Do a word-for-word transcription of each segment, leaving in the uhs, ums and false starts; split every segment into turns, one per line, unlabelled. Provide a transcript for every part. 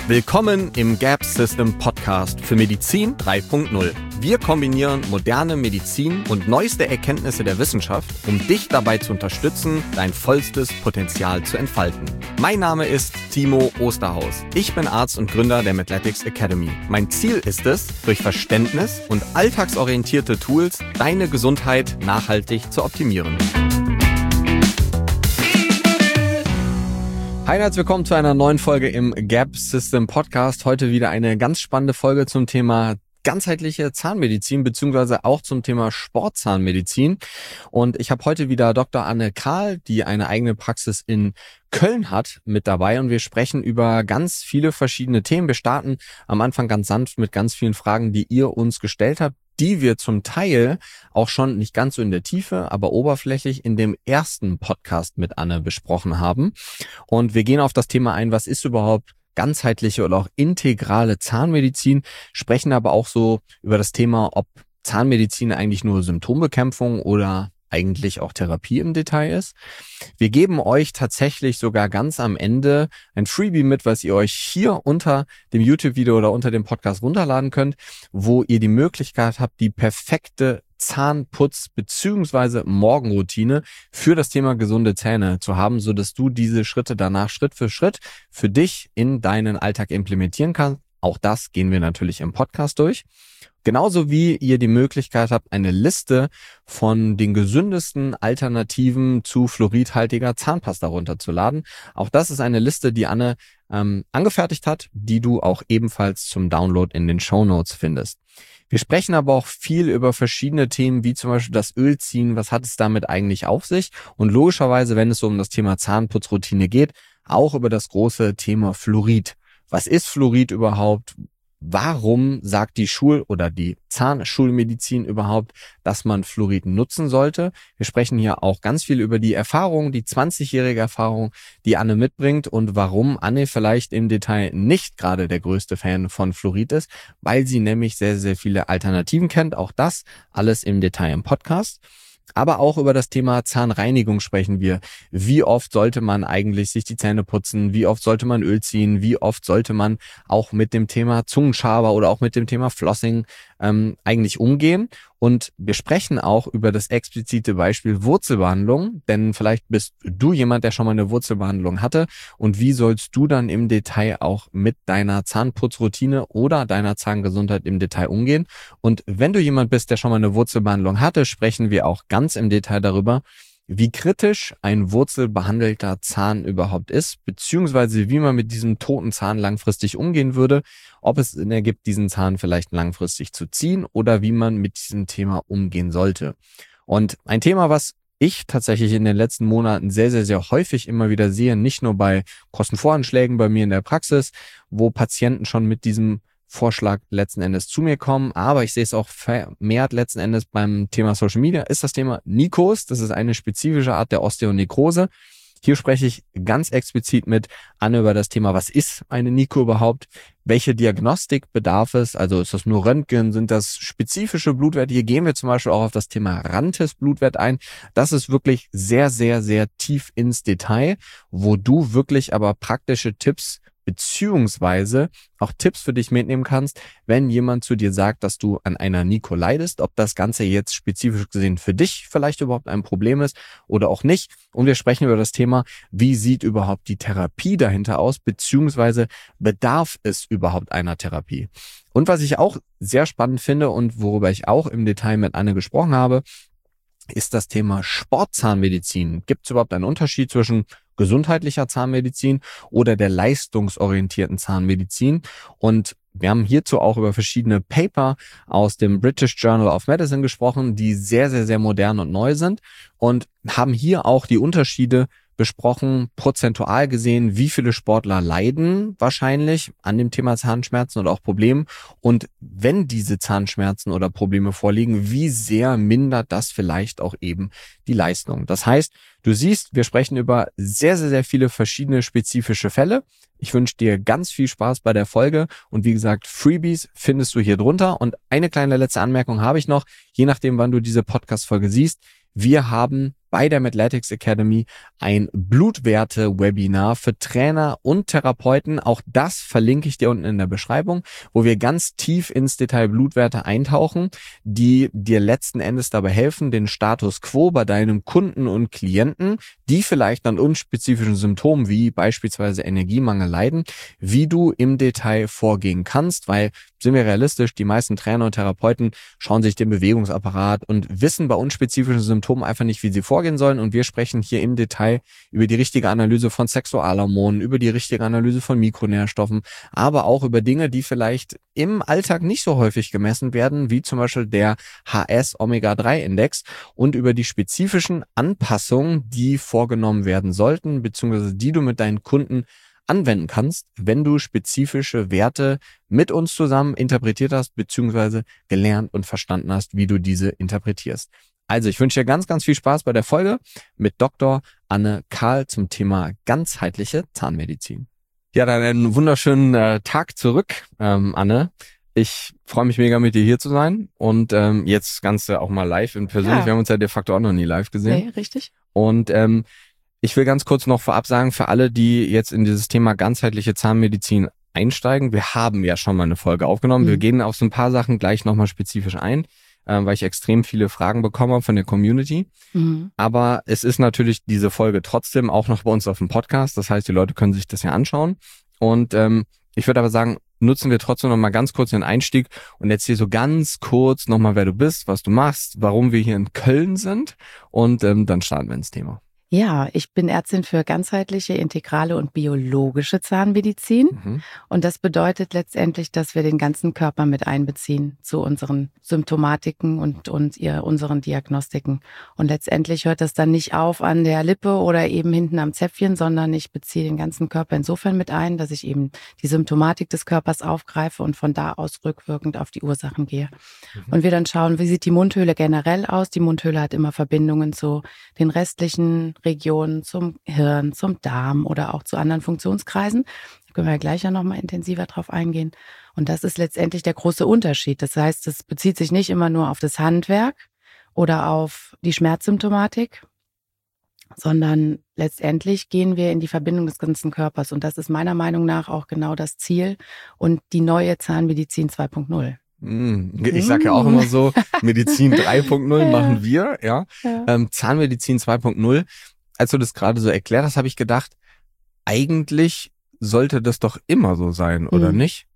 Willkommen im Gap System Podcast für Medizin drei Punkt null. Wir kombinieren moderne Medizin und neueste Erkenntnisse der Wissenschaft, um dich dabei zu unterstützen, dein vollstes Potenzial zu entfalten. Mein Name ist Timo Osterhaus. Ich bin Arzt und Gründer der Medletics Academy. Mein Ziel ist es, durch Verständnis und alltagsorientierte Tools deine Gesundheit nachhaltig zu optimieren. Hi und herzlich willkommen zu einer neuen Folge im Gap System Podcast. Heute wieder eine ganz spannende Folge zum Thema ganzheitliche Zahnmedizin beziehungsweise auch zum Thema Sportzahnmedizin. Und ich habe heute wieder Doktor Anne Kahl, die eine eigene Praxis in Köln hat, mit dabei. Und wir sprechen über ganz viele verschiedene Themen. Wir starten am Anfang ganz sanft mit ganz vielen Fragen, die ihr uns gestellt habt, die wir zum Teil auch schon nicht ganz so in der Tiefe, aber oberflächlich in dem ersten Podcast mit Anne besprochen haben. Und wir gehen auf das Thema ein, was ist überhaupt ganzheitliche oder auch integrale Zahnmedizin, sprechen aber auch so über das Thema, ob Zahnmedizin eigentlich nur Symptombekämpfung oder eigentlich auch Therapie im Detail ist. Wir geben euch tatsächlich sogar ganz am Ende ein Freebie mit, was ihr euch hier unter dem YouTube-Video oder unter dem Podcast runterladen könnt, wo ihr die Möglichkeit habt, die perfekte Zahnputz- bzw. Morgenroutine für das Thema gesunde Zähne zu haben, sodass du diese Schritte danach Schritt für Schritt für dich in deinen Alltag implementieren kannst. Auch das gehen wir natürlich im Podcast durch. Genauso wie ihr die Möglichkeit habt, eine Liste von den gesündesten Alternativen zu fluoridhaltiger Zahnpasta runterzuladen. Auch das ist eine Liste, die Anne ähm, angefertigt hat, die du auch ebenfalls zum Download in den Shownotes findest. Wir sprechen aber auch viel über verschiedene Themen, wie zum Beispiel das Ölziehen. Was hat es damit eigentlich auf sich? Und logischerweise, wenn es so um das Thema Zahnputzroutine geht, auch über das große Thema Fluorid. Was ist Fluorid überhaupt? Warum sagt die Schul- oder die Zahnschulmedizin überhaupt, dass man Fluorid nutzen sollte? Wir sprechen hier auch ganz viel über die Erfahrung, die zwanzigjährige Erfahrung, die Anne mitbringt und warum Anne vielleicht im Detail nicht gerade der größte Fan von Fluorid ist, weil sie nämlich sehr, sehr viele Alternativen kennt. Auch das alles im Detail im Podcast. Aber auch über das Thema Zahnreinigung sprechen wir. Wie oft sollte man eigentlich sich die Zähne putzen? Wie oft sollte man Öl ziehen? Wie oft sollte man auch mit dem Thema Zungenschaber oder auch mit dem Thema Flossing ähm, eigentlich umgehen? Und wir sprechen auch über das explizite Beispiel Wurzelbehandlung, denn vielleicht bist du jemand, der schon mal eine Wurzelbehandlung hatte. Und wie sollst du dann im Detail auch mit deiner Zahnputzroutine oder deiner Zahngesundheit im Detail umgehen? Und wenn du jemand bist, der schon mal eine Wurzelbehandlung hatte, sprechen wir auch ganz im Detail darüber, wie kritisch ein wurzelbehandelter Zahn überhaupt ist, beziehungsweise wie man mit diesem toten Zahn langfristig umgehen würde, ob es Sinn ergibt, diesen Zahn vielleicht langfristig zu ziehen oder wie man mit diesem Thema umgehen sollte. Und ein Thema, was ich tatsächlich in den letzten Monaten sehr, sehr, sehr häufig immer wieder sehe, nicht nur bei Kostenvoranschlägen bei mir in der Praxis, wo Patienten schon mit diesem Vorschlag letzten Endes zu mir kommen, aber ich sehe es auch vermehrt letzten Endes beim Thema Social Media, ist das Thema Nikos. Das ist eine spezifische Art der Osteonekrose. Hier spreche ich ganz explizit mit Anne über das Thema, was ist eine Niko überhaupt? Welche Diagnostik bedarf es? Also ist das nur Röntgen? Sind das spezifische Blutwerte? Hier gehen wir zum Beispiel auch auf das Thema Rantes-Blutwert ein. Das ist wirklich sehr, sehr, sehr tief ins Detail, wo du wirklich aber praktische Tipps beziehungsweise auch Tipps für dich mitnehmen kannst, wenn jemand zu dir sagt, dass du an einer Niko leidest, ob das Ganze jetzt spezifisch gesehen für dich vielleicht überhaupt ein Problem ist oder auch nicht. Und wir sprechen über das Thema, wie sieht überhaupt die Therapie dahinter aus, beziehungsweise bedarf es überhaupt einer Therapie. Und was ich auch sehr spannend finde und worüber ich auch im Detail mit Anne gesprochen habe, ist das Thema Sportzahnmedizin. Gibt es überhaupt einen Unterschied zwischen gesundheitlicher Zahnmedizin oder der leistungsorientierten Zahnmedizin? Und wir haben hierzu auch über verschiedene Paper aus dem British Journal of Medicine gesprochen, die sehr, sehr, sehr modern und neu sind und haben hier auch die Unterschiede besprochen, prozentual gesehen, wie viele Sportler leiden wahrscheinlich an dem Thema Zahnschmerzen oder auch Problemen und wenn diese Zahnschmerzen oder Probleme vorliegen, wie sehr mindert das vielleicht auch eben die Leistung. Das heißt, du siehst, wir sprechen über sehr, sehr, sehr viele verschiedene spezifische Fälle. Ich wünsche dir ganz viel Spaß bei der Folge und wie gesagt, Freebies findest du hier drunter und eine kleine letzte Anmerkung habe ich noch, je nachdem, wann du diese Podcast-Folge siehst. Wir haben bei der Medletics Academy ein Blutwerte-Webinar für Trainer und Therapeuten. Auch das verlinke ich dir unten in der Beschreibung, wo wir ganz tief ins Detail Blutwerte eintauchen, die dir letzten Endes dabei helfen, den Status quo bei deinem Kunden und Klienten, die vielleicht an unspezifischen Symptomen wie beispielsweise Energiemangel leiden, wie du im Detail vorgehen kannst, weil, sind wir realistisch, die meisten Trainer und Therapeuten schauen sich den Bewegungsapparat und wissen bei unspezifischen Symptomen einfach nicht, wie sie vorgehen sollen, und wir sprechen hier im Detail über die richtige Analyse von Sexualhormonen, über die richtige Analyse von Mikronährstoffen, aber auch über Dinge, die vielleicht im Alltag nicht so häufig gemessen werden, wie zum Beispiel der H S Omega drei Index, und über die spezifischen Anpassungen, die vorgenommen werden sollten, beziehungsweise die du mit deinen Kunden anwenden kannst, wenn du spezifische Werte mit uns zusammen interpretiert hast, beziehungsweise gelernt und verstanden hast, wie du diese interpretierst. Also ich wünsche dir ganz, ganz viel Spaß bei der Folge mit Doktor Anne Kahl zum Thema ganzheitliche Zahnmedizin. Ja, dann einen wunderschönen äh, Tag zurück, ähm, Anne. Ich freue mich mega, mit dir hier zu sein und ähm, jetzt das Ganze auch mal live und persönlich. Ja. Wir haben uns ja de facto auch noch nie live gesehen.
Nee, richtig.
Und ähm, ich will ganz kurz noch vorab sagen, für alle, die jetzt in dieses Thema ganzheitliche Zahnmedizin einsteigen, wir haben ja schon mal eine Folge aufgenommen. Mhm. Wir gehen auf so ein paar Sachen gleich nochmal spezifisch ein, äh, weil ich extrem viele Fragen bekomme von der Community. Mhm. Aber es ist natürlich diese Folge trotzdem auch noch bei uns auf dem Podcast. Das heißt, die Leute können sich das ja anschauen. Und ähm, ich würde aber sagen, nutzen wir trotzdem noch mal ganz kurz den Einstieg und erzähl so ganz kurz nochmal, wer du bist, was du machst, warum wir hier in Köln sind, und ähm, dann starten wir ins Thema.
Ja, ich bin Ärztin für ganzheitliche, integrale und biologische Zahnmedizin. Mhm. Und das bedeutet letztendlich, dass wir den ganzen Körper mit einbeziehen zu unseren Symptomatiken und, und ihr, unseren Diagnostiken. Und letztendlich hört das dann nicht auf an der Lippe oder eben hinten am Zäpfchen, sondern ich beziehe den ganzen Körper insofern mit ein, dass ich eben die Symptomatik des Körpers aufgreife und von da aus rückwirkend auf die Ursachen gehe. Mhm. Und wir dann schauen, wie sieht die Mundhöhle generell aus. Die Mundhöhle hat immer Verbindungen zu den restlichen Regionen, zum Hirn, zum Darm oder auch zu anderen Funktionskreisen. Da können wir ja gleich ja nochmal intensiver drauf eingehen. Und das ist letztendlich der große Unterschied. Das heißt, es bezieht sich nicht immer nur auf das Handwerk oder auf die Schmerzsymptomatik, sondern letztendlich gehen wir in die Verbindung des ganzen Körpers. Und das ist meiner Meinung nach auch genau das Ziel und die neue Zahnmedizin zwei Punkt null.
Ich sage ja auch immer so, Medizin drei Punkt null machen wir, ja. ja. Ähm, Zahnmedizin zwei Punkt null. Als du das gerade so erklärt hast, habe ich gedacht, eigentlich sollte das doch immer so sein, oder mhm. nicht?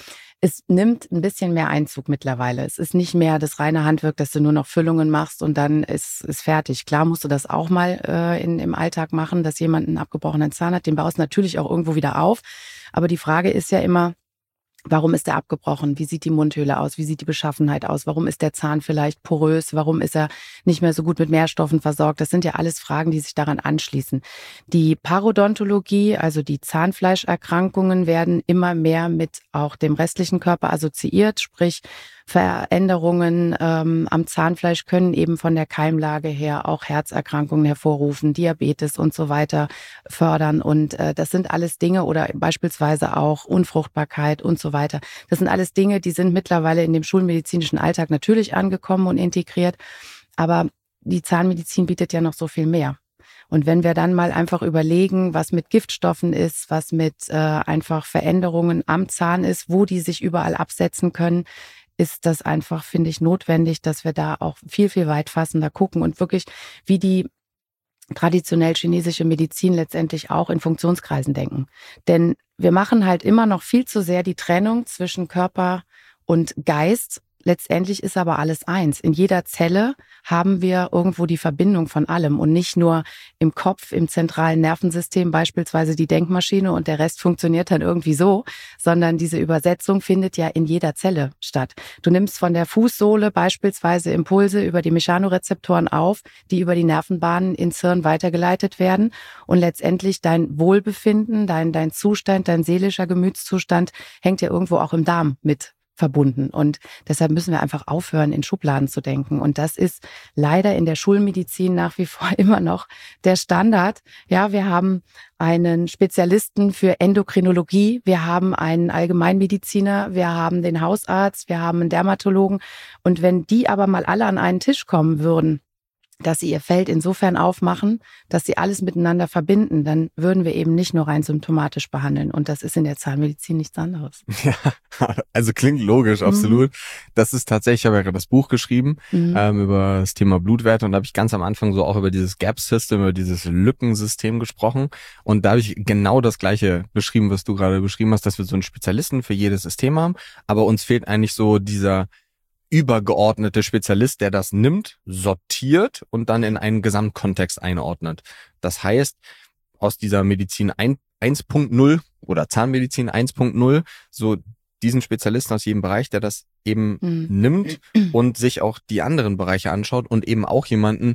Es nimmt ein bisschen mehr Einzug mittlerweile. Es ist nicht mehr das reine Handwerk, dass du nur noch Füllungen machst und dann ist es fertig. Klar musst du das auch mal äh, in, im Alltag machen, dass jemand einen abgebrochenen Zahn hat. Den baust du natürlich auch irgendwo wieder auf. Aber die Frage ist ja immer, warum ist er abgebrochen? Wie sieht die Mundhöhle aus? Wie sieht die Beschaffenheit aus? Warum ist der Zahn vielleicht porös? Warum ist er nicht mehr so gut mit Nährstoffen versorgt? Das sind ja alles Fragen, die sich daran anschließen. Die Parodontologie, also die Zahnfleischerkrankungen, werden immer mehr mit auch dem restlichen Körper assoziiert, sprich Veränderungen ähm, am Zahnfleisch können eben von der Keimlage her auch Herzerkrankungen hervorrufen, Diabetes und so weiter fördern. Und äh, das sind alles Dinge, oder beispielsweise auch Unfruchtbarkeit und so weiter. Das sind alles Dinge, die sind mittlerweile in dem schulmedizinischen Alltag natürlich angekommen und integriert. Aber die Zahnmedizin bietet ja noch so viel mehr. Und wenn wir dann mal einfach überlegen, was mit Giftstoffen ist, was mit äh, einfach Veränderungen am Zahn ist, wo die sich überall absetzen können, ist das einfach, finde ich, notwendig, dass wir da auch viel, viel weitfassender gucken und wirklich, wie die traditionell chinesische Medizin letztendlich auch in Funktionskreisen denken. Denn wir machen halt immer noch viel zu sehr die Trennung zwischen Körper und Geist. Letztendlich ist aber alles eins. In jeder Zelle haben wir irgendwo die Verbindung von allem und nicht nur im Kopf, im zentralen Nervensystem, beispielsweise die Denkmaschine und der Rest funktioniert dann irgendwie so, sondern diese Übersetzung findet ja in jeder Zelle statt. Du nimmst von der Fußsohle beispielsweise Impulse über die Mechanorezeptoren auf, die über die Nervenbahnen ins Hirn weitergeleitet werden und letztendlich dein Wohlbefinden, dein, dein Zustand, dein seelischer Gemütszustand hängt ja irgendwo auch im Darm mit verbunden. Und deshalb müssen wir einfach aufhören, in Schubladen zu denken. Und das ist leider in der Schulmedizin nach wie vor immer noch der Standard. Ja, wir haben einen Spezialisten für Endokrinologie, wir haben einen Allgemeinmediziner, wir haben den Hausarzt, wir haben einen Dermatologen. Und wenn die aber mal alle an einen Tisch kommen würden dass sie ihr Feld insofern aufmachen, dass sie alles miteinander verbinden, dann würden wir eben nicht nur rein symptomatisch behandeln. Und das ist in der Zahnmedizin nichts anderes.
Ja, also klingt logisch, absolut. Mhm. Das ist tatsächlich, ich habe ja gerade das Buch geschrieben mhm. ähm, über das Thema Blutwerte und da habe ich ganz am Anfang so auch über dieses Gap-System, über dieses Lückensystem gesprochen. Und da habe ich genau das Gleiche beschrieben, was du gerade beschrieben hast, dass wir so einen Spezialisten für jedes System haben, aber uns fehlt eigentlich so dieser übergeordnete Spezialist, der das nimmt, sortiert und dann in einen Gesamtkontext einordnet. Das heißt, aus dieser Medizin eins Punkt null oder Zahnmedizin eins Punkt null, so diesen Spezialisten aus jedem Bereich, der das eben mhm. nimmt und sich auch die anderen Bereiche anschaut und eben auch jemanden,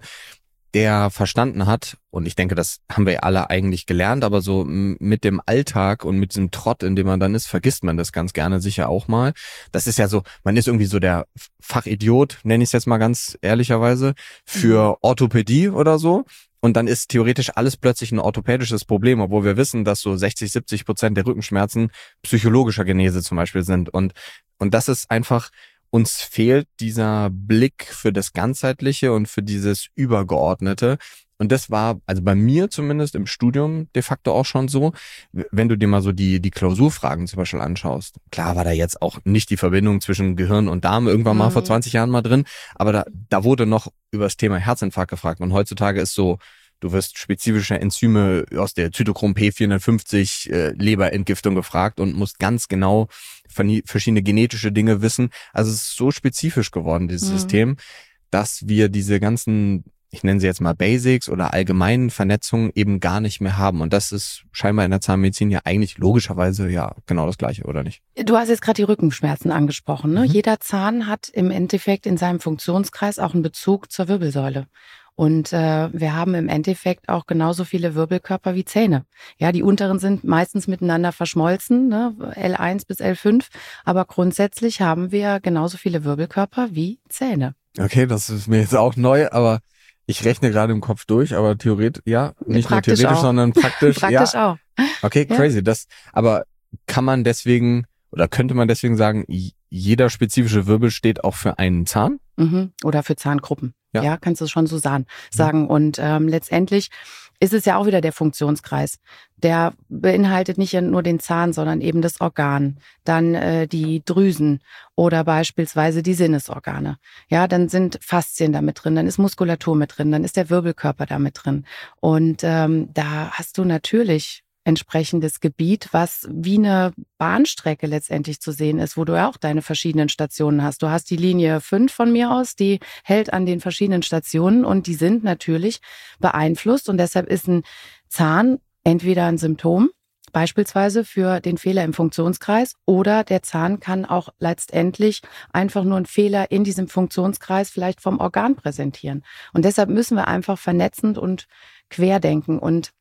der verstanden hat, und ich denke, das haben wir alle eigentlich gelernt, aber so mit dem Alltag und mit diesem Trott, in dem man dann ist, vergisst man das ganz gerne sicher auch mal. Das ist ja so, man ist irgendwie so der Fachidiot, nenne ich es jetzt mal ganz ehrlicherweise, für Orthopädie oder so. Und dann ist theoretisch alles plötzlich ein orthopädisches Problem, obwohl wir wissen, dass so sechzig, siebzig Prozent der Rückenschmerzen psychologischer Genese zum Beispiel sind. Und, und das ist einfach, uns fehlt dieser Blick für das Ganzheitliche und für dieses Übergeordnete. Und das war, also bei mir zumindest im Studium de facto auch schon so, wenn du dir mal so die, die Klausurfragen zum Beispiel anschaust. Klar war da jetzt auch nicht die Verbindung zwischen Gehirn und Darm irgendwann mal mhm. vor zwanzig Jahren mal drin, aber da, da wurde noch über das Thema Herzinfarkt gefragt. Und heutzutage ist so, du wirst spezifische Enzyme aus der Zytochrom P vierhundertfünfzig äh, Leberentgiftung gefragt und musst ganz genau verschiedene genetische Dinge wissen. Also es ist so spezifisch geworden, dieses mhm. System, dass wir diese ganzen, ich nenne sie jetzt mal Basics oder allgemeinen Vernetzungen eben gar nicht mehr haben. Und das ist scheinbar in der Zahnmedizin ja eigentlich logischerweise ja genau das Gleiche, oder nicht?
Du hast jetzt gerade die Rückenschmerzen angesprochen. Ne? Mhm. Jeder Zahn hat im Endeffekt in seinem Funktionskreis auch einen Bezug zur Wirbelsäule. Und äh, wir haben im Endeffekt auch genauso viele Wirbelkörper wie Zähne. Ja, die unteren sind meistens miteinander verschmolzen, ne? L eins bis L fünf. Aber grundsätzlich haben wir genauso viele Wirbelkörper wie Zähne.
Okay, das ist mir jetzt auch neu, aber ich rechne gerade im Kopf durch, aber theoretisch, ja, nicht praktisch nur theoretisch, auch. sondern praktisch.
praktisch
ja.
auch.
Okay, crazy. Ja. Das, aber kann man deswegen oder könnte man deswegen sagen, jeder spezifische Wirbel steht auch für einen Zahn?
Mhm. Oder für Zahngruppen. Ja, ja kannst du schon so sagen. sagen. Und ähm, letztendlich ist es ja auch wieder der Funktionskreis. Der beinhaltet nicht nur den Zahn, sondern eben das Organ, dann äh, die Drüsen oder beispielsweise die Sinnesorgane. Ja, dann sind Faszien da mit drin, dann ist Muskulatur mit drin, dann ist der Wirbelkörper da mit drin. Und ähm, da hast du natürlich entsprechendes Gebiet, was wie eine Bahnstrecke letztendlich zu sehen ist, wo du ja auch deine verschiedenen Stationen hast. Du hast die Linie fünf von mir aus, die hält an den verschiedenen Stationen und die sind natürlich beeinflusst und deshalb ist ein Zahn entweder ein Symptom, beispielsweise für den Fehler im Funktionskreis, oder der Zahn kann auch letztendlich einfach nur einen Fehler in diesem Funktionskreis vielleicht vom Organ präsentieren. Und deshalb müssen wir einfach vernetzend und querdenken. Und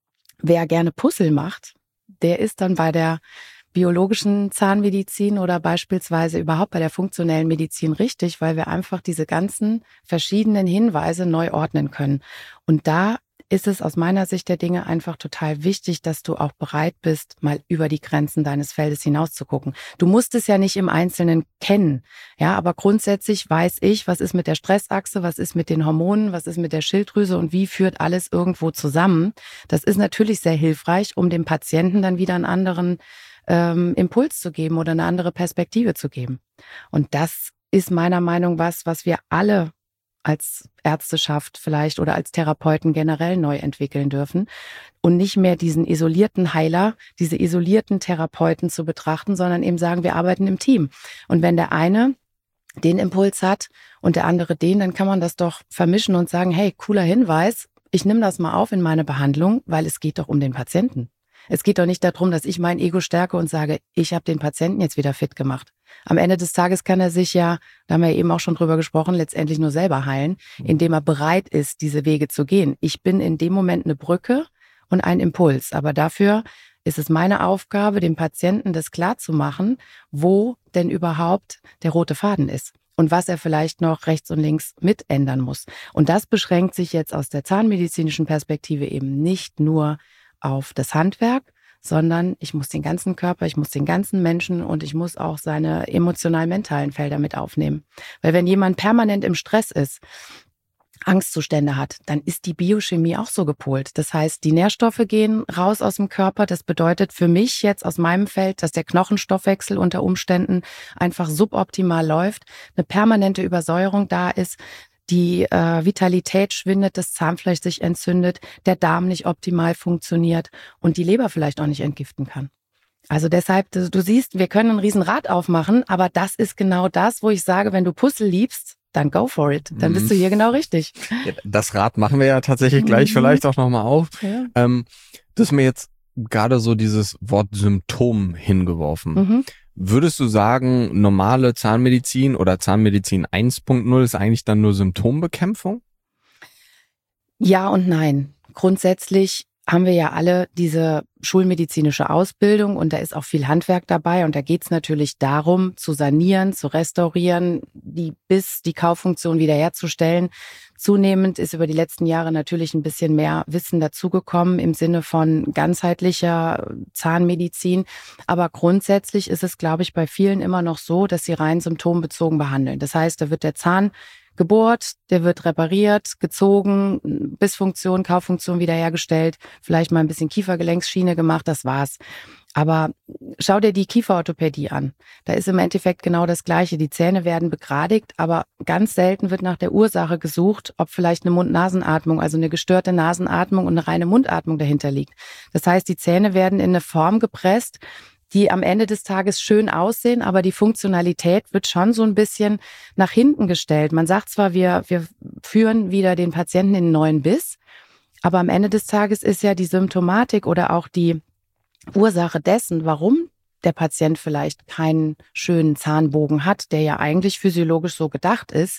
wer gerne Puzzle macht, der ist dann bei der biologischen Zahnmedizin oder beispielsweise überhaupt bei der funktionellen Medizin richtig, weil wir einfach diese ganzen verschiedenen Hinweise neu ordnen können. Und da ist es aus meiner Sicht der Dinge einfach total wichtig, dass du auch bereit bist, mal über die Grenzen deines Feldes hinaus zu gucken. Du musst es ja nicht im Einzelnen kennen, ja, aber grundsätzlich weiß ich, was ist mit der Stressachse, was ist mit den Hormonen, was ist mit der Schilddrüse und wie führt alles irgendwo zusammen. Das ist natürlich sehr hilfreich, um dem Patienten dann wieder einen anderen ähm, Impuls zu geben oder eine andere Perspektive zu geben. Und das ist meiner Meinung nach was, was wir alle als Ärzteschaft vielleicht oder als Therapeuten generell neu entwickeln dürfen und nicht mehr diesen isolierten Heiler, diese isolierten Therapeuten zu betrachten, sondern eben sagen, wir arbeiten im Team. Und wenn der eine den Impuls hat und der andere den, dann kann man das doch vermischen und sagen, hey, cooler Hinweis, ich nehme das mal auf in meine Behandlung, weil es geht doch um den Patienten. Es geht doch nicht darum, dass ich mein Ego stärke und sage, ich habe den Patienten jetzt wieder fit gemacht. Am Ende des Tages kann er sich ja, da haben wir eben auch schon drüber gesprochen, letztendlich nur selber heilen, indem er bereit ist, diese Wege zu gehen. Ich bin in dem Moment eine Brücke und ein Impuls. Aber dafür ist es meine Aufgabe, dem Patienten das klarzumachen, wo denn überhaupt der rote Faden ist und was er vielleicht noch rechts und links mit ändern muss. Und das beschränkt sich jetzt aus der zahnmedizinischen Perspektive eben nicht nur auf das Handwerk, sondern ich muss den ganzen Körper, ich muss den ganzen Menschen und ich muss auch seine emotional-mentalen Felder mit aufnehmen. Weil wenn jemand permanent im Stress ist, Angstzustände hat, dann ist die Biochemie auch so gepolt. Das heißt, die Nährstoffe gehen raus aus dem Körper. Das bedeutet für mich jetzt aus meinem Feld, dass der Knochenstoffwechsel unter Umständen einfach suboptimal läuft, eine permanente Übersäuerung da ist, die äh, Vitalität schwindet, das Zahnfleisch sich entzündet, der Darm nicht optimal funktioniert und die Leber vielleicht auch nicht entgiften kann. Also deshalb, du, du siehst, wir können ein Riesenrad aufmachen, aber das ist genau das, wo ich sage, wenn du Puzzle liebst, dann go for it. Dann bist du hier genau richtig.
Ja, das Rad machen wir ja tatsächlich gleich mhm. vielleicht auch nochmal auf. Ja. Ähm, du hast mir jetzt gerade so dieses Wort Symptom hingeworfen. Mhm. Würdest du sagen, normale Zahnmedizin oder Zahnmedizin eins Punkt null ist eigentlich dann nur Symptombekämpfung?
Ja und nein. Grundsätzlich haben wir ja alle diese schulmedizinische Ausbildung und da ist auch viel Handwerk dabei und da geht es natürlich darum, zu sanieren, zu restaurieren, die Biss, die Kauffunktion wiederherzustellen. Zunehmend ist über die letzten Jahre natürlich ein bisschen mehr Wissen dazugekommen im Sinne von ganzheitlicher Zahnmedizin. Aber grundsätzlich ist es, glaube ich, bei vielen immer noch so, dass sie rein symptombezogen behandeln. Das heißt, da wird der Zahn gebohrt, der wird repariert, gezogen, Bissfunktion, Kauffunktion wiederhergestellt, vielleicht mal ein bisschen Kiefergelenksschiene gemacht, das war's. Aber schau dir die Kieferorthopädie an. Da ist im Endeffekt genau das Gleiche. Die Zähne werden begradigt, aber ganz selten wird nach der Ursache gesucht, ob vielleicht eine Mund-Nasen-Atmung, also eine gestörte Nasenatmung und eine reine Mundatmung dahinter liegt. Das heißt, die Zähne werden in eine Form gepresst, die am Ende des Tages schön aussehen, aber die Funktionalität wird schon so ein bisschen nach hinten gestellt. Man sagt zwar, wir, wir führen wieder den Patienten in einen neuen Biss, aber am Ende des Tages ist ja die Symptomatik oder auch die Ursache dessen, warum der Patient vielleicht keinen schönen Zahnbogen hat, der ja eigentlich physiologisch so gedacht ist,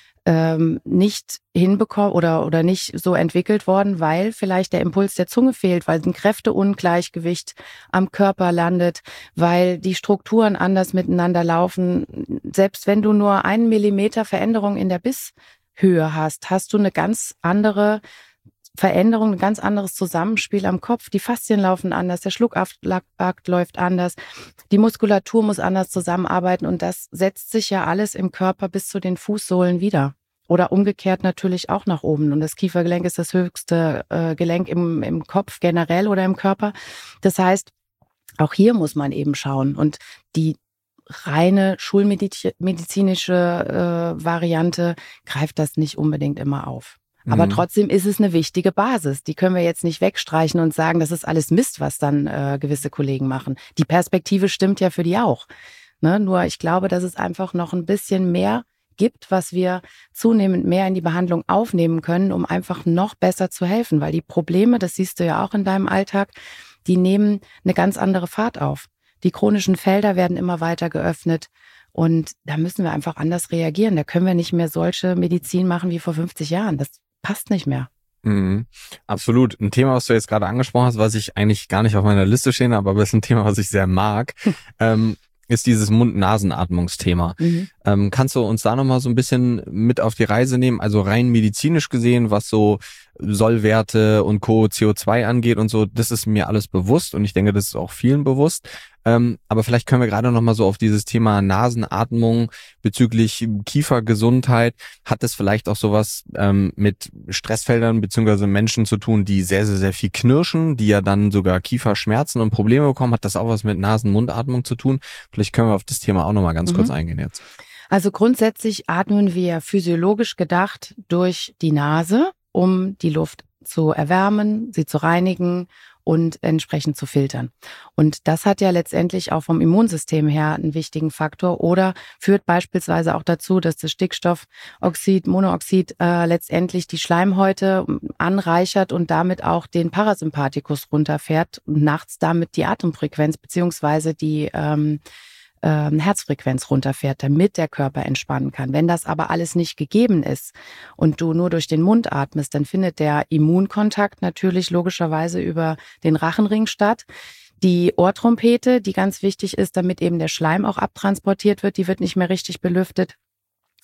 ähm, nicht hinbekommen oder oder nicht so entwickelt worden, weil vielleicht der Impuls der Zunge fehlt, weil ein Kräfteungleichgewicht am Körper landet, weil die Strukturen anders miteinander laufen. Selbst wenn du nur einen Millimeter Veränderung in der Bisshöhe hast, hast du eine ganz andere Veränderung, ein ganz anderes Zusammenspiel am Kopf. Die Faszien laufen anders, der Schluckakt läuft anders, die Muskulatur muss anders zusammenarbeiten und das setzt sich ja alles im Körper bis zu den Fußsohlen wieder. Oder umgekehrt natürlich auch nach oben. Und das Kiefergelenk ist das höchste äh, Gelenk im, im Kopf generell oder im Körper. Das heißt, auch hier muss man eben schauen. Und die reine schulmedizinische äh, Variante greift das nicht unbedingt immer auf. Aber mhm. trotzdem ist es eine wichtige Basis. Die können wir jetzt nicht wegstreichen und sagen, das ist alles Mist, was dann äh, gewisse Kollegen machen. Die Perspektive stimmt ja für die auch. Ne? Nur ich glaube, dass es einfach noch ein bisschen mehr gibt, was wir zunehmend mehr in die Behandlung aufnehmen können, um einfach noch besser zu helfen. Weil die Probleme, das siehst du ja auch in deinem Alltag, die nehmen eine ganz andere Fahrt auf. Die chronischen Felder werden immer weiter geöffnet. Und da müssen wir einfach anders reagieren. Da können wir nicht mehr solche Medizin machen wie vor fünfzig Jahren. Das passt nicht mehr.
Mhm, absolut. Ein Thema, was du jetzt gerade angesprochen hast, was ich eigentlich gar nicht auf meiner Liste stehen habe, aber es ist ein Thema, was ich sehr mag, ähm, ist dieses Mund-Nasen-Atmungsthema. Mhm. Ähm, kannst du uns da nochmal so ein bisschen mit auf die Reise nehmen? Also rein medizinisch gesehen, was so Sollwerte und Co., C O zwei angeht und so, das ist mir alles bewusst und ich denke, das ist auch vielen bewusst. Ähm, aber vielleicht können wir gerade nochmal so auf dieses Thema Nasenatmung bezüglich Kiefergesundheit, hat das vielleicht auch sowas ähm, mit Stressfeldern beziehungsweise Menschen zu tun, die sehr, sehr, sehr viel knirschen, die ja dann sogar Kieferschmerzen und Probleme bekommen? Hat das auch was mit Nasen-Mundatmung zu tun? Vielleicht können wir auf das Thema auch nochmal ganz mhm. kurz eingehen jetzt.
Also grundsätzlich atmen wir physiologisch gedacht durch die Nase, um die Luft zu erwärmen, sie zu reinigen und entsprechend zu filtern. Und das hat ja letztendlich auch vom Immunsystem her einen wichtigen Faktor oder führt beispielsweise auch dazu, dass das Stickstoffoxid, Monoxid äh, letztendlich die Schleimhäute anreichert und damit auch den Parasympathikus runterfährt und nachts damit die Atemfrequenz beziehungsweise die ähm, ähm, Herzfrequenz runterfährt, damit der Körper entspannen kann. Wenn das aber alles nicht gegeben ist und du nur durch den Mund atmest, dann findet der Immunkontakt natürlich logischerweise über den Rachenring statt. Die Ohrtrompete, die ganz wichtig ist, damit eben der Schleim auch abtransportiert wird, die wird nicht mehr richtig belüftet.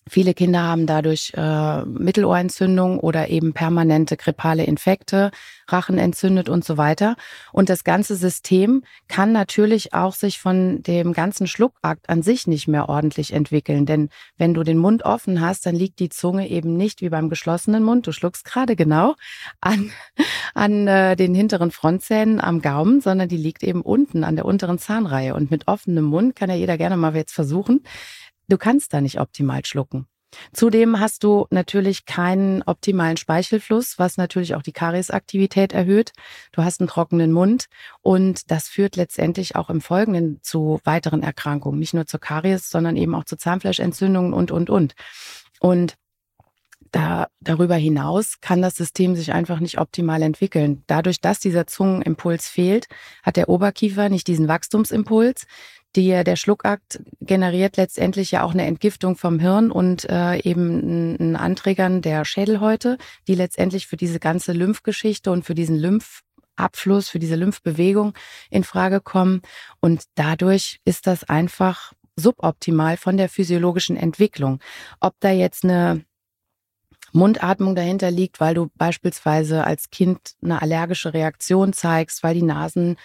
Viele Kinder haben dadurch äh, Mittelohrentzündung oder eben permanente grippale Infekte, Rachen entzündet und so weiter. Und das ganze System kann natürlich auch sich von dem ganzen Schluckakt an sich nicht mehr ordentlich entwickeln. Denn wenn du den Mund offen hast, dann liegt die Zunge eben nicht wie beim geschlossenen Mund, du schluckst gerade genau, an, an äh, den hinteren Frontzähnen am Gaumen, sondern die liegt eben unten an der unteren Zahnreihe. Und mit offenem Mund kann ja jeder gerne mal jetzt versuchen. Du kannst da nicht optimal schlucken. Zudem hast du natürlich keinen optimalen Speichelfluss, was natürlich auch die Kariesaktivität erhöht. Du hast einen trockenen Mund und das führt letztendlich auch im Folgenden zu weiteren Erkrankungen. Nicht nur zur Karies, sondern eben auch zu Zahnfleischentzündungen und, und, und. Und da, darüber hinaus kann das System sich einfach nicht optimal entwickeln. Dadurch, dass dieser Zungenimpuls fehlt, hat der Oberkiefer nicht diesen Wachstumsimpuls. Die, der Schluckakt generiert letztendlich ja auch eine Entgiftung vom Hirn und äh, eben ein Anträgern der Schädelhäute, die letztendlich für diese ganze Lymphgeschichte und für diesen Lymphabfluss, für diese Lymphbewegung in Frage kommen. Und dadurch ist das einfach suboptimal von der physiologischen Entwicklung. Ob da jetzt eine Mundatmung dahinter liegt, weil du beispielsweise als Kind eine allergische Reaktion zeigst, weil die Nasenwege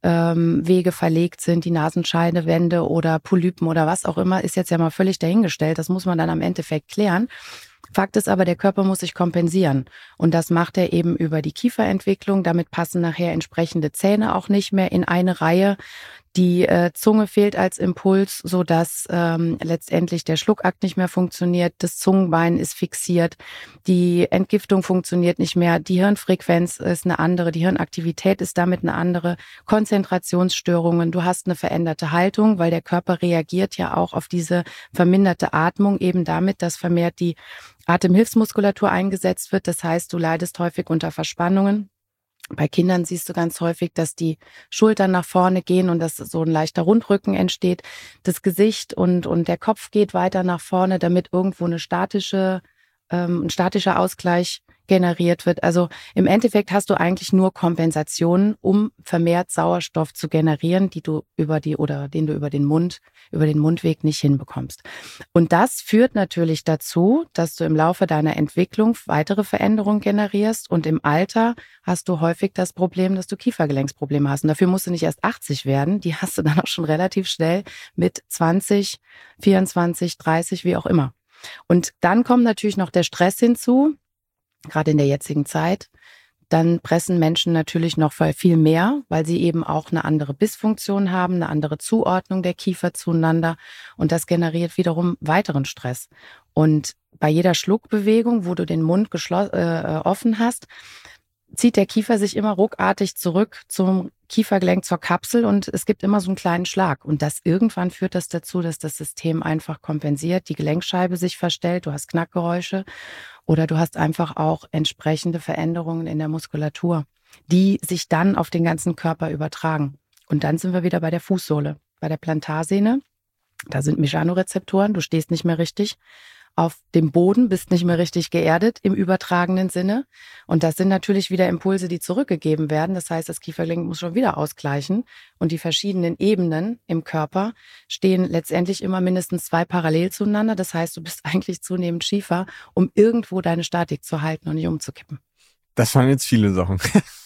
ähm, verlegt sind, die Nasenscheidewände oder Polypen oder was auch immer, ist jetzt ja mal völlig dahingestellt. Das muss man dann am Endeffekt klären. Fakt ist aber, der Körper muss sich kompensieren. Und das macht er eben über die Kieferentwicklung. Damit passen nachher entsprechende Zähne auch nicht mehr in eine Reihe. Die äh, Zunge fehlt als Impuls, sodass ähm, letztendlich der Schluckakt nicht mehr funktioniert. Das Zungenbein ist fixiert. Die Entgiftung funktioniert nicht mehr. Die Hirnfrequenz ist eine andere. Die Hirnaktivität ist damit eine andere. Konzentrationsstörungen. Du hast eine veränderte Haltung, weil der Körper reagiert ja auch auf diese verminderte Atmung eben damit, dass vermehrt die Atemhilfsmuskulatur eingesetzt wird. Das heißt, du leidest häufig unter Verspannungen. Bei Kindern siehst du ganz häufig, dass die Schultern nach vorne gehen und dass so ein leichter Rundrücken entsteht. Das Gesicht und, und der Kopf geht weiter nach vorne, damit irgendwo eine statische, ähm, ein statischer Ausgleich generiert wird. Also im Endeffekt hast du eigentlich nur Kompensationen, um vermehrt Sauerstoff zu generieren, die du über die oder den du über den Mund, über den Mundweg nicht hinbekommst. Und das führt natürlich dazu, dass du im Laufe deiner Entwicklung weitere Veränderungen generierst und im Alter hast du häufig das Problem, dass du Kiefergelenksprobleme hast. Und dafür musst du nicht erst achtzig werden, die hast du dann auch schon relativ schnell mit zwanzig, vierundzwanzig, dreißig, wie auch immer. Und dann kommt natürlich noch der Stress hinzu, gerade in der jetzigen Zeit. Dann pressen Menschen natürlich noch viel mehr, weil sie eben auch eine andere Bissfunktion haben, eine andere Zuordnung der Kiefer zueinander. Und das generiert wiederum weiteren Stress. Und bei jeder Schluckbewegung, wo du den Mund geschlossen, äh, offen hast, zieht der Kiefer sich immer ruckartig zurück zum Kiefergelenk, zur Kapsel und es gibt immer so einen kleinen Schlag. Und das irgendwann führt das dazu, dass das System einfach kompensiert, die Gelenkscheibe sich verstellt, du hast Knackgeräusche oder du hast einfach auch entsprechende Veränderungen in der Muskulatur, die sich dann auf den ganzen Körper übertragen. Und dann sind wir wieder bei der Fußsohle, bei der Plantarsehne. Da sind Mechanorezeptoren, du stehst nicht mehr richtig auf dem Boden, bist nicht mehr richtig geerdet im übertragenen Sinne. Und das sind natürlich wieder Impulse, die zurückgegeben werden. Das heißt, das Kiefergelenk muss schon wieder ausgleichen. Und die verschiedenen Ebenen im Körper stehen letztendlich immer mindestens zwei parallel zueinander. Das heißt, du bist eigentlich zunehmend schiefer, um irgendwo deine Statik zu halten und nicht umzukippen.
Das waren jetzt viele Sachen.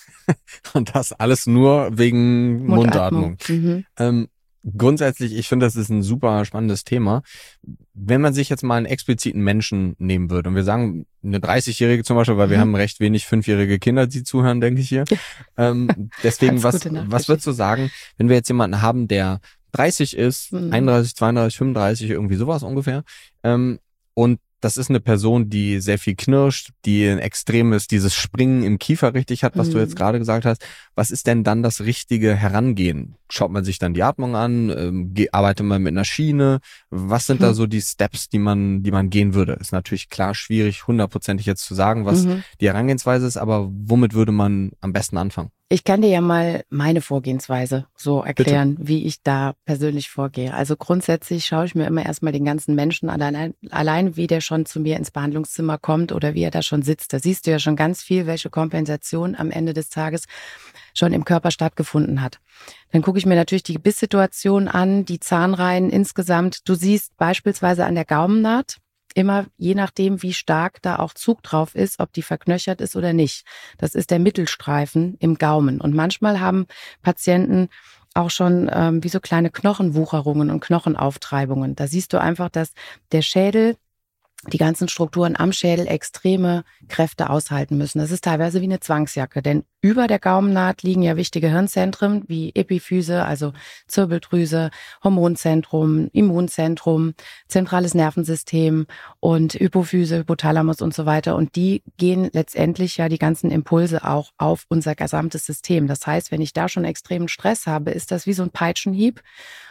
Und das alles nur wegen Mundatmung. Mundatmung. Mhm. Ähm, Grundsätzlich, ich finde, das ist ein super spannendes Thema. Wenn man sich jetzt mal einen expliziten Menschen nehmen würde und wir sagen eine dreißigjährige zum Beispiel, weil mhm. wir haben recht wenig fünfjährige Kinder, die zuhören, denke ich hier. ähm, deswegen, was, was würdest du sagen, wenn wir jetzt jemanden haben, der dreißig ist, mhm. einunddreißig, zweiunddreißig, fünfunddreißig, irgendwie sowas ungefähr, ähm, und das ist eine Person, die sehr viel knirscht, die ein extremes, dieses Springen im Kiefer richtig hat, was mhm. du jetzt gerade gesagt hast. Was ist denn dann das richtige Herangehen? Schaut man sich dann die Atmung an? Ähm, arbeitet man mit einer Schiene? Was sind mhm. da so die Steps, die man, die man gehen würde? Ist natürlich klar schwierig, hundertprozentig jetzt zu sagen, was mhm. die Herangehensweise ist, aber womit würde man am besten anfangen?
Ich kann dir ja mal meine Vorgehensweise so erklären, Bitte. Wie ich da persönlich vorgehe. Also grundsätzlich schaue ich mir immer erstmal den ganzen Menschen allein, allein, wie der schon zu mir ins Behandlungszimmer kommt oder wie er da schon sitzt. Da siehst du ja schon ganz viel, welche Kompensation am Ende des Tages schon im Körper stattgefunden hat. Dann gucke ich mir natürlich die Gebisssituation an, die Zahnreihen insgesamt. Du siehst beispielsweise an der Gaumennaht, immer je nachdem, wie stark da auch Zug drauf ist, ob die verknöchert ist oder nicht. Das ist der Mittelstreifen im Gaumen. Und manchmal haben Patienten auch schon ähm, wie so kleine Knochenwucherungen und Knochenauftreibungen. Da siehst du einfach, dass der Schädel, die ganzen Strukturen am Schädel extreme Kräfte aushalten müssen. Das ist teilweise wie eine Zwangsjacke, denn über der Gaumennaht liegen ja wichtige Hirnzentren wie Epiphyse, also Zirbeldrüse, Hormonzentrum, Immunzentrum, zentrales Nervensystem und Hypophyse, Hypothalamus und so weiter. Und die gehen letztendlich ja die ganzen Impulse auch auf unser gesamtes System. Das heißt, wenn ich da schon extremen Stress habe, ist das wie so ein Peitschenhieb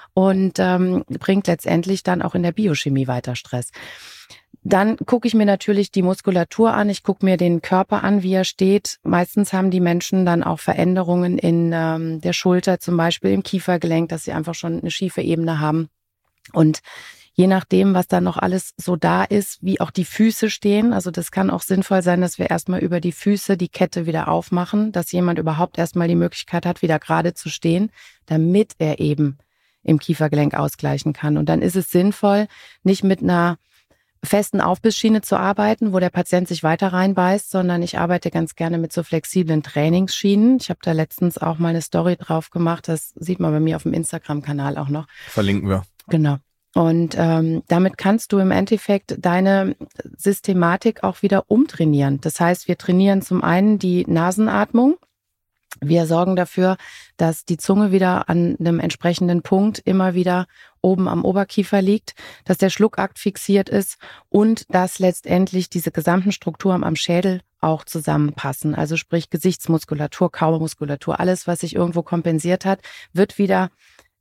und ähm, bringt letztendlich dann auch in der Biochemie weiter Stress. Dann gucke ich mir natürlich die Muskulatur an, ich gucke mir den Körper an, wie er steht. Meistens haben die Menschen dann auch Veränderungen in ähm, der Schulter, zum Beispiel im Kiefergelenk, dass sie einfach schon eine schiefe Ebene haben. Und je nachdem, was da noch alles so da ist, wie auch die Füße stehen, also das kann auch sinnvoll sein, dass wir erstmal über die Füße die Kette wieder aufmachen, dass jemand überhaupt erstmal die Möglichkeit hat, wieder gerade zu stehen, damit er eben im Kiefergelenk ausgleichen kann. Und dann ist es sinnvoll, nicht mit einer festen Aufbissschiene zu arbeiten, wo der Patient sich weiter reinbeißt, sondern ich arbeite ganz gerne mit so flexiblen Trainingsschienen. Ich habe da letztens auch mal eine Story drauf gemacht, das sieht man bei mir auf dem Instagram-Kanal auch noch.
Verlinken wir.
Genau. Und ähm, damit kannst du im Endeffekt deine Systematik auch wieder umtrainieren. Das heißt, wir trainieren zum einen die Nasenatmung. Wir sorgen dafür, dass die Zunge wieder an einem entsprechenden Punkt immer wieder oben am Oberkiefer liegt, dass der Schluckakt fixiert ist und dass letztendlich diese gesamten Strukturen am Schädel auch zusammenpassen. Also sprich Gesichtsmuskulatur, Kaumuskulatur, alles, was sich irgendwo kompensiert hat, wird wieder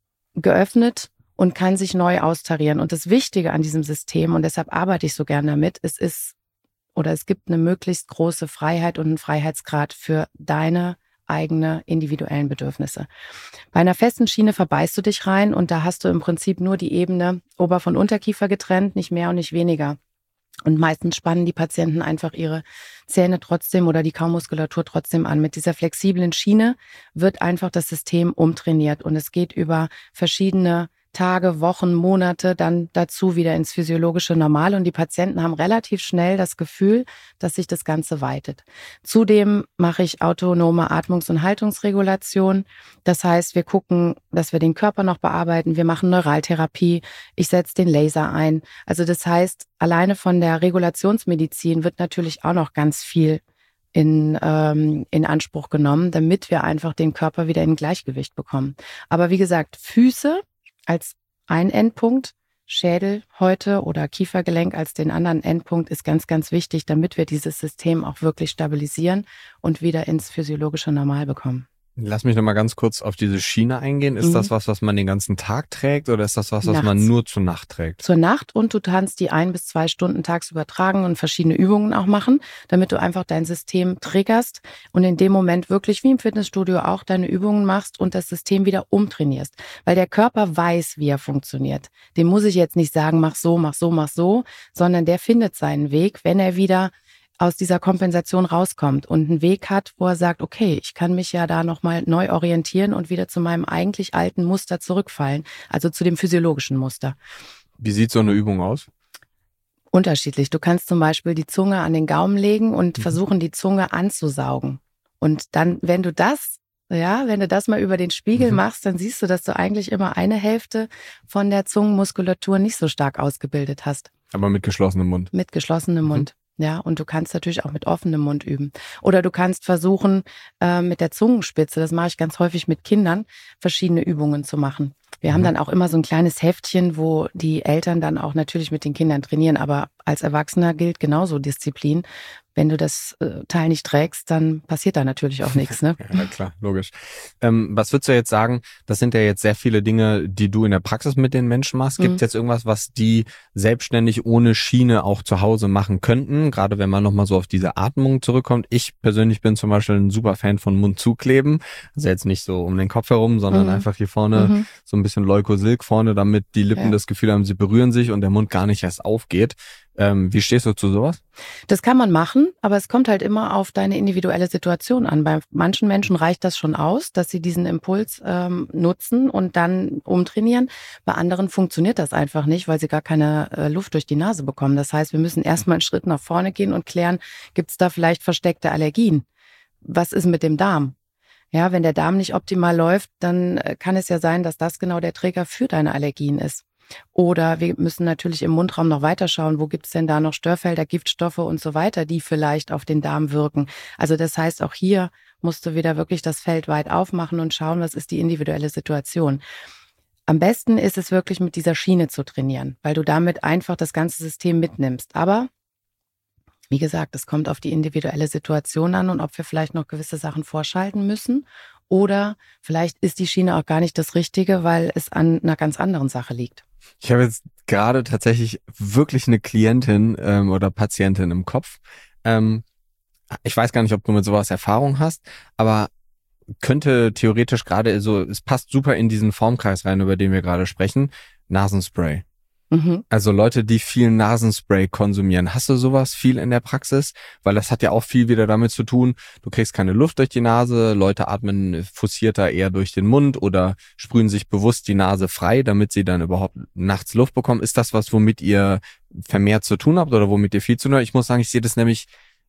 geöffnet und kann sich neu austarieren. Und das Wichtige an diesem System, und deshalb arbeite ich so gerne damit, es ist oder es gibt eine möglichst große Freiheit und einen Freiheitsgrad für deine eigene individuellen Bedürfnisse. Bei einer festen Schiene verbeißt du dich rein und da hast du im Prinzip nur die Ebene Ober- von Unterkiefer getrennt, nicht mehr und nicht weniger. Und meistens spannen die Patienten einfach ihre Zähne trotzdem oder die Kaumuskulatur trotzdem an. Mit dieser flexiblen Schiene wird einfach das System umtrainiert und es geht über verschiedene Tage, Wochen, Monate dann dazu wieder ins physiologische Normal und die Patienten haben relativ schnell das Gefühl, dass sich das Ganze weitet. Zudem mache ich autonome Atmungs- und Haltungsregulation. Das heißt, wir gucken, dass wir den Körper noch bearbeiten. Wir machen Neuraltherapie. Ich setze den Laser ein. Also das heißt, alleine von der Regulationsmedizin wird natürlich auch noch ganz viel in, ähm, in Anspruch genommen, damit wir einfach den Körper wieder in Gleichgewicht bekommen. Aber wie gesagt, Füße als ein Endpunkt, Schädel heute oder Kiefergelenk als den anderen Endpunkt ist ganz, ganz wichtig, damit wir dieses System auch wirklich stabilisieren und wieder ins physiologische Normal bekommen.
Lass mich noch mal ganz kurz auf diese Schiene eingehen. Ist mhm. das was, was man den ganzen Tag trägt oder ist das was, was Nachts. man nur zur Nacht trägt?
Zur Nacht und du kannst die ein bis zwei Stunden tagsüber tragen und verschiedene Übungen auch machen, damit du einfach dein System triggerst und in dem Moment wirklich wie im Fitnessstudio auch deine Übungen machst und das System wieder umtrainierst. Weil der Körper weiß, wie er funktioniert. Dem muss ich jetzt nicht sagen, mach so, mach so, mach so, sondern der findet seinen Weg, wenn er wieder aus dieser Kompensation rauskommt und einen Weg hat, wo er sagt, okay, ich kann mich ja da nochmal neu orientieren und wieder zu meinem eigentlich alten Muster zurückfallen, also zu dem physiologischen Muster.
Wie sieht so eine Übung aus?
Unterschiedlich. Du kannst zum Beispiel die Zunge an den Gaumen legen und mhm. versuchen, die Zunge anzusaugen. Und dann, wenn du das, ja, wenn du das mal über den Spiegel mhm. machst, dann siehst du, dass du eigentlich immer eine Hälfte von der Zungenmuskulatur nicht so stark ausgebildet hast.
Aber mit geschlossenem Mund.
Mit geschlossenem mhm. Mund. Ja, und du kannst natürlich auch mit offenem Mund üben. Oder du kannst versuchen, äh, mit der Zungenspitze, das mache ich ganz häufig mit Kindern, verschiedene Übungen zu machen. Wir mhm. haben dann auch immer so ein kleines Heftchen, wo die Eltern dann auch natürlich mit den Kindern trainieren. Aber als Erwachsener gilt genauso Disziplin. Wenn du das äh, Teil nicht trägst, dann passiert da natürlich auch nichts. Ne?
Ja, klar, logisch. Ähm, was würdest du jetzt sagen, das sind ja jetzt sehr viele Dinge, die du in der Praxis mit den Menschen machst. Gibt es mhm. jetzt irgendwas, was die selbstständig ohne Schiene auch zu Hause machen könnten? Gerade wenn man nochmal so auf diese Atmung zurückkommt. Ich persönlich bin zum Beispiel ein super Fan von Mund zukleben. Also jetzt nicht so um den Kopf herum, sondern mhm. einfach hier vorne mhm. so ein bisschen Leukosilk vorne, damit die Lippen ja. das Gefühl haben, sie berühren sich und der Mund gar nicht erst aufgeht. Ähm, wie stehst du zu sowas?
Das kann man machen, aber es kommt halt immer auf deine individuelle Situation an. Bei manchen Menschen reicht das schon aus, dass sie diesen Impuls ähm, nutzen und dann umtrainieren. Bei anderen funktioniert das einfach nicht, weil sie gar keine äh, Luft durch die Nase bekommen. Das heißt, wir müssen erstmal einen Schritt nach vorne gehen und klären, gibt es da vielleicht versteckte Allergien? Was ist mit dem Darm? Ja, wenn der Darm nicht optimal läuft, dann kann es ja sein, dass das genau der Träger für deine Allergien ist. Oder wir müssen natürlich im Mundraum noch weiterschauen, wo gibt's denn da noch Störfelder, Giftstoffe und so weiter, die vielleicht auf den Darm wirken. Also das heißt, auch hier musst du wieder wirklich das Feld weit aufmachen und schauen, was ist die individuelle Situation. Am besten ist es wirklich mit dieser Schiene zu trainieren, weil du damit einfach das ganze System mitnimmst. Aber wie gesagt, es kommt auf die individuelle Situation an und ob wir vielleicht noch gewisse Sachen vorschalten müssen. Oder vielleicht ist die Schiene auch gar nicht das Richtige, weil es an einer ganz anderen Sache liegt.
Ich habe jetzt gerade tatsächlich wirklich eine Klientin ähm, oder Patientin im Kopf. Ähm, ich weiß gar nicht, ob du mit sowas Erfahrung hast, aber könnte theoretisch gerade so, es passt super in diesen Formkreis rein, über den wir gerade sprechen, Nasenspray. Mhm. Also Leute, die viel Nasenspray konsumieren. Hast du sowas viel in der Praxis? Weil das hat ja auch viel wieder damit zu tun, du kriegst keine Luft durch die Nase, Leute atmen forcierter eher durch den Mund oder sprühen sich bewusst die Nase frei, damit sie dann überhaupt nachts Luft bekommen. Ist das was, womit ihr vermehrt zu tun habt oder womit ihr viel zu tun habt? Ich muss sagen, ich sehe das nämlich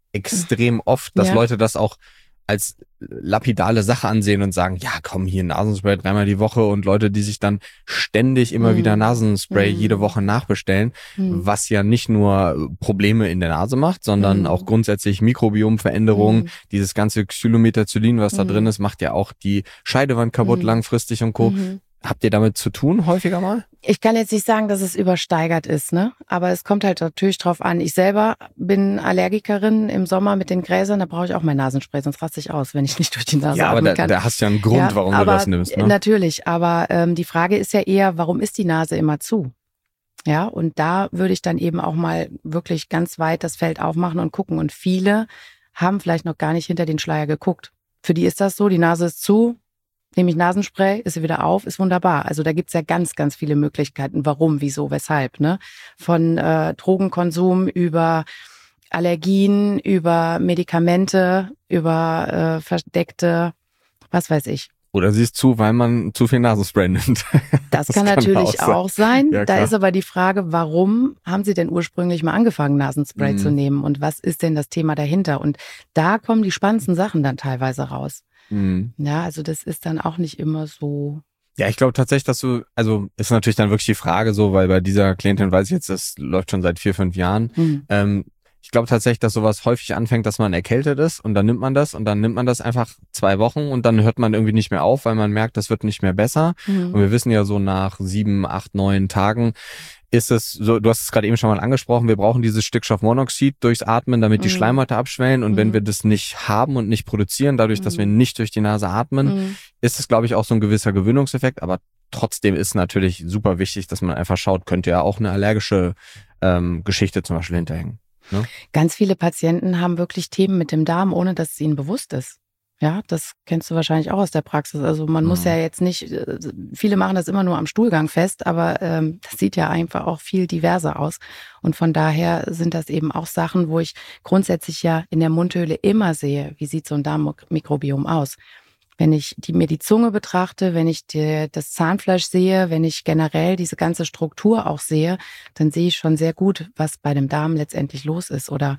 extrem oft, dass ja. Leute das auch als lapidale Sache ansehen und sagen, ja komm, hier Nasenspray dreimal die Woche und Leute, die sich dann ständig immer mm. wieder Nasenspray mm. jede Woche nachbestellen, mm. was ja nicht nur Probleme in der Nase macht, sondern mm. auch grundsätzlich Mikrobiomveränderungen, mm. dieses ganze Xylometacillin, was mm. da drin ist, macht ja auch die Scheidewand kaputt mm. langfristig und Co. Mm. Habt ihr damit zu tun häufiger mal?
Ich kann jetzt nicht sagen, dass es übersteigert ist, ne? Aber es kommt halt natürlich drauf an. Ich selber bin Allergikerin im Sommer mit den Gräsern, da brauche ich auch mein Nasenspray, sonst raste ich aus, wenn ich nicht durch die Nase
ja,
atmen
aber da,
kann.
da hast du ja einen Grund, ja, warum du das nimmst, ne?
Natürlich, aber ähm, die Frage ist ja eher, warum ist die Nase immer zu? Ja, und da würde ich dann eben auch mal wirklich ganz weit das Feld aufmachen und gucken. Und viele haben vielleicht noch gar nicht hinter den Schleier geguckt. Für die ist das so, die Nase ist zu, nehme ich Nasenspray, ist sie wieder auf, ist wunderbar. Also da gibt's ja ganz, ganz viele Möglichkeiten, warum, wieso, weshalb, ne? Von äh, Drogenkonsum über Allergien, über Medikamente, über äh, verdeckte, was weiß ich.
Oder sie ist zu, weil man zu viel Nasenspray nimmt.
Das, das kann, kann natürlich auch sein. Auch sein. Ja, da ist aber die Frage, warum haben Sie denn ursprünglich mal angefangen, Nasenspray mhm. zu nehmen? Und was ist denn das Thema dahinter? Und da kommen die spannendsten Sachen dann teilweise raus. Mhm. Ja, also das ist dann auch nicht immer so.
Ja, ich glaube tatsächlich, dass du, also ist natürlich dann wirklich die Frage so, weil bei dieser Klientin weiß ich jetzt, das läuft schon seit vier, fünf Jahren. Mhm. Ähm, ich glaube tatsächlich, dass sowas häufig anfängt, dass man erkältet ist und dann nimmt man das und dann nimmt man das einfach zwei Wochen und dann hört man irgendwie nicht mehr auf, weil man merkt, das wird nicht mehr besser. Mhm. Und wir wissen ja so nach sieben, acht, neun Tagen ist es so, du hast es gerade eben schon mal angesprochen, wir brauchen dieses Stickstoffmonoxid durchs Atmen, damit die mhm. Schleimhäute abschwellen und mhm. wenn wir das nicht haben und nicht produzieren, dadurch, mhm. dass wir nicht durch die Nase atmen, mhm. ist es, glaube ich, auch so ein gewisser Gewöhnungseffekt, aber trotzdem ist natürlich super wichtig, dass man einfach schaut, könnte ja auch eine allergische ähm, Geschichte zum Beispiel hinterhängen. Ne?
Ganz viele Patienten haben wirklich Themen mit dem Darm, ohne dass es ihnen bewusst ist. Ja, das kennst du wahrscheinlich auch aus der Praxis. Also man mhm. muss ja jetzt nicht, viele machen das immer nur am Stuhlgang fest, aber ähm, das sieht ja einfach auch viel diverser aus. Und von daher sind das eben auch Sachen, wo ich grundsätzlich ja in der Mundhöhle immer sehe, wie sieht so ein Darmmikrobiom aus. Wenn ich die, mir die Zunge betrachte, wenn ich die, das Zahnfleisch sehe, wenn ich generell diese ganze Struktur auch sehe, dann sehe ich schon sehr gut, was bei dem Darm letztendlich los ist. Oder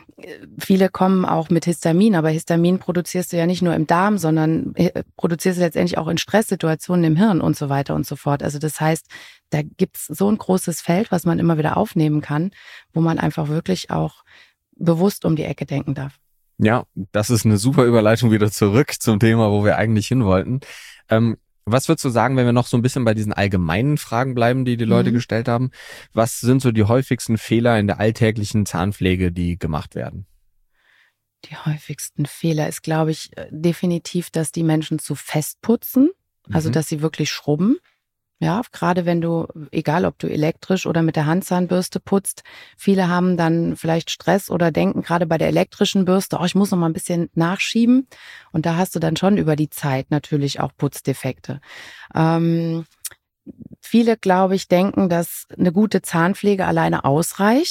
viele kommen auch mit Histamin, aber Histamin produzierst du ja nicht nur im Darm, sondern produzierst du letztendlich auch in Stresssituationen im Hirn und so weiter und so fort. Also das heißt, da gibt's so ein großes Feld, was man immer wieder aufnehmen kann, wo man einfach wirklich auch bewusst um die Ecke denken darf.
Ja, das ist eine super Überleitung wieder zurück zum Thema, wo wir eigentlich hin wollten. Ähm, was würdest du sagen, wenn wir noch so ein bisschen bei diesen allgemeinen Fragen bleiben, die die Leute mhm. gestellt haben? Was sind so die häufigsten Fehler in der alltäglichen Zahnpflege, die gemacht werden?
Die häufigsten Fehler ist, glaube ich, definitiv, dass die Menschen zu fest putzen, also mhm. dass sie wirklich schrubben. Ja, gerade wenn du, egal ob du elektrisch oder mit der Handzahnbürste putzt, viele haben dann vielleicht Stress oder denken gerade bei der elektrischen Bürste, oh, ich muss noch mal ein bisschen nachschieben. Und da hast du dann schon über die Zeit natürlich auch Putzdefekte. Ähm, viele, glaube ich, denken, dass eine gute Zahnpflege alleine ausreicht,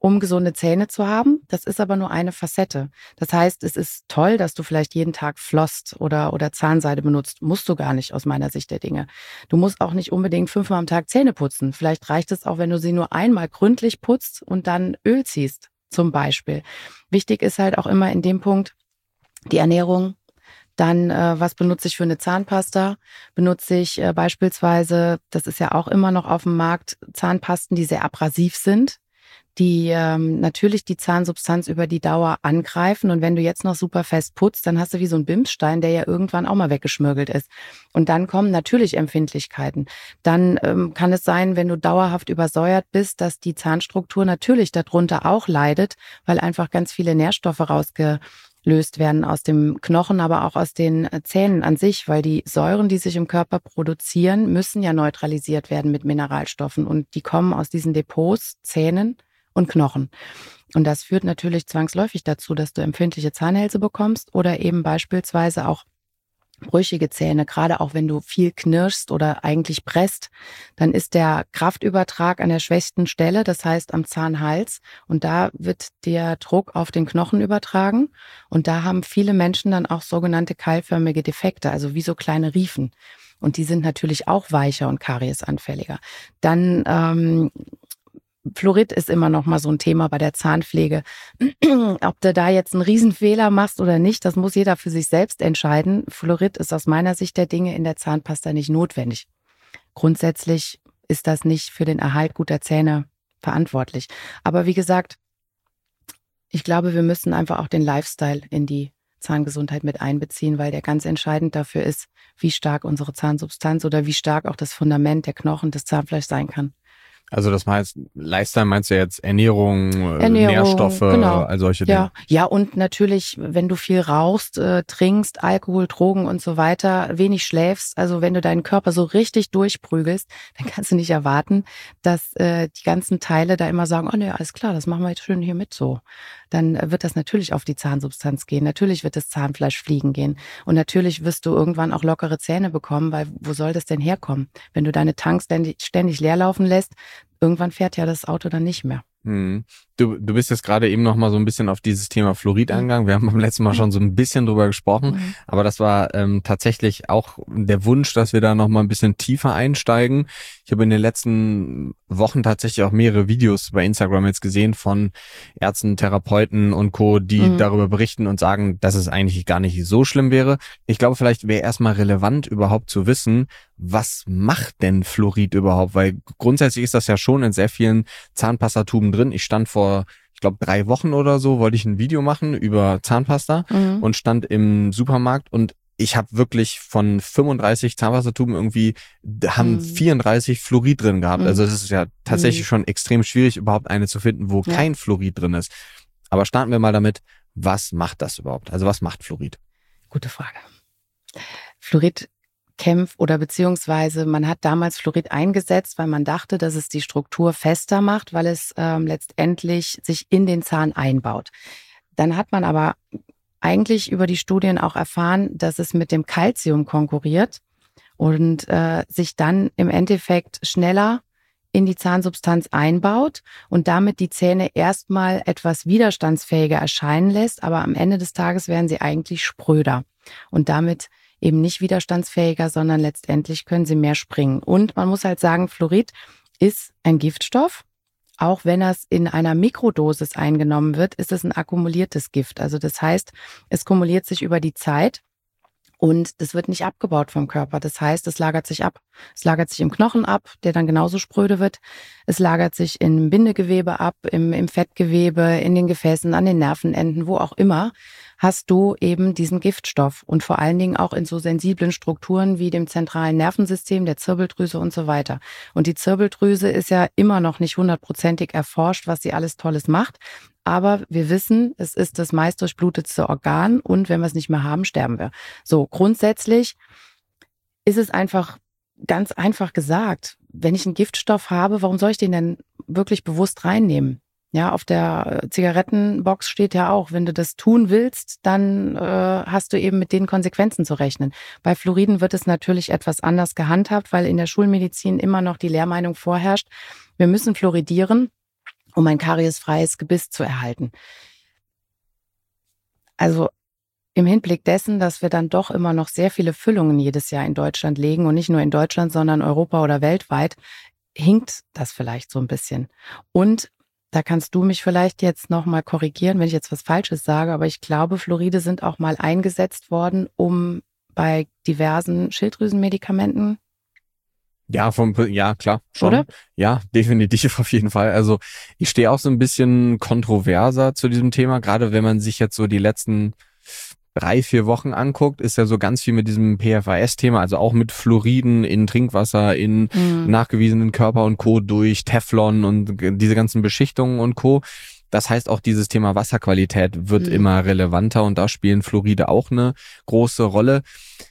um gesunde Zähne zu haben. Das ist aber nur eine Facette. Das heißt, es ist toll, dass du vielleicht jeden Tag flosst oder, oder Zahnseide benutzt. Musst du gar nicht aus meiner Sicht der Dinge. Du musst auch nicht unbedingt fünfmal am Tag Zähne putzen. Vielleicht reicht es auch, wenn du sie nur einmal gründlich putzt und dann Öl ziehst, zum Beispiel. Wichtig ist halt auch immer in dem Punkt die Ernährung. Dann, äh, was benutze ich für eine Zahnpasta? Benutze ich äh, beispielsweise, das ist ja auch immer noch auf dem Markt, Zahnpasten, die sehr abrasiv sind, die ähm, natürlich die Zahnsubstanz über die Dauer angreifen. Und wenn du jetzt noch super fest putzt, dann hast du wie so einen Bimsstein, der ja irgendwann auch mal weggeschmirgelt ist. Und dann kommen natürlich Empfindlichkeiten. Dann ähm, kann es sein, wenn du dauerhaft übersäuert bist, dass die Zahnstruktur natürlich darunter auch leidet, weil einfach ganz viele Nährstoffe rausgelöst werden aus dem Knochen, aber auch aus den Zähnen an sich, weil die Säuren, die sich im Körper produzieren, müssen ja neutralisiert werden mit Mineralstoffen. Und die kommen aus diesen Depots, Zähnen und Knochen. Und das führt natürlich zwangsläufig dazu, dass du empfindliche Zahnhälse bekommst oder eben beispielsweise auch brüchige Zähne. Gerade auch wenn du viel knirschst oder eigentlich presst, dann ist der Kraftübertrag an der schwächsten Stelle, das heißt am Zahnhals. Und da wird der Druck auf den Knochen übertragen. Und da haben viele Menschen dann auch sogenannte keilförmige Defekte, also wie so kleine Riefen. Und die sind natürlich auch weicher und kariesanfälliger. Dann ähm, Fluorid ist immer noch mal so ein Thema bei der Zahnpflege. Ob du da jetzt einen Riesenfehler machst oder nicht, das muss jeder für sich selbst entscheiden. Fluorid ist aus meiner Sicht der Dinge in der Zahnpasta nicht notwendig. Grundsätzlich ist das nicht für den Erhalt guter Zähne verantwortlich. Aber wie gesagt, ich glaube, wir müssen einfach auch den Lifestyle in die Zahngesundheit mit einbeziehen, weil der ganz entscheidend dafür ist, wie stark unsere Zahnsubstanz oder wie stark auch das Fundament, der Knochen, des Zahnfleischs sein kann.
Also das heißt, Lifestyle meinst du jetzt Ernährung,
Ernährung,
Nährstoffe,
genau.
all solche
Ja.
Dinge?
Ja, und natürlich, wenn du viel rauchst, äh, trinkst, Alkohol, Drogen und so weiter, wenig schläfst, also wenn du deinen Körper so richtig durchprügelst, dann kannst du nicht erwarten, dass äh, die ganzen Teile da immer sagen, oh ne, alles klar, das machen wir jetzt schön hier mit so. Dann äh, wird das natürlich auf die Zahnsubstanz gehen, natürlich wird das Zahnfleisch fliegen gehen und natürlich wirst du irgendwann auch lockere Zähne bekommen, weil wo soll das denn herkommen? Wenn du deine Tanks ständig, ständig leer laufen lässt, irgendwann fährt ja das Auto dann nicht mehr.
Hm. Du, du bist jetzt gerade eben noch mal so ein bisschen auf dieses Thema Fluorid
Mhm.
eingegangen. Wir haben beim letzten Mal schon so ein bisschen drüber gesprochen,
Mhm.
aber das war ähm, tatsächlich auch der Wunsch, dass wir da noch mal ein bisschen tiefer einsteigen. Ich habe in den letzten Wochen tatsächlich auch mehrere Videos bei Instagram jetzt gesehen von Ärzten, Therapeuten und Co., die
Mhm.
darüber berichten und sagen, dass es eigentlich gar nicht so schlimm wäre. Ich glaube, vielleicht wäre erstmal relevant überhaupt zu wissen, was macht denn Fluorid überhaupt? Weil grundsätzlich ist das ja schon in sehr vielen Zahnpastatuben drin. Ich stand vor, ich glaube, drei Wochen oder so, wollte ich ein Video machen über Zahnpasta
Mhm.
und stand im Supermarkt und ich habe wirklich von fünfunddreißig Zahnpastatuben irgendwie, da haben
Mhm.
vierunddreißig Fluorid drin gehabt.
Mhm.
Also es ist ja tatsächlich
Mhm.
schon extrem schwierig, überhaupt eine zu finden, wo
Ja.
kein Fluorid drin ist. Aber starten wir mal damit, was macht das überhaupt? Also was macht Fluorid?
Gute Frage. Fluorid kämpft oder beziehungsweise man hat damals Fluorid eingesetzt, weil man dachte, dass es die Struktur fester macht, weil es ähm, letztendlich sich in den Zahn einbaut. Dann hat man aber eigentlich über die Studien auch erfahren, dass es mit dem Calcium konkurriert und äh, sich dann im Endeffekt schneller in die Zahnsubstanz einbaut und damit die Zähne erstmal etwas widerstandsfähiger erscheinen lässt, aber am Ende des Tages werden sie eigentlich spröder und damit eben nicht widerstandsfähiger, sondern letztendlich können sie mehr springen. Und man muss halt sagen, Fluorid ist ein Giftstoff. Auch wenn es in einer Mikrodosis eingenommen wird, ist es ein akkumuliertes Gift. Also das heißt, es kumuliert sich über die Zeit und das wird nicht abgebaut vom Körper. Das heißt, es lagert sich ab. Es lagert sich im Knochen ab, der dann genauso spröde wird. Es lagert sich im Bindegewebe ab, im, im Fettgewebe, in den Gefäßen, an den Nervenenden, wo auch immer, hast du eben diesen Giftstoff und vor allen Dingen auch in so sensiblen Strukturen wie dem zentralen Nervensystem, der Zirbeldrüse und so weiter. Und die Zirbeldrüse ist ja immer noch nicht hundertprozentig erforscht, was sie alles Tolles macht. Aber wir wissen, es ist das meist durchblutetste Organ und wenn wir es nicht mehr haben, sterben wir. So, grundsätzlich ist es einfach ganz einfach gesagt, wenn ich einen Giftstoff habe, warum soll ich den denn wirklich bewusst reinnehmen? Ja, auf der Zigarettenbox steht ja auch, wenn du das tun willst, dann äh, hast du eben mit den Konsequenzen zu rechnen. Bei Fluoriden wird es natürlich etwas anders gehandhabt, weil in der Schulmedizin immer noch die Lehrmeinung vorherrscht, wir müssen fluoridieren, um ein kariesfreies Gebiss zu erhalten. Also im Hinblick dessen, dass wir dann doch immer noch sehr viele Füllungen jedes Jahr in Deutschland legen und nicht nur in Deutschland, sondern Europa oder weltweit, hinkt das vielleicht so ein bisschen. Und da kannst du mich vielleicht jetzt nochmal korrigieren, wenn ich jetzt was Falsches sage, aber ich glaube, Fluoride sind auch mal eingesetzt worden, um bei diversen Schilddrüsenmedikamenten.
Ja, vom, ja, klar, schon.
Oder?
Ja, definitiv auf jeden Fall. Also ich stehe auch so ein bisschen kontroverser zu diesem Thema, gerade wenn man sich jetzt so die letzten drei, vier Wochen anguckt, ist ja so ganz viel mit diesem P F A S-Thema, also auch mit Fluoriden in Trinkwasser, in mhm. nachgewiesenen Körper und Co. durch Teflon und diese ganzen Beschichtungen und Co. Das heißt, auch dieses Thema Wasserqualität wird mhm. immer relevanter und da spielen Fluoride auch eine große Rolle.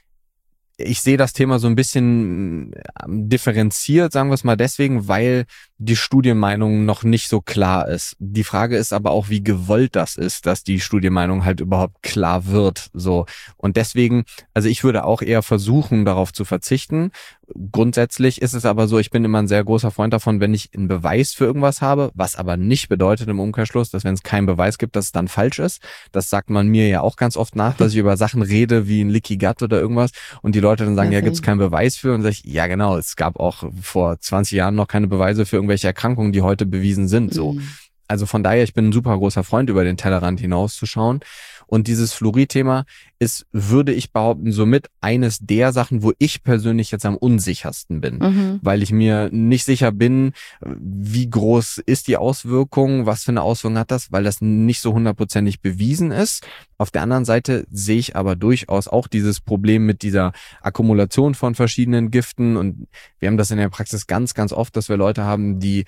Ich sehe das Thema so ein bisschen differenziert, sagen wir es mal deswegen, weil die Studienmeinung noch nicht so klar ist. Die Frage ist aber auch, wie gewollt das ist, dass die Studienmeinung halt überhaupt klar wird. So. Und deswegen, also ich würde auch eher versuchen, darauf zu verzichten. Grundsätzlich ist es aber so, ich bin immer ein sehr großer Freund davon, wenn ich einen Beweis für irgendwas habe, was aber nicht bedeutet im Umkehrschluss, dass wenn es keinen Beweis gibt, dass es dann falsch ist. Das sagt man mir ja auch ganz oft nach, dass ich über Sachen rede wie ein Leaky Gut oder irgendwas und die Leute dann sagen, okay. ja, gibt's keinen Beweis für? Und sag ich, ja genau, es gab auch vor zwanzig Jahren noch keine Beweise für irgendwelche Erkrankungen, die heute bewiesen sind. So. Mhm. Also von daher, ich bin ein super großer Freund, über den Tellerrand hinauszuschauen. Und dieses Fluorid-Thema ist, würde ich behaupten, somit eines der Sachen, wo ich persönlich jetzt am unsichersten bin. Mhm. Weil ich mir nicht sicher bin, wie groß ist die Auswirkung, was für eine Auswirkung hat das, weil das nicht so hundertprozentig bewiesen ist. Auf der anderen Seite sehe ich aber durchaus auch dieses Problem mit dieser Akkumulation von verschiedenen Giften. Und wir haben das in der Praxis ganz, ganz oft, dass wir Leute haben, die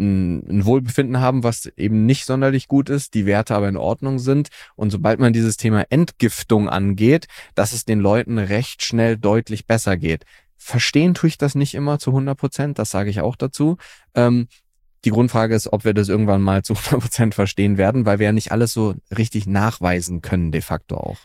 ein Wohlbefinden haben, was eben nicht sonderlich gut ist, die Werte aber in Ordnung sind. Und sobald man dieses Thema Entgiftung angeht, dass es den Leuten recht schnell deutlich besser geht. Verstehen tue ich das nicht immer zu hundert Prozent, das sage ich auch dazu. Ähm, die Grundfrage ist, ob wir das irgendwann mal zu hundert Prozent verstehen werden, weil wir ja nicht alles so richtig nachweisen können, de facto auch.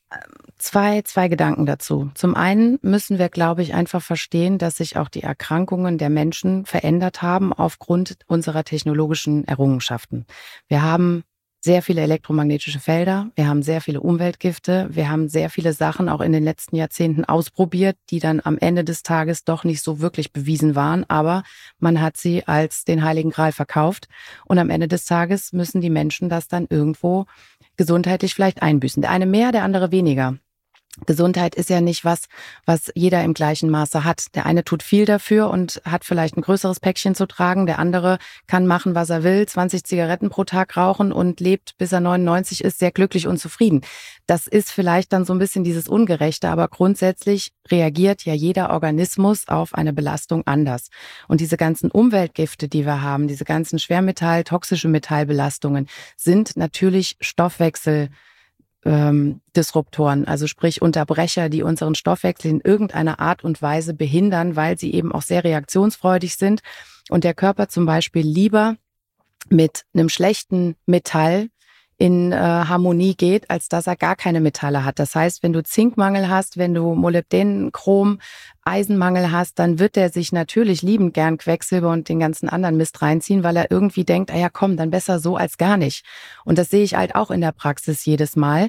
Zwei, zwei Gedanken dazu. Zum einen müssen wir, glaube ich, einfach verstehen, dass sich auch die Erkrankungen der Menschen verändert haben aufgrund unserer technologischen Errungenschaften. Wir haben sehr viele elektromagnetische Felder, wir haben sehr viele Umweltgifte, wir haben sehr viele Sachen auch in den letzten Jahrzehnten ausprobiert, die dann am Ende des Tages doch nicht so wirklich bewiesen waren, aber man hat sie als den Heiligen Gral verkauft und am Ende des Tages müssen die Menschen das dann irgendwo gesundheitlich vielleicht einbüßen. Der eine mehr, der andere weniger. Gesundheit ist ja nicht was, was jeder im gleichen Maße hat. Der eine tut viel dafür und hat vielleicht ein größeres Päckchen zu tragen. Der andere kann machen, was er will, zwanzig Zigaretten pro Tag rauchen und lebt, bis er neunundneunzig ist, sehr glücklich und zufrieden. Das ist vielleicht dann so ein bisschen dieses Ungerechte, aber grundsätzlich reagiert ja jeder Organismus auf eine Belastung anders. Und diese ganzen Umweltgifte, die wir haben, diese ganzen Schwermetall-, toxische Metallbelastungen sind natürlich Stoffwechsel Ähm, Disruptoren, also sprich Unterbrecher, die unseren Stoffwechsel in irgendeiner Art und Weise behindern, weil sie eben auch sehr reaktionsfreudig sind und der Körper zum Beispiel lieber mit einem schlechten Metall in äh, Harmonie geht, als dass er gar keine Metalle hat. Das heißt, wenn du Zinkmangel hast, wenn du Molybden, Chrom, Eisenmangel hast, dann wird der sich natürlich liebend gern Quecksilber und den ganzen anderen Mist reinziehen, weil er irgendwie denkt, ah ja komm, dann besser so als gar nicht. Und das sehe ich halt auch in der Praxis jedes Mal.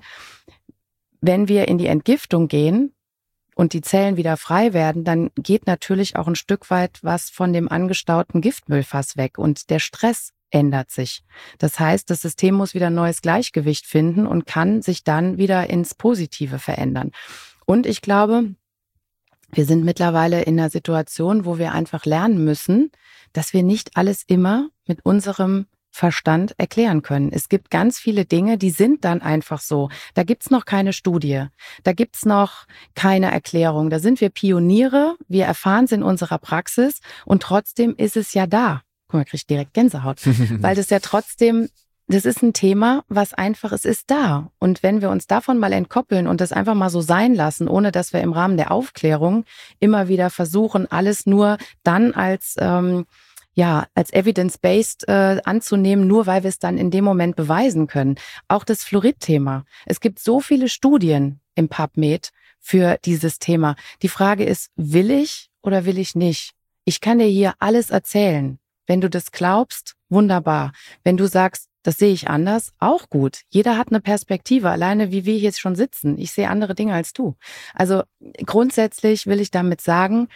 Wenn wir in die Entgiftung gehen und die Zellen wieder frei werden, dann geht natürlich auch ein Stück weit was von dem angestauten Giftmüllfass weg und der Stress ändert sich. Das heißt, das System muss wieder ein neues Gleichgewicht finden und kann sich dann wieder ins Positive verändern. Und ich glaube, wir sind mittlerweile in einer Situation, wo wir einfach lernen müssen, dass wir nicht alles immer mit unserem Verstand erklären können. Es gibt ganz viele Dinge, die sind dann einfach so. Da gibt's noch keine Studie, da gibt's noch keine Erklärung. Da sind wir Pioniere, wir erfahren es in unserer Praxis und trotzdem ist es ja da. Guck mal, ich krieg direkt Gänsehaut, weil das ja trotzdem, das ist ein Thema, was einfach, es ist da. Und wenn wir uns davon mal entkoppeln und das einfach mal so sein lassen, ohne dass wir im Rahmen der Aufklärung immer wieder versuchen, alles nur dann als ähm, ja als evidence-based äh, anzunehmen, nur weil wir es dann in dem Moment beweisen können. Auch das Fluorid-Thema. Es gibt so viele Studien im PubMed für dieses Thema. Die Frage ist, will ich oder will ich nicht? Ich kann dir hier alles erzählen. Wenn du das glaubst, wunderbar. Wenn du sagst, das sehe ich anders, auch gut. Jeder hat eine Perspektive, alleine wie wir jetzt schon sitzen. Ich sehe andere Dinge als du. Also grundsätzlich will ich damit sagen,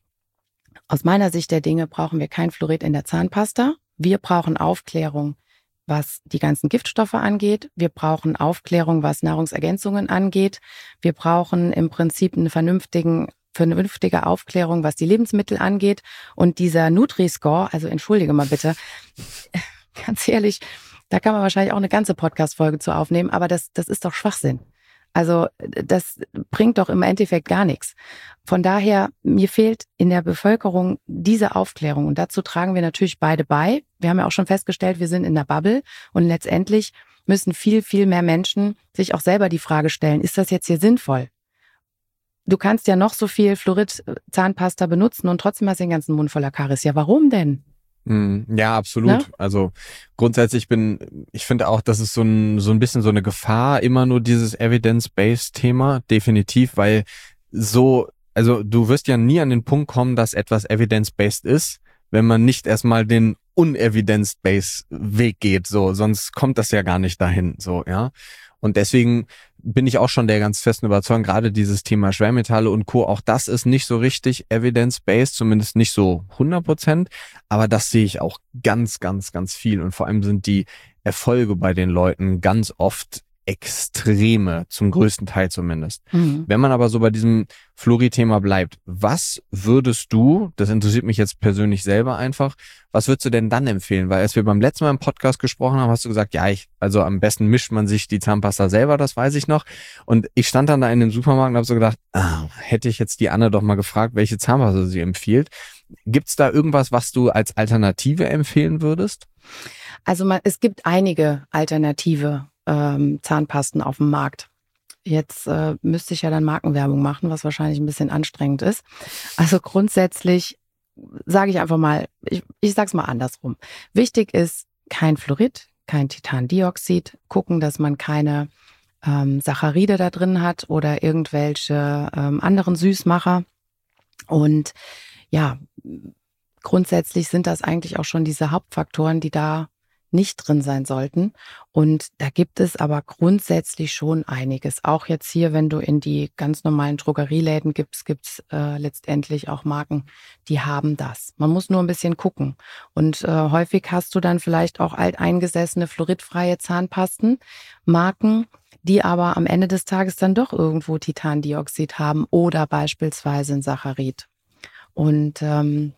aus meiner Sicht der Dinge brauchen wir kein Fluorid in der Zahnpasta. Wir brauchen Aufklärung, was die ganzen Giftstoffe angeht. Wir brauchen Aufklärung, was Nahrungsergänzungen angeht. Wir brauchen im Prinzip eine vernünftigen, vernünftige Aufklärung, was die Lebensmittel angeht. Und dieser Nutri-Score, also entschuldige mal bitte, ganz ehrlich, da kann man wahrscheinlich auch eine ganze Podcast-Folge zu aufnehmen, aber das, das ist doch Schwachsinn. Also das bringt doch im Endeffekt gar nichts. Von daher, mir fehlt in der Bevölkerung diese Aufklärung und dazu tragen wir natürlich beide bei. Wir haben ja auch schon festgestellt, wir sind in der Bubble und letztendlich müssen viel, viel mehr Menschen sich auch selber die Frage stellen, ist das jetzt hier sinnvoll? Du kannst ja noch so viel Fluorid-Zahnpasta benutzen und trotzdem hast du den ganzen Mund voller Karies. Ja, warum denn?
Ja, absolut. Ne? Also grundsätzlich bin, ich finde auch, das ist so ein, so ein bisschen so eine Gefahr, immer nur dieses Evidence-Based-Thema, definitiv, weil so, also du wirst ja nie an den Punkt kommen, dass etwas Evidence-Based ist, wenn man nicht erstmal den unevidence-based Weg geht, so, sonst kommt das ja gar nicht dahin, so, ja. Und deswegen bin ich auch schon der ganz festen Überzeugung, gerade dieses Thema Schwermetalle und Co., auch das ist nicht so richtig evidence-based, zumindest nicht so hundert Prozent, aber das sehe ich auch ganz, ganz, ganz viel und vor allem sind die Erfolge bei den Leuten ganz oft extreme, zum größten Teil zumindest. Mhm. Wenn man aber so bei diesem Fluorid-Thema bleibt, was würdest du, das interessiert mich jetzt persönlich selber einfach, was würdest du denn dann empfehlen? Weil als wir beim letzten Mal im Podcast gesprochen haben, hast du gesagt, ja, ich, also am besten mischt man sich die Zahnpasta selber, das weiß ich noch. Und ich stand dann da in dem Supermarkt und habe so gedacht, ah, hätte ich jetzt die Anne doch mal gefragt, welche Zahnpasta sie empfiehlt. Gibt's da irgendwas, was du als Alternative empfehlen würdest?
Also man, es gibt einige Alternative ähm, Zahnpasten auf dem Markt. Jetzt äh, müsste ich ja dann Markenwerbung machen, was wahrscheinlich ein bisschen anstrengend ist. Also grundsätzlich sage ich einfach mal, ich, ich sage es mal andersrum. Wichtig ist kein Fluorid, kein Titandioxid. Gucken, dass man keine ähm, Saccharide da drin hat oder irgendwelche ähm, anderen Süßmacher. Und ja, grundsätzlich sind das eigentlich auch schon diese Hauptfaktoren, die da nicht drin sein sollten. Und da gibt es aber grundsätzlich schon einiges. Auch jetzt hier, wenn du in die ganz normalen Drogerieläden gibst, gibt's äh, letztendlich auch Marken, die haben das. Man muss nur ein bisschen gucken. Und äh, häufig hast du dann vielleicht auch alteingesessene fluoridfreie Zahnpasten, Marken, die aber am Ende des Tages dann doch irgendwo Titandioxid haben oder beispielsweise ein Saccharid. Und ähm,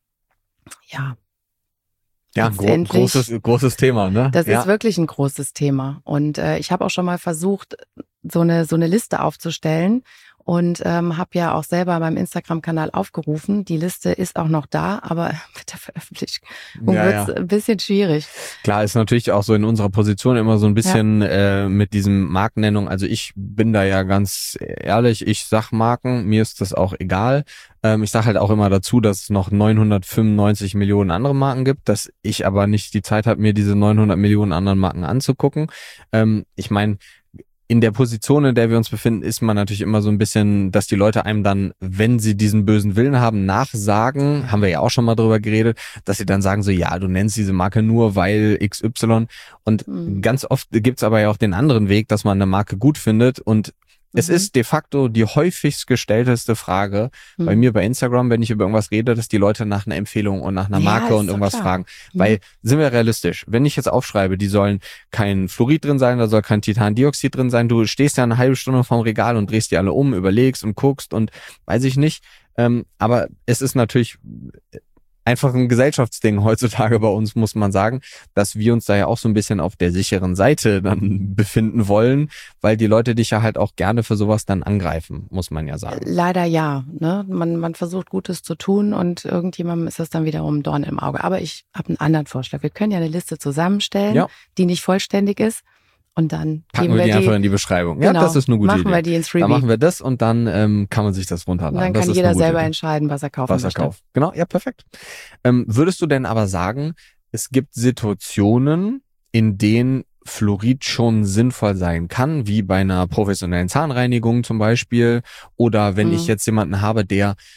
ja,
Ja, gro- großes, großes Thema, ne?
Das
ja.
ist wirklich ein großes Thema. Und äh, ich habe auch schon mal versucht, so eine so eine Liste aufzustellen und ähm, habe ja auch selber beim Instagram-Kanal aufgerufen. Die Liste ist auch noch da, aber mit der Veröffentlichung ja, wird's ja. ein bisschen schwierig.
Klar, ist natürlich auch so in unserer Position immer so ein bisschen ja. äh, mit diesem Markennennung. Also ich bin da ja ganz ehrlich, ich sag Marken, mir ist das auch egal. Ähm, ich sage halt auch immer dazu, dass es noch neunhundertfünfundneunzig Millionen andere Marken gibt, dass ich aber nicht die Zeit habe, mir diese neunhundert Millionen anderen Marken anzugucken. Ähm, ich meine, in der Position, in der wir uns befinden, ist man natürlich immer so ein bisschen, dass die Leute einem dann, wenn sie diesen bösen Willen haben, nachsagen, haben wir ja auch schon mal drüber geredet, dass sie dann sagen so, ja, du nennst diese Marke nur, weil X Y. Und mhm. ganz oft gibt's aber ja auch den anderen Weg, dass man eine Marke gut findet und es mhm. ist de facto die häufigst gestellteste Frage mhm. bei mir bei Instagram, wenn ich über irgendwas rede, dass die Leute nach einer Empfehlung und nach einer ja, Marke und irgendwas klar. fragen. Mhm. Weil, sind wir realistisch, wenn ich jetzt aufschreibe, die sollen kein Fluorid drin sein, da soll kein Titandioxid drin sein, du stehst ja eine halbe Stunde vorm Regal und drehst die alle um, überlegst und guckst und weiß ich nicht. Ähm, aber es ist natürlich einfach ein Gesellschaftsding heutzutage bei uns, muss man sagen, dass wir uns da ja auch so ein bisschen auf der sicheren Seite dann befinden wollen, weil die Leute dich ja halt auch gerne für sowas dann angreifen, muss man ja sagen.
Leider ja, ne? Man, man versucht Gutes zu tun und irgendjemandem ist das dann wiederum ein Dorn im Auge. Aber ich habe einen anderen Vorschlag. Wir können ja eine Liste zusammenstellen, ja. die nicht vollständig ist. Und dann
packen
geben
wir die
die
einfach in die Beschreibung.
Genau,
ja, das ist eine gute
machen
Idee.
Wir die ins Freebie.
Dann machen wir das und dann ähm, kann man sich das runterladen.
Und dann
das
kann
ist
jeder selber
Idee.
entscheiden, was er kaufen
was
möchte.
er kauft. Genau, ja, perfekt. Ähm, würdest du denn aber sagen, es gibt Situationen, in denen Fluorid schon sinnvoll sein kann, wie bei einer professionellen Zahnreinigung zum Beispiel, oder wenn mhm. ich jetzt jemanden habe, der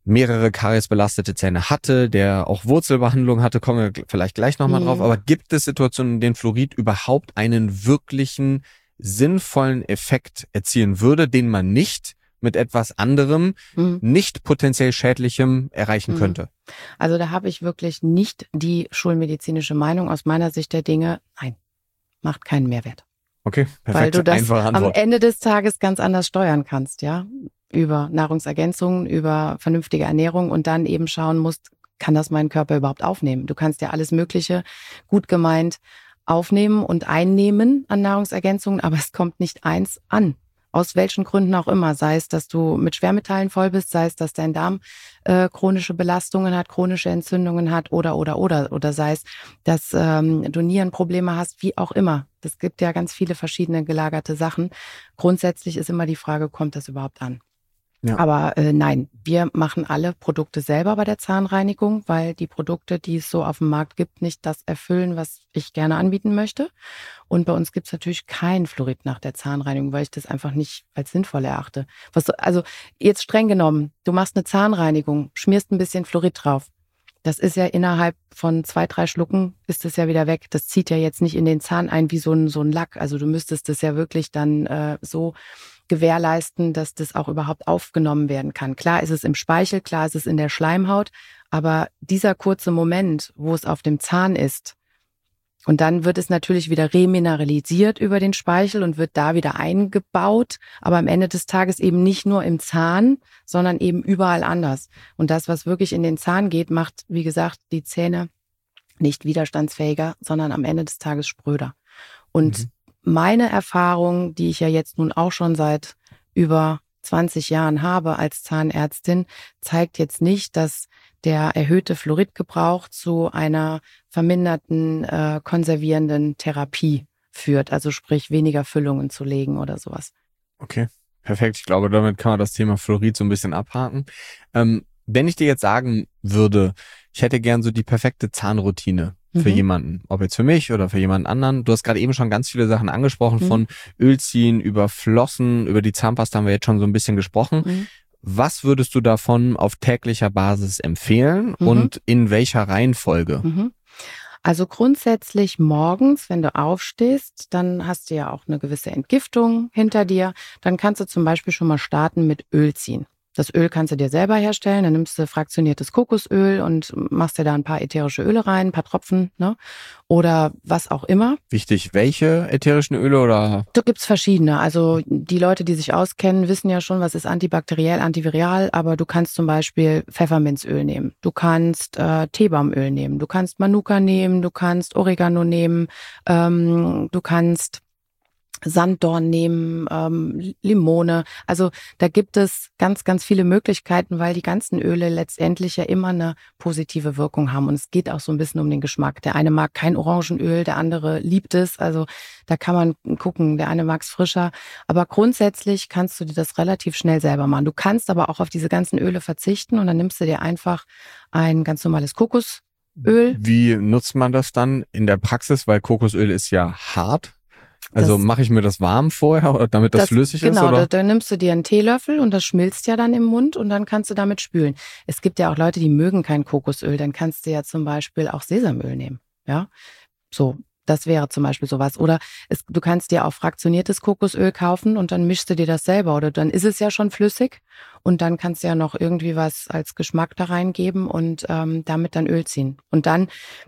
mehrere kariesbelastete Zähne hatte, der auch Wurzelbehandlung hatte, kommen wir vielleicht gleich nochmal mhm. drauf, aber gibt es Situationen, in denen Fluorid überhaupt einen wirklichen, sinnvollen Effekt erzielen würde, den man nicht mit etwas anderem, mhm. nicht potenziell Schädlichem erreichen mhm. könnte?
Also da habe ich wirklich nicht die schulmedizinische Meinung aus meiner Sicht der Dinge. Nein, macht keinen Mehrwert.
Okay, perfekt.
Weil du das
Einfache Antwort.
Am Ende des Tages ganz anders steuern kannst, ja, über Nahrungsergänzungen, über vernünftige Ernährung und dann eben schauen musst, kann das mein Körper überhaupt aufnehmen? Du kannst ja alles Mögliche gut gemeint aufnehmen und einnehmen an Nahrungsergänzungen, aber es kommt nicht eins an. Aus welchen Gründen auch immer, sei es, dass du mit Schwermetallen voll bist, sei es, dass dein Darm äh, chronische Belastungen hat, chronische Entzündungen hat oder, oder, oder, oder sei es, dass ähm, du Nierenprobleme hast, wie auch immer. Es gibt ja ganz viele verschiedene gelagerte Sachen. Grundsätzlich ist immer die Frage, kommt das überhaupt an? Ja. Aber äh, nein, wir machen alle Produkte selber bei der Zahnreinigung, weil die Produkte, die es so auf dem Markt gibt, nicht das erfüllen, was ich gerne anbieten möchte. Und bei uns gibt es natürlich kein Fluorid nach der Zahnreinigung, weil ich das einfach nicht als sinnvoll erachte. Was, also jetzt streng genommen, du machst eine Zahnreinigung, schmierst ein bisschen Fluorid drauf. Das ist ja innerhalb von zwei, drei Schlucken ist das ja wieder weg. Das zieht ja jetzt nicht in den Zahn ein wie so ein, so ein Lack. Also du müsstest das ja wirklich dann äh, so gewährleisten, dass das auch überhaupt aufgenommen werden kann. Klar ist es im Speichel, klar ist es in der Schleimhaut, aber dieser kurze Moment, wo es auf dem Zahn ist, und dann wird es natürlich wieder remineralisiert über den Speichel und wird da wieder eingebaut, aber am Ende des Tages eben nicht nur im Zahn, sondern eben überall anders. Und das, was wirklich in den Zahn geht, macht, wie gesagt, die Zähne nicht widerstandsfähiger, sondern am Ende des Tages spröder. Und mhm. meine Erfahrung, die ich ja jetzt nun auch schon seit über zwanzig Jahren habe als Zahnärztin, zeigt jetzt nicht, dass der erhöhte Fluoridgebrauch zu einer verminderten äh, konservierenden Therapie führt. Also sprich, weniger Füllungen zu legen oder sowas.
Okay, perfekt. Ich glaube, damit kann man das Thema Fluorid so ein bisschen abhaken. Ähm, wenn ich dir jetzt sagen würde, ich hätte gern so die perfekte Zahnroutine für mhm. jemanden, ob jetzt für mich oder für jemanden anderen. Du hast gerade eben schon ganz viele Sachen angesprochen, mhm. von Ölziehen über Flossen, über die Zahnpasta haben wir jetzt schon so ein bisschen gesprochen. Mhm. Was würdest du davon auf täglicher Basis empfehlen mhm. und in welcher Reihenfolge?
Mhm. Also grundsätzlich morgens, wenn du aufstehst, dann hast du ja auch eine gewisse Entgiftung hinter dir. Dann kannst du zum Beispiel schon mal starten mit Ölziehen. Das Öl kannst du dir selber herstellen, dann nimmst du fraktioniertes Kokosöl und machst dir da ein paar ätherische Öle rein, ein paar Tropfen, ne? Oder was auch immer.
Wichtig, welche ätherischen Öle oder?
Da gibt's verschiedene. Also die Leute, die sich auskennen, wissen ja schon, was ist antibakteriell, antiviral, aber du kannst zum Beispiel Pfefferminzöl nehmen. Du kannst äh, Teebaumöl nehmen, du kannst Manuka nehmen, du kannst Oregano nehmen, ähm, du kannst Sanddorn nehmen, ähm, Limone. Also da gibt es ganz, ganz viele Möglichkeiten, weil die ganzen Öle letztendlich ja immer eine positive Wirkung haben. Und es geht auch so ein bisschen um den Geschmack. Der eine mag kein Orangenöl, der andere liebt es. Also da kann man gucken, der eine mag es frischer. Aber grundsätzlich kannst du dir das relativ schnell selber machen. Du kannst aber auch auf diese ganzen Öle verzichten und dann nimmst du dir einfach ein ganz normales Kokosöl.
Wie nutzt man das dann in der Praxis? Weil Kokosöl ist ja hart. Also mache ich mir das warm vorher, damit das, das flüssig
genau,
ist? Genau,
da, da nimmst du dir einen Teelöffel und das schmilzt ja dann im Mund und dann kannst du damit spülen. Es gibt ja auch Leute, die mögen kein Kokosöl, dann kannst du ja zum Beispiel auch Sesamöl nehmen. Ja, so, das wäre zum Beispiel sowas. Oder es, du kannst dir auch fraktioniertes Kokosöl kaufen und dann mischst du dir das selber. Oder dann ist es ja schon flüssig und dann kannst du ja noch irgendwie was als Geschmack da reingeben und ähm, damit dann Öl ziehen. Und dann,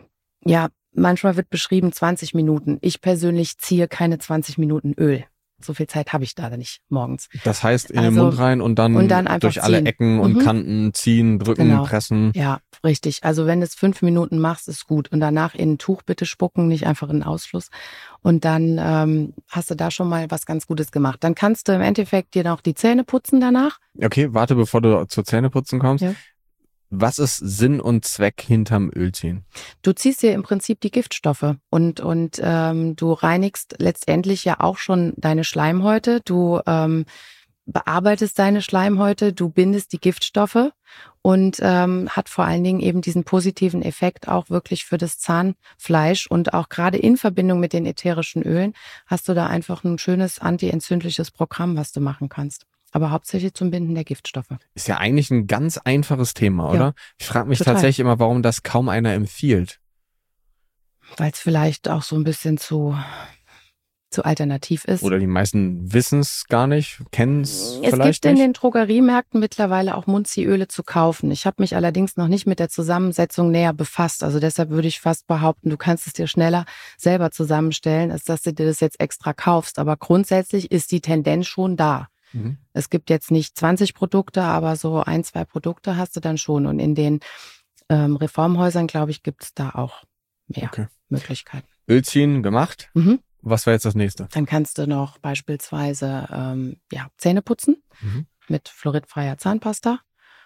ja, manchmal wird beschrieben zwanzig Minuten. Ich persönlich ziehe keine zwanzig Minuten Öl. So viel Zeit habe ich da nicht morgens.
Das heißt, in also, den Mund rein und dann,
und dann durch
ziehen. Alle Ecken und mhm. Kanten ziehen, drücken, genau. pressen.
Ja, richtig. Also wenn du es fünf Minuten machst, ist gut. Und danach in ein Tuch bitte spucken, nicht einfach in einen Ausfluss. Und dann ähm, hast du da schon mal was ganz Gutes gemacht. Dann kannst du im Endeffekt dir noch die Zähne putzen danach.
Okay, warte, bevor du zur Zähneputzen kommst. Ja. Was ist Sinn und Zweck hinterm Ölziehen?
Du ziehst dir im Prinzip die Giftstoffe und und ähm, du reinigst letztendlich ja auch schon deine Schleimhäute. Du ähm, bearbeitest deine Schleimhäute, du bindest die Giftstoffe und ähm, hat vor allen Dingen eben diesen positiven Effekt auch wirklich für das Zahnfleisch. Und auch gerade in Verbindung mit den ätherischen Ölen hast du da einfach ein schönes antientzündliches Programm, was du machen kannst. aber hauptsächlich zum Binden der Giftstoffe.
Ist ja eigentlich ein ganz einfaches Thema, oder? Ja, ich frage mich total. tatsächlich immer, warum das kaum einer empfiehlt.
Weil es vielleicht auch so ein bisschen zu, zu alternativ ist.
Oder die meisten wissen es gar nicht, kennen es vielleicht nicht.
Es gibt in den Drogeriemärkten mittlerweile auch Munziöle zu kaufen. Ich habe mich allerdings noch nicht mit der Zusammensetzung näher befasst. Also deshalb würde ich fast behaupten, du kannst es dir schneller selber zusammenstellen, als dass du dir das jetzt extra kaufst. Aber grundsätzlich ist die Tendenz schon da. Mhm. Es gibt jetzt nicht zwanzig Produkte, aber so ein, zwei Produkte hast du dann schon. Und in den ähm, Reformhäusern, glaube ich, gibt es da auch mehr okay. Möglichkeiten.
Öl ziehen gemacht. Mhm. Was war jetzt das nächste?
Dann kannst du noch beispielsweise ähm, ja, Zähne putzen mhm. mit fluoridfreier Zahnpasta.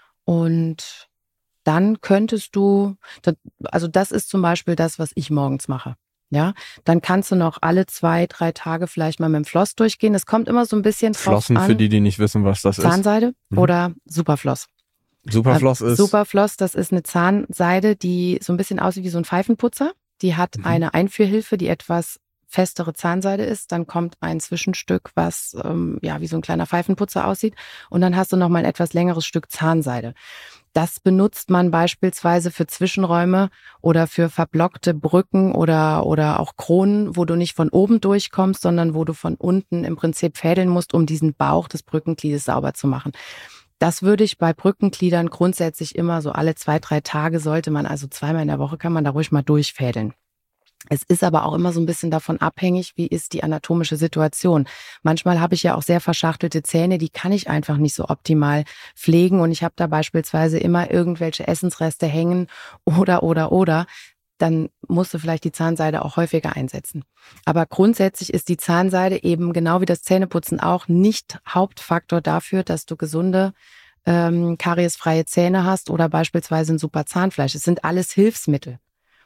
Und dann könntest du, also das ist zum Beispiel das, was ich morgens mache. Ja, dann kannst du noch alle zwei, drei Tage vielleicht mal mit dem Floss durchgehen. Es kommt immer so ein bisschen drauf
Flossen, an. Für die, die nicht wissen, was das
Zahnseide
ist.
Zahnseide mhm. oder Superfloss.
Superfloss ist?
Superfloss, das ist eine Zahnseide, die so ein bisschen aussieht wie so ein Pfeifenputzer. Die hat mhm. eine Einführhilfe, die etwas festere Zahnseide ist. Dann kommt ein Zwischenstück, was ähm, ja wie so ein kleiner Pfeifenputzer aussieht. Und dann hast du noch mal ein etwas längeres Stück Zahnseide. Das benutzt man beispielsweise für Zwischenräume oder für verblockte Brücken oder oder auch Kronen, wo du nicht von oben durchkommst, sondern wo du von unten im Prinzip fädeln musst, um diesen Bauch des Brückengliedes sauber zu machen. Das würde ich bei Brückengliedern grundsätzlich immer so alle zwei, drei Tage sollte man, also zweimal in der Woche kann man da ruhig mal durchfädeln. Es ist aber auch immer so ein bisschen davon abhängig, wie ist die anatomische Situation. Manchmal habe ich ja auch sehr verschachtelte Zähne, die kann ich einfach nicht so optimal pflegen und ich habe da beispielsweise immer irgendwelche Essensreste hängen oder, oder, oder. Dann musst du vielleicht die Zahnseide auch häufiger einsetzen. Aber grundsätzlich ist die Zahnseide eben genau wie das Zähneputzen auch nicht Hauptfaktor dafür, dass du gesunde, ähm, kariesfreie Zähne hast oder beispielsweise ein super Zahnfleisch. Es sind alles Hilfsmittel.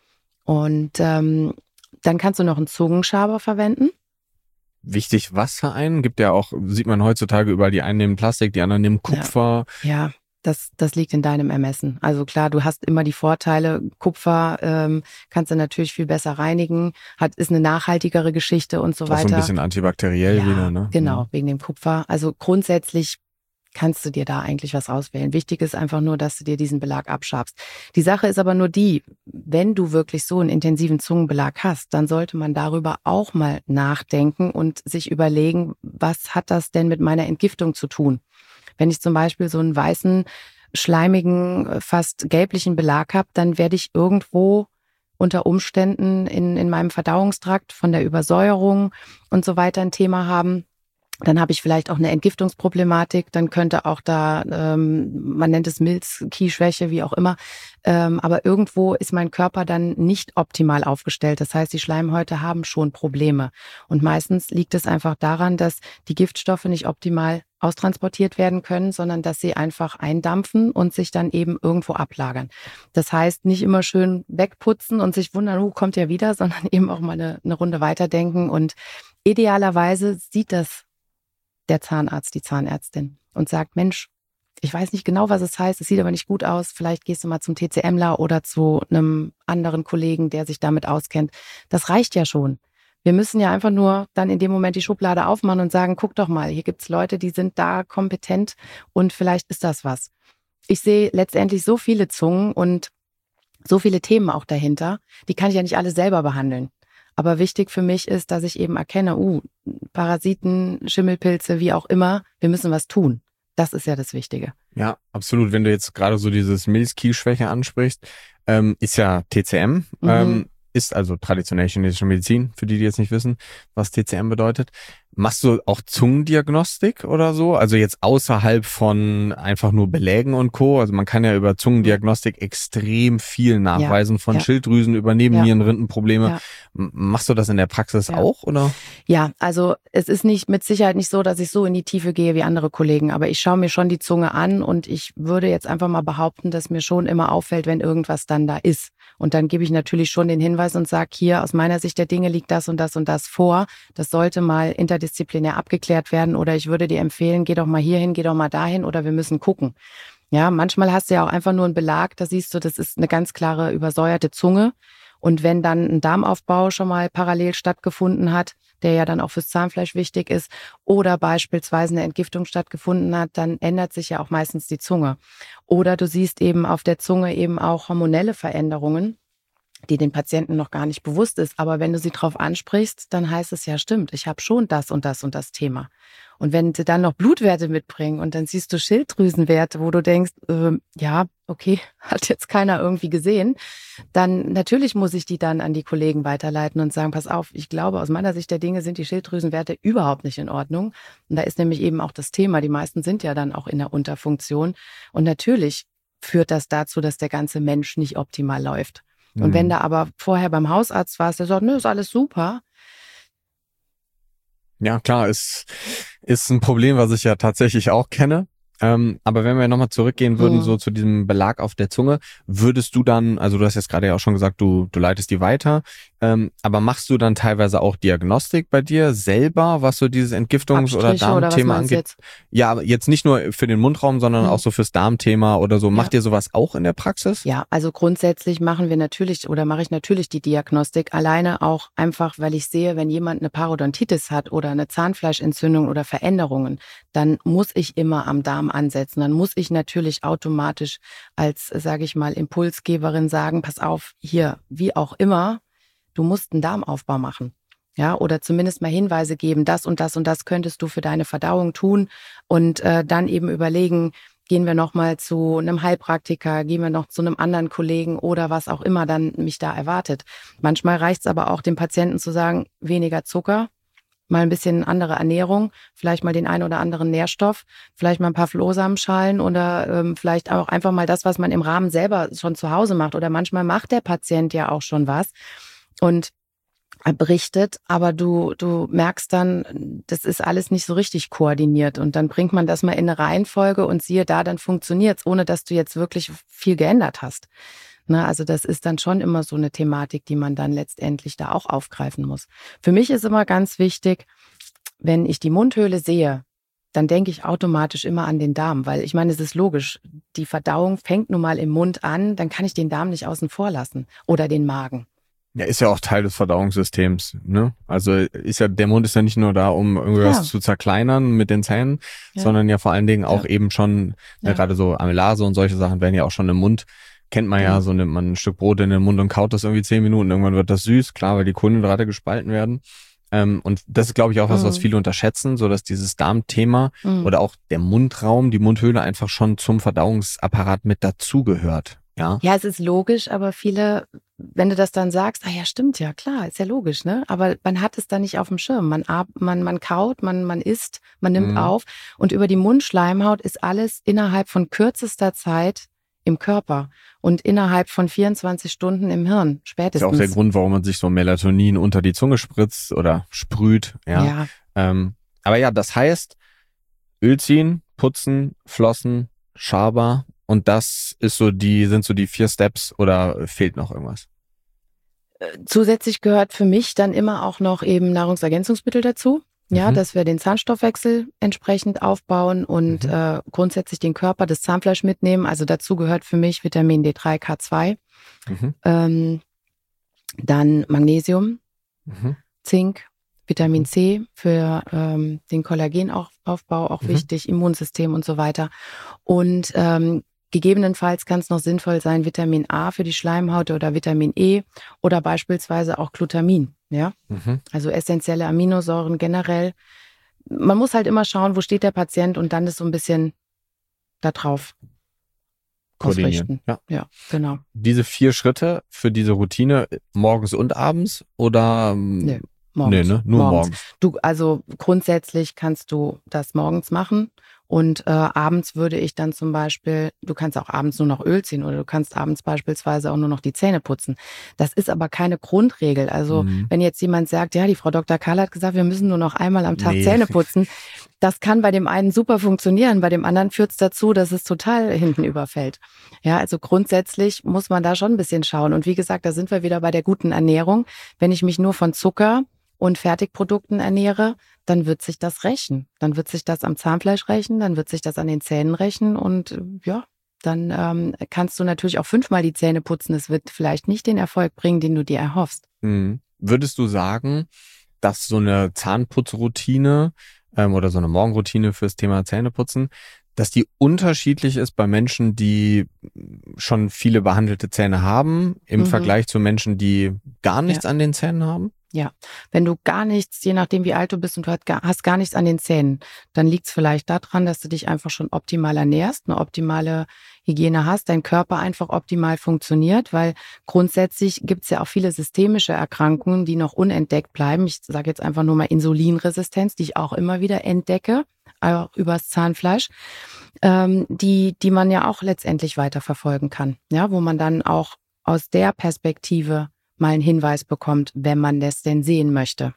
Und ähm, dann kannst du noch einen Zungenschaber verwenden.
Wichtig, was für einen? Gibt ja auch, sieht man heutzutage überall, die einen nehmen Plastik, die anderen nehmen Kupfer.
Ja, ja das, das liegt in deinem Ermessen. Also klar, du hast immer die Vorteile. Kupfer ähm, kannst du natürlich viel besser reinigen, hat ist eine nachhaltigere Geschichte und so
das
weiter.
So ein bisschen antibakteriell
ja,
wieder, ne?
Genau,
mhm.
wegen dem Kupfer. Also grundsätzlich kannst du dir da eigentlich was auswählen. Wichtig ist einfach nur, dass du dir diesen Belag abschabst. Die Sache ist aber nur die, wenn du wirklich so einen intensiven Zungenbelag hast, dann sollte man darüber auch mal nachdenken und sich überlegen, was hat das denn mit meiner Entgiftung zu tun? Wenn ich zum Beispiel so einen weißen, schleimigen, fast gelblichen Belag habe, dann werde ich irgendwo unter Umständen in, in meinem Verdauungstrakt von der Übersäuerung und so weiter ein Thema haben. Dann habe ich vielleicht auch eine Entgiftungsproblematik, dann könnte auch da, ähm, man nennt es Milz-Key-Schwäche, wie auch immer, ähm, aber irgendwo ist mein Körper dann nicht optimal aufgestellt. Das heißt, die Schleimhäute haben schon Probleme und meistens liegt es einfach daran, dass die Giftstoffe nicht optimal austransportiert werden können, sondern dass sie einfach eindampfen und sich dann eben irgendwo ablagern. Das heißt, nicht immer schön wegputzen und sich wundern, oh, kommt ja wieder, sondern eben auch mal eine, eine Runde weiterdenken und idealerweise sieht das der Zahnarzt, die Zahnärztin und sagt, Mensch, ich weiß nicht genau, was es heißt, es sieht aber nicht gut aus, vielleicht gehst du mal zum TCMler oder zu einem anderen Kollegen, der sich damit auskennt. Das reicht ja schon. Wir müssen ja einfach nur dann in dem Moment die Schublade aufmachen und sagen, guck doch mal, hier gibt's Leute, die sind da kompetent und vielleicht ist das was. Ich sehe letztendlich so viele Zungen und so viele Themen auch dahinter, die kann ich ja nicht alle selber behandeln. Aber wichtig für mich ist, dass ich eben erkenne, uh, Parasiten, Schimmelpilze, wie auch immer, wir müssen was tun. Das ist ja das Wichtige.
Ja, absolut. Wenn du jetzt gerade so dieses Milz-Key-Schwäche ansprichst, ähm, ist ja T C M, mhm. ähm, ist also traditionelle chinesische Medizin, für die, die jetzt nicht wissen, was T C M bedeutet. Machst du auch Zungendiagnostik oder so? Also jetzt außerhalb von einfach nur Belägen und Co. Also man kann ja über Zungendiagnostik extrem viel nachweisen, ja, von ja. Schilddrüsen über Nebennierenrindenprobleme. Ja. Machst du das in der Praxis ja. auch, oder?
Ja, also es ist nicht mit Sicherheit nicht so, dass ich so in die Tiefe gehe wie andere Kollegen, aber ich schaue mir schon die Zunge an und ich würde jetzt einfach mal behaupten, dass mir schon immer auffällt, wenn irgendwas dann da ist. Und dann gebe ich natürlich schon den Hinweis und sage, hier aus meiner Sicht der Dinge liegt das und das und das vor. Das sollte mal interdisziplinär abgeklärt werden oder ich würde dir empfehlen, geh doch mal hier hin, geh doch mal dahin oder wir müssen gucken. Ja, manchmal hast du ja auch einfach nur einen Belag, da siehst du, das ist eine ganz klare übersäuerte Zunge Und wenn dann ein Darmaufbau schon mal parallel stattgefunden hat, der ja dann auch fürs Zahnfleisch wichtig ist, oder beispielsweise eine Entgiftung stattgefunden hat, dann ändert sich ja auch meistens die Zunge. Oder du siehst eben auf der Zunge eben auch hormonelle Veränderungen, die den Patienten noch gar nicht bewusst ist. Aber wenn du sie drauf ansprichst, dann heißt es ja, stimmt, ich habe schon das und das und das Thema. Und wenn sie dann noch Blutwerte mitbringen und dann siehst du Schilddrüsenwerte, wo du denkst, äh, ja, okay, hat jetzt keiner irgendwie gesehen, dann natürlich muss ich die dann an die Kollegen weiterleiten und sagen, pass auf, ich glaube, aus meiner Sicht der Dinge sind die Schilddrüsenwerte überhaupt nicht in Ordnung. Und da ist nämlich eben auch das Thema, die meisten sind ja dann auch in der Unterfunktion. Und natürlich führt das dazu, dass der ganze Mensch nicht optimal läuft. Und mhm. wenn da aber vorher beim Hausarzt warst, der sagt, nö, ist alles super.
Ja, klar, ist, ist ein Problem, was ich ja tatsächlich auch kenne. Ähm, aber wenn wir nochmal zurückgehen würden, mhm. so zu diesem Belag auf der Zunge, würdest du dann, also du hast jetzt gerade ja auch schon gesagt, du, du leitest die weiter, ähm, aber machst du dann teilweise auch Diagnostik bei dir selber, was so dieses Entgiftungs- oder Darmthema angeht? Jetzt? Ja, aber jetzt nicht nur für den Mundraum, sondern mhm. auch so fürs Darmthema oder so. Ja. Macht ihr sowas auch in der Praxis?
Ja, also grundsätzlich machen wir natürlich oder mache ich natürlich die Diagnostik, alleine auch einfach, weil ich sehe, wenn jemand eine Parodontitis hat oder eine Zahnfleischentzündung oder Veränderungen, dann muss ich immer am Darm ansetzen. Dann muss ich natürlich automatisch als, sage ich mal, Impulsgeberin sagen, pass auf, hier, wie auch immer, du musst einen Darmaufbau machen. Ja, oder zumindest mal Hinweise geben, das und das und das könntest du für deine Verdauung tun und äh, dann eben überlegen, gehen wir nochmal zu einem Heilpraktiker, gehen wir noch zu einem anderen Kollegen oder was auch immer dann mich da erwartet. Manchmal reicht es aber auch, dem Patienten zu sagen, weniger Zucker, mal ein bisschen andere Ernährung, vielleicht mal den einen oder anderen Nährstoff, vielleicht mal ein paar Flohsamenschalen oder ähm, vielleicht auch einfach mal das, was man im Rahmen selber schon zu Hause macht. Oder manchmal macht der Patient ja auch schon was und er berichtet, aber du du merkst dann, das ist alles nicht so richtig koordiniert und dann bringt man das mal in eine Reihenfolge und siehe da, dann funktioniert's, ohne dass du jetzt wirklich viel geändert hast. Ne, also das ist dann schon immer so eine Thematik, die man dann letztendlich da auch aufgreifen muss. Für mich ist immer ganz wichtig, wenn ich die Mundhöhle sehe, dann denke ich automatisch immer an den Darm, weil ich meine, es ist logisch, die Verdauung fängt nun mal im Mund an, dann kann ich den Darm nicht außen vor lassen oder den Magen.
Ja, ist ja auch Teil des Verdauungssystems, ne? Also ist ja, der Mund ist ja nicht nur da, um irgendwas ja. zu zerkleinern mit den Zähnen, ja. sondern ja vor allen Dingen auch ja. eben schon, ja. ja, gerade so Amylase und solche Sachen werden ja auch schon im Mund. Kennt man ja, so nimmt man ein Stück Brot in den Mund und kaut das irgendwie zehn Minuten. Irgendwann wird das süß, klar, weil die Kohlenhydrate gespalten werden. Ähm, und das ist, glaube ich, auch was, was viele unterschätzen, so dass dieses Darmthema mhm. oder auch der Mundraum, die Mundhöhle einfach schon zum Verdauungsapparat mit dazugehört. Ja?
Ja, es ist logisch, aber viele, wenn du das dann sagst, ah ja, stimmt, ja klar, ist ja logisch, ne? Aber man hat es dann nicht auf dem Schirm. Man, man, man kaut, man, man isst, man nimmt mhm. auf und über die Mundschleimhaut ist alles innerhalb von kürzester Zeit im Körper und innerhalb von vierundzwanzig Stunden im Hirn, spätestens.
Das ist auch der Grund, warum man sich so Melatonin unter die Zunge spritzt oder sprüht. Ja. ja. Ähm, aber ja, das heißt, Öl ziehen, putzen, Flossen, Schaber und das ist so die, sind so die vier Steps oder fehlt noch irgendwas?
Zusätzlich gehört für mich dann immer auch noch eben Nahrungsergänzungsmittel dazu. Ja, mhm. dass wir den Zahnstoffwechsel entsprechend aufbauen und mhm. äh, grundsätzlich den Körper, das Zahnfleisch mitnehmen. Also dazu gehört für mich Vitamin D drei, K zwei, mhm. ähm, dann Magnesium, mhm. Zink, Vitamin C für ähm, den Kollagenaufbau auch mhm. wichtig, Immunsystem und so weiter. Und ähm, gegebenenfalls kann es noch sinnvoll sein, Vitamin A für die Schleimhaut oder Vitamin E oder beispielsweise auch Glutamin. Ja, mhm. also essentielle Aminosäuren generell. Man muss halt immer schauen, wo steht der Patient und dann ist so ein bisschen da drauf ausrichten.
Ja.
ja, genau.
Diese vier Schritte für diese Routine morgens und abends oder?
Nee, morgens.
Nee, ne? Nur morgens. morgens.
Du, also grundsätzlich kannst du das morgens machen. Und äh, abends würde ich dann zum Beispiel, du kannst auch abends nur noch Öl ziehen oder du kannst abends beispielsweise auch nur noch die Zähne putzen. Das ist aber keine Grundregel. Also mhm. wenn jetzt jemand sagt, ja, die Frau Doktor Karl hat gesagt, wir müssen nur noch einmal am Tag nee. Zähne putzen, das kann bei dem einen super funktionieren, bei dem anderen führt es dazu, dass es total hinten überfällt. Ja, also grundsätzlich muss man da schon ein bisschen schauen. Und wie gesagt, da sind wir wieder bei der guten Ernährung. Wenn ich mich nur von Zucker und Fertigprodukten ernähre, dann wird sich das rächen. Dann wird sich das am Zahnfleisch rächen, dann wird sich das an den Zähnen rächen und ja, dann ähm, kannst du natürlich auch fünfmal die Zähne putzen. Es wird vielleicht nicht den Erfolg bringen, den du dir erhoffst.
Mhm. Würdest du sagen, dass so eine Zahnputzroutine ähm, oder so eine Morgenroutine fürs Thema Zähneputzen, dass die unterschiedlich ist bei Menschen, die schon viele behandelte Zähne haben, im
Mhm.
Vergleich zu Menschen, die gar nichts
Ja.
an den Zähnen haben?
Ja, wenn du gar nichts, je nachdem wie alt du bist und du hast gar, hast gar nichts an den Zähnen, dann liegt es vielleicht daran, dass du dich einfach schon optimal ernährst, eine optimale Hygiene hast, dein Körper einfach optimal funktioniert, weil grundsätzlich gibt es ja auch viele systemische Erkrankungen, die noch unentdeckt bleiben. Ich sage jetzt einfach nur mal Insulinresistenz, die ich auch immer wieder entdecke, auch übers Zahnfleisch, ähm, die, die man ja auch letztendlich weiterverfolgen kann, ja, wo man dann auch aus der Perspektive mal einen Hinweis bekommt, wenn man das denn sehen möchte.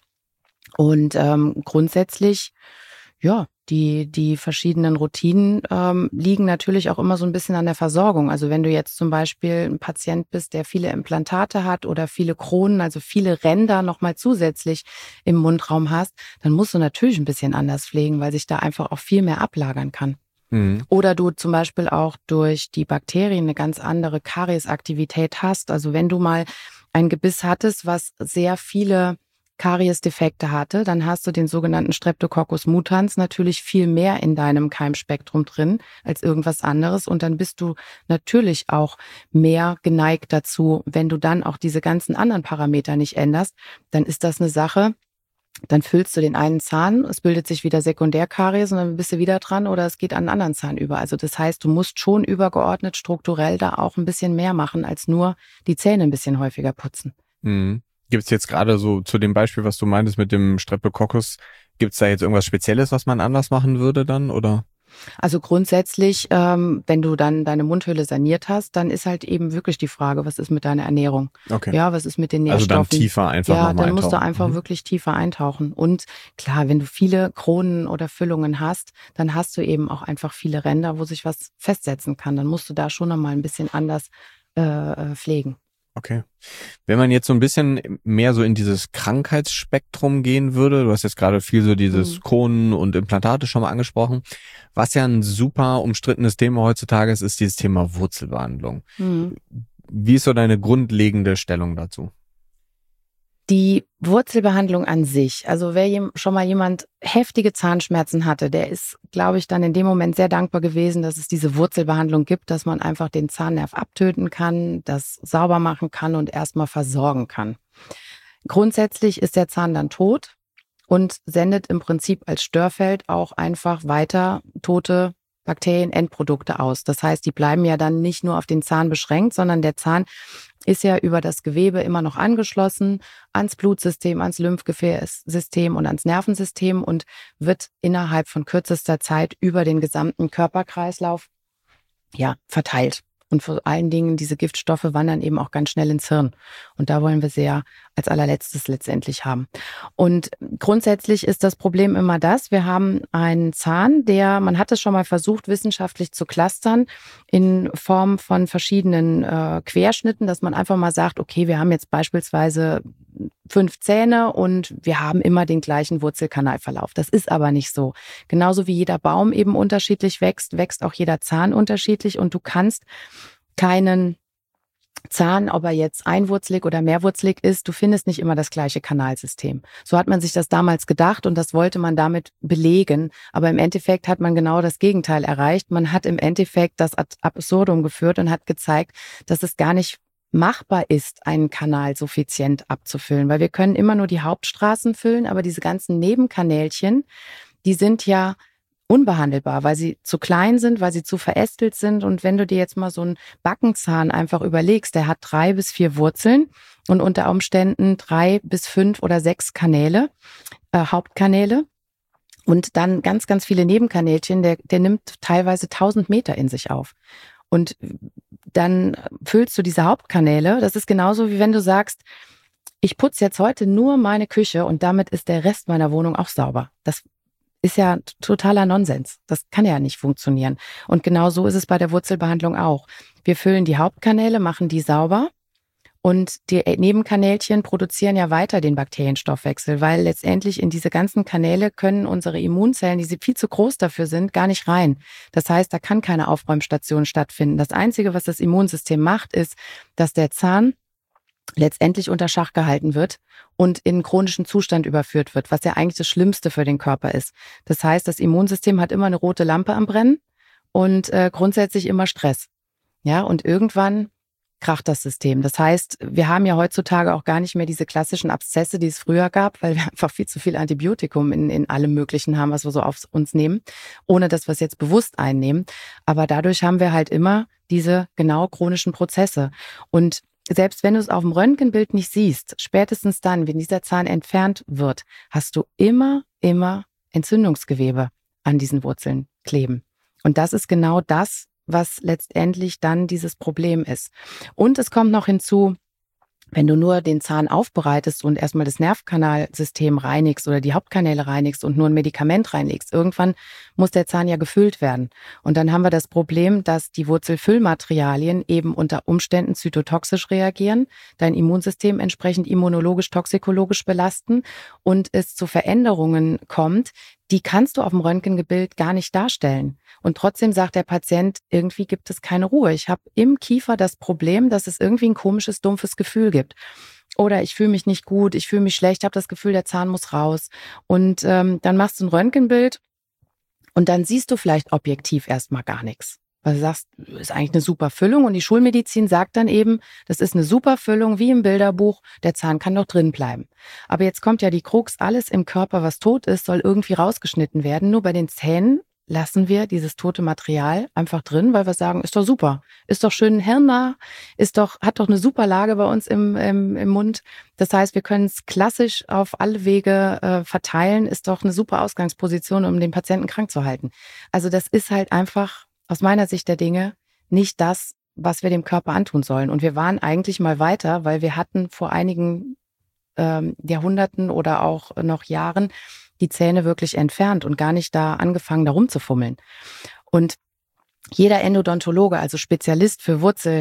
Und ähm, grundsätzlich, ja, die die verschiedenen Routinen ähm, liegen natürlich auch immer so ein bisschen an der Versorgung. Also wenn du jetzt zum Beispiel ein Patient bist, der viele Implantate hat oder viele Kronen, also viele Ränder nochmal zusätzlich im Mundraum hast, dann musst du natürlich ein bisschen anders pflegen, weil sich da einfach auch viel mehr ablagern kann.
Mhm.
Oder du zum Beispiel auch durch die Bakterien eine ganz andere Kariesaktivität hast. Also wenn du mal ein Gebiss hattest, was sehr viele Kariesdefekte hatte, dann hast du den sogenannten Streptococcus mutans natürlich viel mehr in deinem Keimspektrum drin als irgendwas anderes. Und dann bist du natürlich auch mehr geneigt dazu, wenn du dann auch diese ganzen anderen Parameter nicht änderst, dann ist das eine Sache. Dann füllst du den einen Zahn, es bildet sich wieder Sekundärkaries und dann bist du wieder dran oder es geht an einen anderen Zahn über. Also das heißt, du musst schon übergeordnet strukturell da auch ein bisschen mehr machen, als nur die Zähne ein bisschen häufiger putzen.
Mhm. Gibt es jetzt gerade so zu dem Beispiel, was du meintest mit dem Streptococcus, gibt es da jetzt irgendwas Spezielles, was man anders machen würde dann, oder?
Also grundsätzlich, ähm, wenn du dann deine Mundhöhle saniert hast, dann ist halt eben wirklich die Frage, was ist mit deiner Ernährung?
Okay.
Ja, was ist mit den
Also
Nährstoffen?
dann tiefer einfach
Ja,
nochmal
dann musst du
eintauchen.
einfach
Mhm.
wirklich tiefer eintauchen. Und klar, wenn du viele Kronen oder Füllungen hast, dann hast du eben auch einfach viele Ränder, wo sich was festsetzen kann. Dann musst du da schon nochmal ein bisschen anders äh, pflegen.
Okay. Wenn man jetzt so ein bisschen mehr so in dieses Krankheitsspektrum gehen würde, du hast jetzt gerade viel so dieses
Mhm.
Kronen und Implantate schon mal angesprochen, was ja ein super umstrittenes Thema heutzutage ist, ist dieses Thema Wurzelbehandlung.
Mhm.
Wie ist so deine grundlegende Stellung dazu?
Die Wurzelbehandlung an sich, also wer jem- schon mal jemand heftige Zahnschmerzen hatte, der ist, glaube ich, dann in dem Moment sehr dankbar gewesen, dass es diese Wurzelbehandlung gibt, dass man einfach den Zahnnerv abtöten kann, das sauber machen kann und erstmal versorgen kann. Grundsätzlich ist der Zahn dann tot und sendet im Prinzip als Störfeld auch einfach weiter tote Bakterien, Endprodukte aus. Das heißt, die bleiben ja dann nicht nur auf den Zahn beschränkt, sondern der Zahn ist ja über das Gewebe immer noch angeschlossen ans Blutsystem, ans Lymphgefäßsystem und ans Nervensystem und wird innerhalb von kürzester Zeit über den gesamten Körperkreislauf ja verteilt. Und vor allen Dingen, diese Giftstoffe wandern eben auch ganz schnell ins Hirn. Und da wollen wir sie ja als allerletztes letztendlich haben. Und grundsätzlich ist das Problem immer das, wir haben einen Zahn, der, man hat es schon mal versucht, wissenschaftlich zu clustern in Form von verschiedenen äh, Querschnitten, dass man einfach mal sagt, okay, wir haben jetzt beispielsweise fünf Zähne und wir haben immer den gleichen Wurzelkanalverlauf. Das ist aber nicht so. Genauso wie jeder Baum eben unterschiedlich wächst, wächst auch jeder Zahn unterschiedlich und du kannst keinen Zahn, ob er jetzt einwurzelig oder mehrwurzelig ist, du findest nicht immer das gleiche Kanalsystem. So hat man sich das damals gedacht und das wollte man damit belegen. Aber im Endeffekt hat man genau das Gegenteil erreicht. Man hat im Endeffekt das ad absurdum geführt und hat gezeigt, dass es gar nicht machbar ist, einen Kanal suffizient abzufüllen. Weil wir können immer nur die Hauptstraßen füllen, aber diese ganzen Nebenkanälchen, die sind ja unbehandelbar, weil sie zu klein sind, weil sie zu verästelt sind. Und wenn du dir jetzt mal so einen Backenzahn einfach überlegst, der hat drei bis vier Wurzeln und unter Umständen drei bis fünf oder sechs Kanäle, äh, Hauptkanäle und dann ganz, ganz viele Nebenkanälchen, der, der nimmt teilweise tausend Meter in sich auf. Und dann füllst du diese Hauptkanäle. Das ist genauso, wie wenn du sagst, ich putze jetzt heute nur meine Küche und damit ist der Rest meiner Wohnung auch sauber. Das ist ja totaler Nonsens. Das kann ja nicht funktionieren. Und genau so ist es bei der Wurzelbehandlung auch. Wir füllen die Hauptkanäle, machen die sauber Und die Nebenkanälchen produzieren ja weiter den Bakterienstoffwechsel, weil letztendlich in diese ganzen Kanäle können unsere Immunzellen, die viel zu groß dafür sind, gar nicht rein. Das heißt, da kann keine Aufräumstation stattfinden. Das Einzige, was das Immunsystem macht, ist, dass der Zahn letztendlich unter Schach gehalten wird und in einen chronischen Zustand überführt wird, was ja eigentlich das Schlimmste für den Körper ist. Das heißt, das Immunsystem hat immer eine rote Lampe am Brennen und äh, grundsätzlich immer Stress. Ja, und irgendwann kracht das System. Das heißt, wir haben ja heutzutage auch gar nicht mehr diese klassischen Abszesse, die es früher gab, weil wir einfach viel zu viel Antibiotikum in, in allem Möglichen haben, was wir so auf uns nehmen, ohne dass wir es jetzt bewusst einnehmen. Aber dadurch haben wir halt immer diese genau chronischen Prozesse. Und selbst wenn du es auf dem Röntgenbild nicht siehst, spätestens dann, wenn dieser Zahn entfernt wird, hast du immer, immer Entzündungsgewebe an diesen Wurzeln kleben. Und das ist genau das, was letztendlich dann dieses Problem ist. Und es kommt noch hinzu, wenn du nur den Zahn aufbereitest und erstmal das Nervkanalsystem reinigst oder die Hauptkanäle reinigst und nur ein Medikament reinlegst, irgendwann muss der Zahn ja gefüllt werden. Und dann haben wir das Problem, dass die Wurzelfüllmaterialien eben unter Umständen zytotoxisch reagieren, dein Immunsystem entsprechend immunologisch, toxikologisch belasten und es zu Veränderungen kommt, die kannst du auf dem Röntgenbild gar nicht darstellen. Und trotzdem sagt der Patient, irgendwie gibt es keine Ruhe. Ich habe im Kiefer das Problem, dass es irgendwie ein komisches, dumpfes Gefühl gibt. Oder ich fühle mich nicht gut, ich fühle mich schlecht, habe das Gefühl, der Zahn muss raus. Und ähm, dann machst du ein Röntgenbild und dann siehst du vielleicht objektiv erstmal gar nichts. Weil du sagst, ist eigentlich eine super Füllung. Und die Schulmedizin sagt dann eben, das ist eine super Füllung, wie im Bilderbuch, der Zahn kann doch drin bleiben. Aber jetzt kommt ja die Krux, alles im Körper, was tot ist, soll irgendwie rausgeschnitten werden. Nur bei den Zähnen lassen wir dieses tote Material einfach drin, weil wir sagen, ist doch super, ist doch schön hirnnah, ist doch, hat doch eine super Lage bei uns im, im, im Mund. Das heißt, wir können es klassisch auf alle Wege äh, verteilen, ist doch eine super Ausgangsposition, um den Patienten krank zu halten. Also das ist halt einfach aus meiner Sicht der Dinge nicht das, was wir dem Körper antun sollen. Und wir waren eigentlich mal weiter, weil wir hatten vor einigen ähm, Jahrhunderten oder auch noch Jahren die Zähne wirklich entfernt und gar nicht da angefangen, da rumzufummeln. Und jeder Endodontologe, also Spezialist für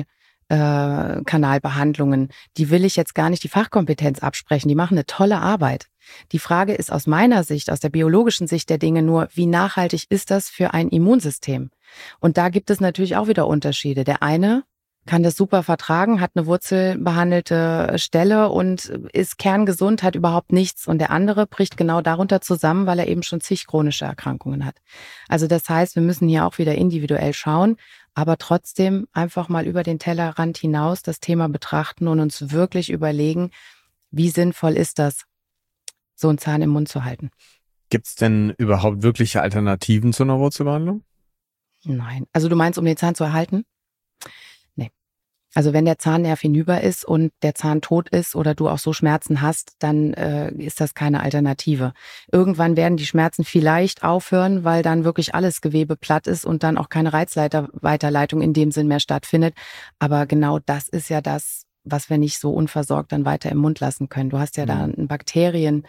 Wurzelkanalbehandlungen, die will ich jetzt gar nicht die Fachkompetenz absprechen. Die machen eine tolle Arbeit. Die Frage ist aus meiner Sicht, aus der biologischen Sicht der Dinge nur, wie nachhaltig ist das für ein Immunsystem? Und da gibt es natürlich auch wieder Unterschiede. Der eine kann das super vertragen, hat eine wurzelbehandelte Stelle und ist kerngesund, hat überhaupt nichts. Und der andere bricht genau darunter zusammen, weil er eben schon zig chronische Erkrankungen hat. Also das heißt, wir müssen hier auch wieder individuell schauen, aber trotzdem einfach mal über den Tellerrand hinaus das Thema betrachten und uns wirklich überlegen, wie sinnvoll ist das, so einen Zahn im Mund zu halten.
Gibt es denn überhaupt wirkliche Alternativen zu einer Wurzelbehandlung?
Nein. Also du meinst, um den Zahn zu erhalten? Nee. Also wenn der Zahnnerv hinüber ist und der Zahn tot ist oder du auch so Schmerzen hast, dann äh, ist das keine Alternative. Irgendwann werden die Schmerzen vielleicht aufhören, weil dann wirklich alles Gewebe platt ist und dann auch keine Reizleiterweiterleitung in dem Sinn mehr stattfindet. Aber genau das ist ja das, was wir nicht so unversorgt dann weiter im Mund lassen können. Du hast ja mhm. da ein Bakterien,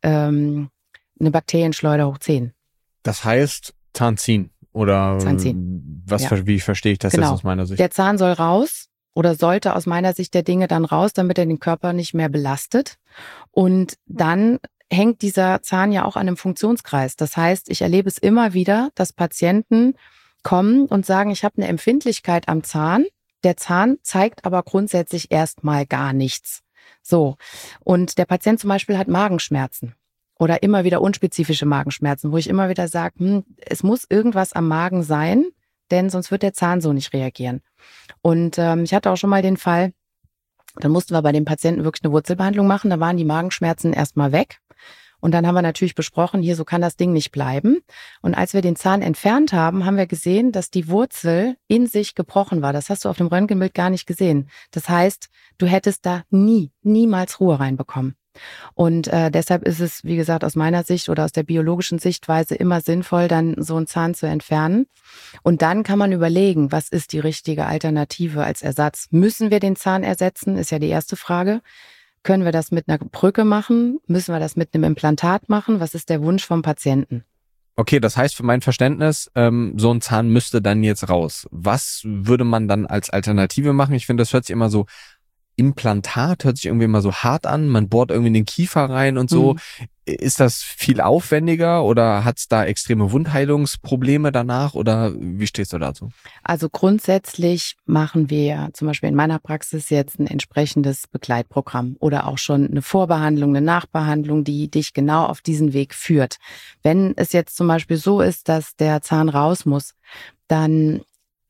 ähm, eine Bakterienschleuder hoch zehn.
Das heißt Zahn ziehen oder
Zahnziehen.
Was,
Ja.
Wie verstehe ich das
genau.
jetzt aus meiner Sicht?
Der Zahn soll raus oder sollte aus meiner Sicht der Dinge dann raus, damit er den Körper nicht mehr belastet. Und dann hängt dieser Zahn ja auch an einem Funktionskreis. Das heißt, ich erlebe es immer wieder, dass Patienten kommen und sagen, ich habe eine Empfindlichkeit am Zahn. Der Zahn zeigt aber grundsätzlich erstmal gar nichts. So. Und der Patient zum Beispiel hat Magenschmerzen oder immer wieder unspezifische Magenschmerzen, wo ich immer wieder sage, hm, es muss irgendwas am Magen sein, denn sonst wird der Zahn so nicht reagieren. Und ähm, ich hatte auch schon mal den Fall, dann mussten wir bei dem Patienten wirklich eine Wurzelbehandlung machen, da waren die Magenschmerzen erstmal weg. Und dann haben wir natürlich besprochen, hier, so kann das Ding nicht bleiben. Und als wir den Zahn entfernt haben, haben wir gesehen, dass die Wurzel in sich gebrochen war. Das hast du auf dem Röntgenbild gar nicht gesehen. Das heißt, du hättest da nie, niemals Ruhe reinbekommen. Und äh, deshalb ist es, wie gesagt, aus meiner Sicht oder aus der biologischen Sichtweise immer sinnvoll, dann so einen Zahn zu entfernen. Und dann kann man überlegen, was ist die richtige Alternative als Ersatz? Müssen wir den Zahn ersetzen, ist ja die erste Frage. Können wir das mit einer Brücke machen? Müssen wir das mit einem Implantat machen? Was ist der Wunsch vom Patienten?
Okay, das heißt für mein Verständnis, ähm, so ein Zahn müsste dann jetzt raus. Was würde man dann als Alternative machen? Ich finde, das hört sich immer so Implantat hört sich irgendwie immer so hart an, man bohrt irgendwie in den Kiefer rein und so. Mhm. Ist das viel aufwendiger oder hat es da extreme Wundheilungsprobleme danach oder wie stehst du dazu?
Also grundsätzlich machen wir zum Beispiel in meiner Praxis jetzt ein entsprechendes Begleitprogramm oder auch schon eine Vorbehandlung, eine Nachbehandlung, die dich genau auf diesen Weg führt. Wenn es jetzt zum Beispiel so ist, dass der Zahn raus muss, dann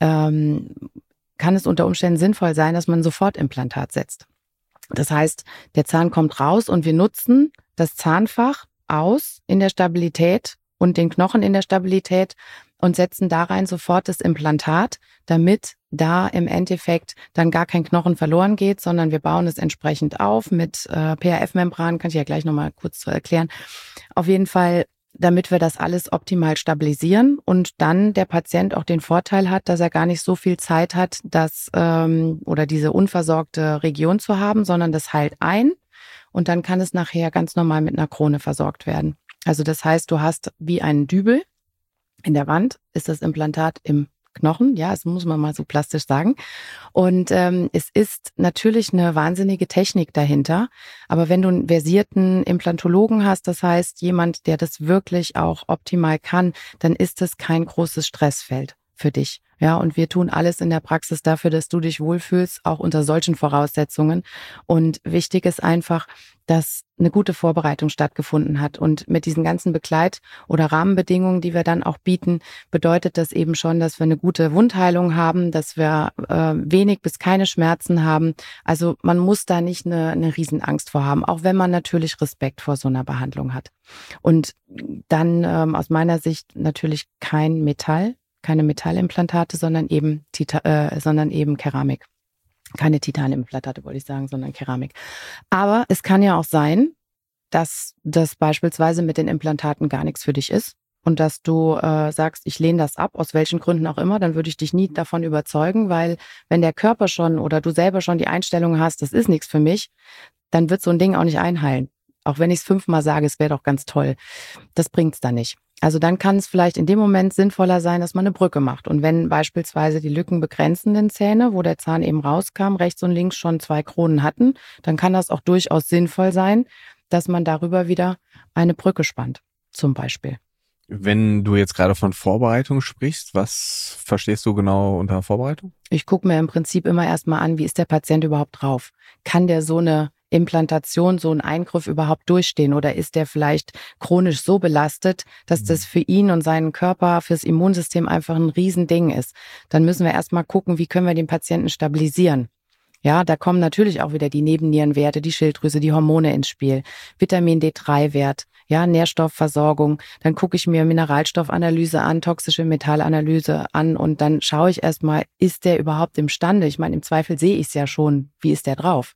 ähm, kann es unter Umständen sinnvoll sein, dass man ein Sofortimplantat setzt. Das heißt, der Zahn kommt raus und wir nutzen das Zahnfach aus in der Stabilität und den Knochen in der Stabilität und setzen da rein sofort das Implantat, damit da im Endeffekt dann gar kein Knochen verloren geht, sondern wir bauen es entsprechend auf mit äh, P R F-Membran, kann ich ja gleich nochmal kurz zu erklären. Auf jeden Fall, damit wir das alles optimal stabilisieren und dann der Patient auch den Vorteil hat, dass er gar nicht so viel Zeit hat, das ähm, oder diese unversorgte Region zu haben, sondern das heilt ein und dann kann es nachher ganz normal mit einer Krone versorgt werden. Also das heißt, du hast wie einen Dübel in der Wand, ist das Implantat im Knochen, ja, das muss man mal so plastisch sagen. Und ähm, es ist natürlich eine wahnsinnige Technik dahinter. Aber wenn du einen versierten Implantologen hast, das heißt jemand, der das wirklich auch optimal kann, dann ist es kein großes Stressfeld für dich. Ja, und wir tun alles in der Praxis dafür, dass du dich wohlfühlst, auch unter solchen Voraussetzungen. Und wichtig ist einfach, dass eine gute Vorbereitung stattgefunden hat. Und mit diesen ganzen Begleit- oder Rahmenbedingungen, die wir dann auch bieten, bedeutet das eben schon, dass wir eine gute Wundheilung haben, dass wir äh, wenig bis keine Schmerzen haben. Also man muss da nicht eine, eine Riesenangst vor haben, auch wenn man natürlich Respekt vor so einer Behandlung hat. Und dann ähm, aus meiner Sicht natürlich kein Metall, keine Metallimplantate, sondern eben Tita- äh, sondern eben Keramik. Keine Titanimplantate, wollte ich sagen, sondern Keramik. Aber es kann ja auch sein, dass das beispielsweise mit den Implantaten gar nichts für dich ist und dass du äh, sagst, ich lehne das ab, aus welchen Gründen auch immer, dann würde ich dich nie davon überzeugen, weil wenn der Körper schon oder du selber schon die Einstellung hast, das ist nichts für mich, dann wird so ein Ding auch nicht einheilen. Auch wenn ich es fünfmal sage, es wäre doch ganz toll. Das bringt's dann nicht. Also dann kann es vielleicht in dem Moment sinnvoller sein, dass man eine Brücke macht. Und wenn beispielsweise die lückenbegrenzenden Zähne, wo der Zahn eben rauskam, rechts und links schon zwei Kronen hatten, dann kann das auch durchaus sinnvoll sein, dass man darüber wieder eine Brücke spannt, zum Beispiel.
Wenn du jetzt gerade von Vorbereitung sprichst, was verstehst du genau unter Vorbereitung?
Ich gucke mir im Prinzip immer erstmal an, wie ist der Patient überhaupt drauf? Kann der so eine Implantation, so einen Eingriff überhaupt durchstehen oder ist der vielleicht chronisch so belastet, dass das für ihn und seinen Körper, fürs Immunsystem einfach ein Riesending ist? Dann müssen wir erstmal gucken, wie können wir den Patienten stabilisieren. Ja, da kommen natürlich auch wieder die Nebennierenwerte, die Schilddrüse, die Hormone ins Spiel, Vitamin D drei Wert, ja, Nährstoffversorgung. Dann gucke ich mir Mineralstoffanalyse an, toxische Metallanalyse an und dann schaue ich erstmal, ist der überhaupt imstande? Ich meine, im Zweifel sehe ich es ja schon, wie ist der drauf?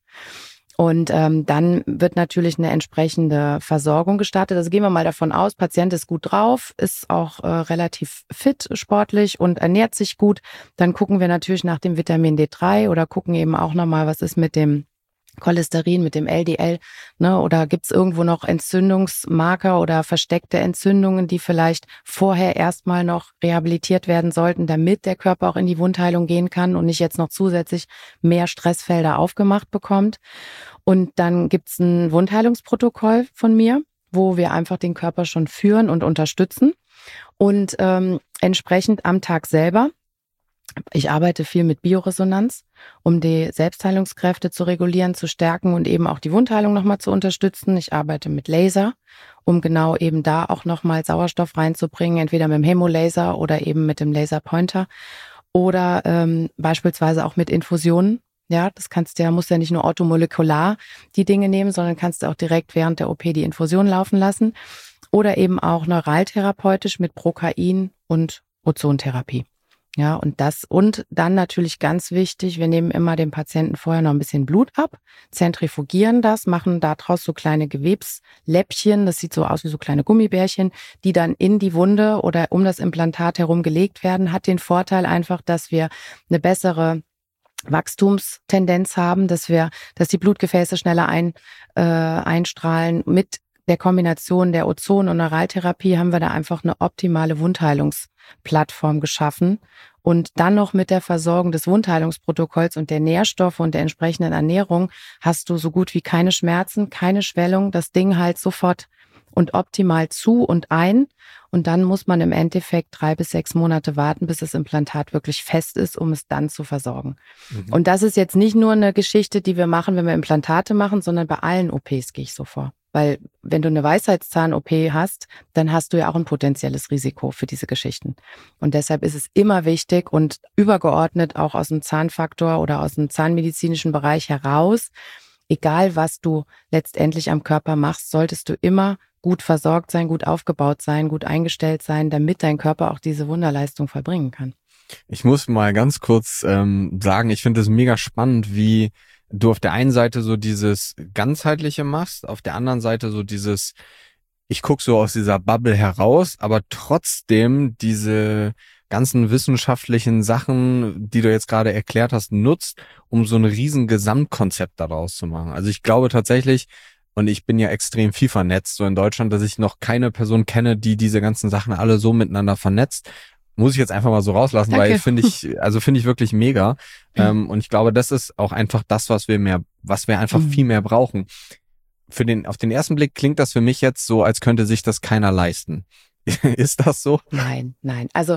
Und ähm, dann wird natürlich eine entsprechende Versorgung gestartet. Also gehen wir mal davon aus, Patient ist gut drauf, ist auch äh, relativ fit sportlich und ernährt sich gut. Dann gucken wir natürlich nach dem Vitamin D drei oder gucken eben auch nochmal, was ist mit dem Cholesterin, mit dem L D L, ne? Oder gibt's irgendwo noch Entzündungsmarker oder versteckte Entzündungen, die vielleicht vorher erstmal noch rehabilitiert werden sollten, damit der Körper auch in die Wundheilung gehen kann und nicht jetzt noch zusätzlich mehr Stressfelder aufgemacht bekommt. Und dann gibt's ein Wundheilungsprotokoll von mir, wo wir einfach den Körper schon führen und unterstützen. Und ähm, entsprechend am Tag selber, ich arbeite viel mit Bioresonanz, um die Selbstheilungskräfte zu regulieren, zu stärken und eben auch die Wundheilung nochmal zu unterstützen. Ich arbeite mit Laser, um genau eben da auch nochmal Sauerstoff reinzubringen, entweder mit dem Hämolaser oder eben mit dem Laserpointer oder ähm, beispielsweise auch mit Infusionen. Ja, das kannst du ja, musst ja nicht nur orthomolekular die Dinge nehmen, sondern kannst du auch direkt während der O P die Infusion laufen lassen oder eben auch neuraltherapeutisch mit Prokain und Ozontherapie. Ja, und das, und dann natürlich ganz wichtig, wir nehmen immer dem Patienten vorher noch ein bisschen Blut ab, zentrifugieren das, machen daraus so kleine Gewebsläppchen, das sieht so aus wie so kleine Gummibärchen, die dann in die Wunde oder um das Implantat herum gelegt werden, hat den Vorteil einfach, dass wir eine bessere Wachstumstendenz haben, dass wir, dass die Blutgefäße schneller ein, äh, einstrahlen. Mit der Kombination der Ozon- und Neuraltherapie haben wir da einfach eine optimale Wundheilungsplattform geschaffen Und dann noch mit der Versorgung des Wundheilungsprotokolls und der Nährstoffe und der entsprechenden Ernährung hast du so gut wie keine Schmerzen, keine Schwellung. Das Ding halt sofort und optimal zu und ein. Und dann muss man im Endeffekt drei bis sechs Monate warten, bis das Implantat wirklich fest ist, um es dann zu versorgen. Mhm. Und das ist jetzt nicht nur eine Geschichte, die wir machen, wenn wir Implantate machen, sondern bei allen O Ps gehe ich so vor. Weil wenn du eine Weisheitszahn-O P hast, dann hast du ja auch ein potenzielles Risiko für diese Geschichten. Und deshalb ist es immer wichtig und übergeordnet auch aus dem Zahnfaktor oder aus dem zahnmedizinischen Bereich heraus, egal was du letztendlich am Körper machst, solltest du immer gut versorgt sein, gut aufgebaut sein, gut eingestellt sein, damit dein Körper auch diese Wunderleistung vollbringen kann.
Ich muss mal ganz kurz ähm, sagen, ich finde es mega spannend, wie du auf der einen Seite so dieses Ganzheitliche machst, auf der anderen Seite so dieses, ich gucke so aus dieser Bubble heraus, aber trotzdem diese ganzen wissenschaftlichen Sachen, die du jetzt gerade erklärt hast, nutzt, um so ein riesen Gesamtkonzept daraus zu machen. Also ich glaube tatsächlich, und ich bin ja extrem viel vernetzt, so in Deutschland, dass ich noch keine Person kenne, die diese ganzen Sachen alle so miteinander vernetzt. Muss ich jetzt einfach mal so rauslassen, Danke. Weil finde ich, also finde ich wirklich mega. Mhm. Ähm, und ich glaube, das ist auch einfach das, was wir mehr, was wir einfach mhm. viel mehr brauchen. Für den, auf den ersten Blick klingt das für mich jetzt so, als könnte sich das keiner leisten. Ist das so?
Nein, nein. Also,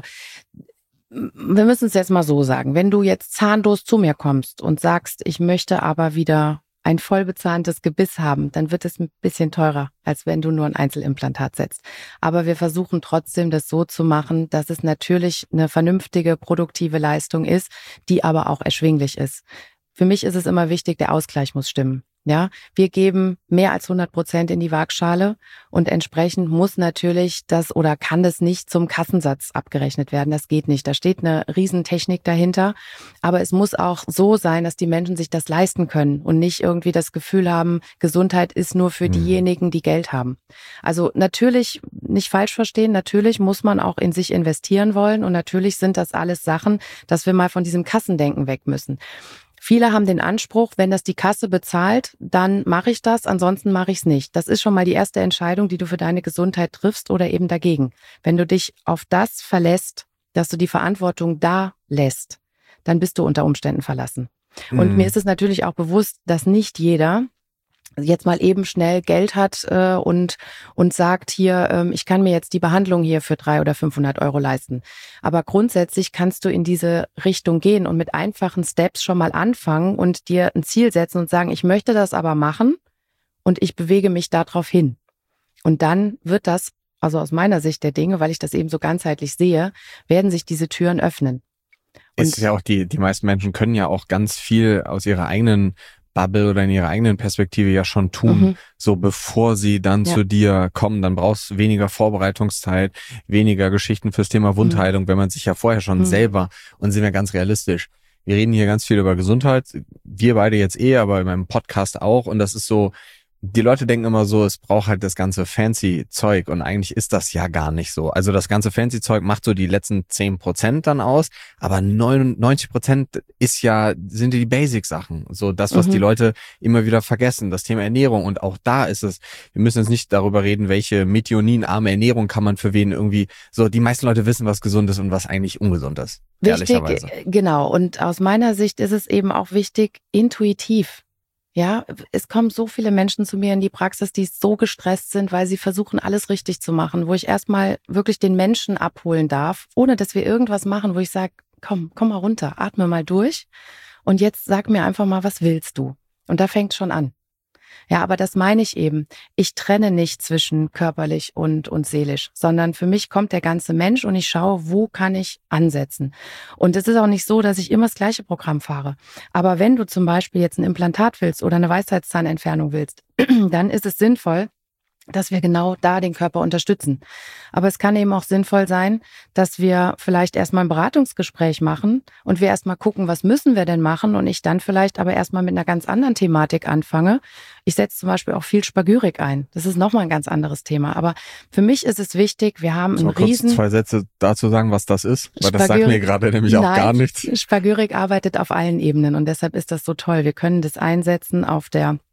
wir müssen es jetzt mal so sagen. Wenn du jetzt zahnlos zu mir kommst und sagst, ich möchte aber wieder ein vollbezahntes Gebiss haben, dann wird es ein bisschen teurer, als wenn du nur ein Einzelimplantat setzt. Aber wir versuchen trotzdem, das so zu machen, dass es natürlich eine vernünftige, produktive Leistung ist, die aber auch erschwinglich ist. Für mich ist es immer wichtig, der Ausgleich muss stimmen. Ja, wir geben mehr als hundert Prozent in die Waagschale und entsprechend muss natürlich das oder kann das nicht zum Kassensatz abgerechnet werden. Das geht nicht. Da steht eine Riesentechnik dahinter. Aber es muss auch so sein, dass die Menschen sich das leisten können und nicht irgendwie das Gefühl haben, Gesundheit ist nur für diejenigen, die Geld haben. Also natürlich, nicht falsch verstehen, natürlich muss man auch in sich investieren wollen und natürlich sind das alles Sachen, dass wir mal von diesem Kassendenken weg müssen. Viele haben den Anspruch, wenn das die Kasse bezahlt, dann mache ich das, ansonsten mache ich es nicht. Das ist schon mal die erste Entscheidung, die du für deine Gesundheit triffst oder eben dagegen. Wenn du dich auf das verlässt, dass du die Verantwortung da lässt, dann bist du unter Umständen verlassen. Mhm. Und mir ist es natürlich auch bewusst, dass nicht jeder jetzt mal eben schnell Geld hat äh, und und sagt hier, ähm, ich kann mir jetzt die Behandlung hier für drei oder fünfhundert Euro leisten. Aber grundsätzlich kannst du in diese Richtung gehen und mit einfachen Steps schon mal anfangen und dir ein Ziel setzen und sagen, ich möchte das aber machen und ich bewege mich darauf hin. Und dann wird das, also aus meiner Sicht der Dinge, weil ich das eben so ganzheitlich sehe, werden sich diese Türen öffnen.
Und ist ja auch die die meisten Menschen können ja auch ganz viel aus ihrer eigenen Bubble oder in ihrer eigenen Perspektive ja schon tun, mhm. so bevor sie dann ja. zu dir kommen, dann brauchst du weniger Vorbereitungszeit, weniger Geschichten fürs Thema Wundheilung, mhm. wenn man sich ja vorher schon mhm. selber, und sind wir ganz realistisch, wir reden hier ganz viel über Gesundheit, wir beide jetzt eh, aber in meinem Podcast auch, und das ist so, die Leute denken immer so, es braucht halt das ganze fancy Zeug, und eigentlich ist das ja gar nicht so. Also das ganze fancy Zeug macht so die letzten zehn Prozent dann aus, aber neunundneunzig Prozent ist ja, sind die Basic-Sachen. So das, was mhm. die Leute immer wieder vergessen, das Thema Ernährung. Und auch da ist es, wir müssen jetzt nicht darüber reden, welche methioninarme Ernährung kann man für wen irgendwie, so die meisten Leute wissen, was gesund ist und was eigentlich ungesund ist.
Wichtig, genau. Und aus meiner Sicht ist es eben auch wichtig, intuitiv. Ja, es kommen so viele Menschen zu mir in die Praxis, die so gestresst sind, weil sie versuchen, alles richtig zu machen, wo ich erstmal wirklich den Menschen abholen darf, ohne dass wir irgendwas machen, wo ich sage, komm, komm mal runter, atme mal durch und jetzt sag mir einfach mal, was willst du? Und da fängt schon an. Ja, aber das meine ich eben. Ich trenne nicht zwischen körperlich und, und seelisch, sondern für mich kommt der ganze Mensch und ich schaue, wo kann ich ansetzen. Und es ist auch nicht so, dass ich immer das gleiche Programm fahre. Aber wenn du zum Beispiel jetzt ein Implantat willst oder eine Weisheitszahnentfernung willst, dann ist es sinnvoll, dass wir genau da den Körper unterstützen. Aber es kann eben auch sinnvoll sein, dass wir vielleicht erstmal ein Beratungsgespräch machen und wir erstmal gucken, was müssen wir denn machen und ich dann vielleicht aber erstmal mit einer ganz anderen Thematik anfange. Ich setze zum Beispiel auch viel Spagyrik ein. Das ist nochmal ein ganz anderes Thema. Aber für mich ist es wichtig, wir haben einen riesen...
Kurz zwei Sätze dazu sagen, was das ist, weil das sagt mir gerade nämlich auch Nein, gar nichts.
Spagyrik arbeitet auf allen Ebenen und deshalb ist das so toll. Wir können das einsetzen auf der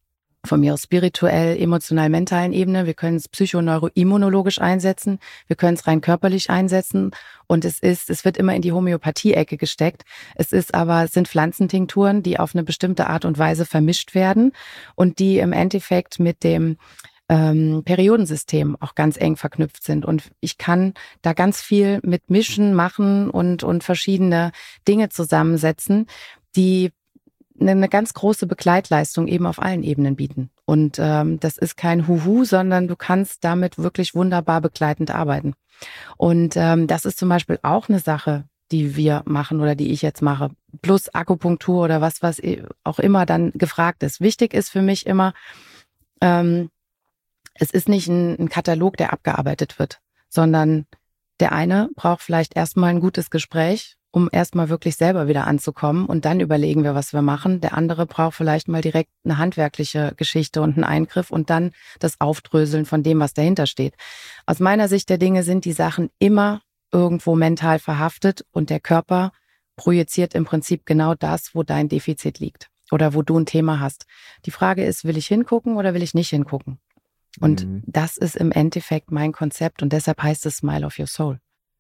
von mir aus spirituell, emotional, mentalen Ebene. Wir können es psychoneuroimmunologisch einsetzen. Wir können es rein körperlich einsetzen. Und es ist, es wird immer in die Homöopathie-Ecke gesteckt. Es ist aber, es sind Pflanzentinkturen, die auf eine bestimmte Art und Weise vermischt werden und die im Endeffekt mit dem ähm, Periodensystem auch ganz eng verknüpft sind. Und ich kann da ganz viel mit mischen, machen und, und verschiedene Dinge zusammensetzen, die eine ganz große Begleitleistung eben auf allen Ebenen bieten. Und ähm, das ist kein Huhu, sondern du kannst damit wirklich wunderbar begleitend arbeiten. Und ähm, das ist zum Beispiel auch eine Sache, die wir machen oder die ich jetzt mache. Plus Akupunktur oder was, was auch immer dann gefragt ist. Wichtig ist für mich immer, ähm, es ist nicht ein, ein Katalog, der abgearbeitet wird, sondern der eine braucht vielleicht erstmal ein gutes Gespräch, um erstmal wirklich selber wieder anzukommen und dann überlegen wir, was wir machen. Der andere braucht vielleicht mal direkt eine handwerkliche Geschichte und einen Eingriff und dann das Aufdröseln von dem, was dahinter steht. Aus meiner Sicht der Dinge sind die Sachen immer irgendwo mental verhaftet und der Körper projiziert im Prinzip genau das, wo dein Defizit liegt oder wo du ein Thema hast. Die Frage ist, will ich hingucken oder will ich nicht hingucken? Und mhm. das ist im Endeffekt mein Konzept und deshalb heißt es Smile of Your Soul.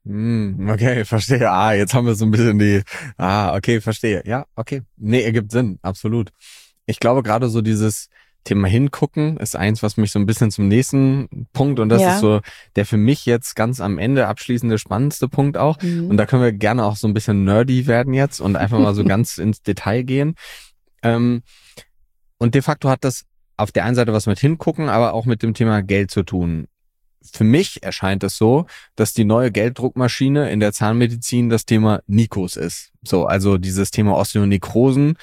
Okay, verstehe. Ah, jetzt haben wir so ein bisschen die, ah, okay, verstehe. Ja, okay. Nee, ergibt Sinn, absolut. Ich glaube, gerade so dieses Thema hingucken ist eins, was mich so ein bisschen zum nächsten Punkt und das ja. ist so der für mich jetzt ganz am Ende abschließende, spannendste Punkt auch. Mhm. Und da können wir gerne auch so ein bisschen nerdy werden jetzt und einfach mal so ganz ins Detail gehen. Ähm, und de facto hat das auf der einen Seite was mit hingucken, aber auch mit dem Thema Geld zu tun. Für mich erscheint es so, dass die neue Gelddruckmaschine in der Zahnmedizin das Thema Nikos ist. So, also dieses Thema Osteonekrosen.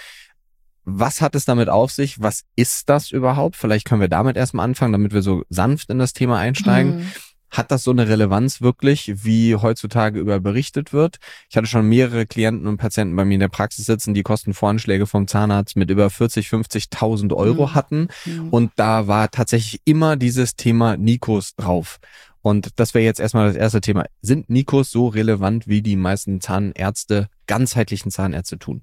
Was hat es damit auf sich? Was ist das überhaupt? Vielleicht können wir damit erstmal anfangen, damit wir so sanft in das Thema einsteigen. Mhm. Hat das so eine Relevanz wirklich, wie heutzutage über berichtet wird? Ich hatte schon mehrere Klienten und Patienten bei mir in der Praxis sitzen, die Kostenvoranschläge vom Zahnarzt mit über vierzig, fünfzigtausend Euro mhm. hatten. Mhm. Und da war tatsächlich immer dieses Thema Nikos drauf. Und das wäre jetzt erstmal das erste Thema. Sind Nikos so relevant, wie die meisten Zahnärzte, ganzheitlichen Zahnärzte tun?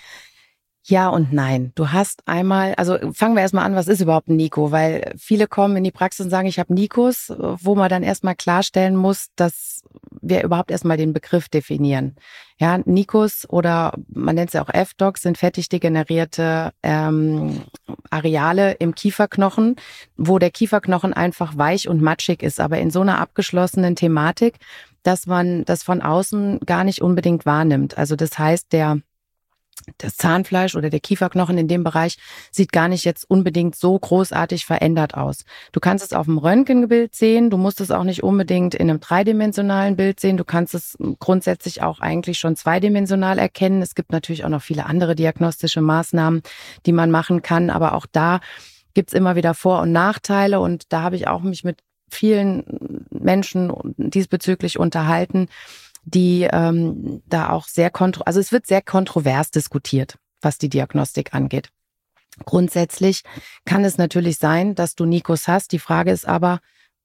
Ja und nein. Du hast einmal, also fangen wir erstmal an, was ist überhaupt ein Niko? Weil viele kommen in die Praxis und sagen, ich habe Nikos, wo man dann erstmal klarstellen muss, dass wir überhaupt erstmal den Begriff definieren. Ja, Nikos oder man nennt es ja auch F-Docs sind fettig degenerierte ähm, Areale im Kieferknochen, wo der Kieferknochen einfach weich und matschig ist, aber in so einer abgeschlossenen Thematik, dass man das von außen gar nicht unbedingt wahrnimmt. Also das heißt, der Das Zahnfleisch oder der Kieferknochen in dem Bereich sieht gar nicht jetzt unbedingt so großartig verändert aus. Du kannst es auf dem Röntgenbild sehen, du musst es auch nicht unbedingt in einem dreidimensionalen Bild sehen, du kannst es grundsätzlich auch eigentlich schon zweidimensional erkennen. Es gibt natürlich auch noch viele andere diagnostische Maßnahmen, die man machen kann, aber auch da gibt's immer wieder Vor- und Nachteile und da habe ich auch mich mit vielen Menschen diesbezüglich unterhalten, die ähm, da auch sehr kontro, also es wird sehr kontrovers diskutiert, was die Diagnostik angeht. Grundsätzlich kann es natürlich sein, dass du Nikos hast. Die Frage ist aber,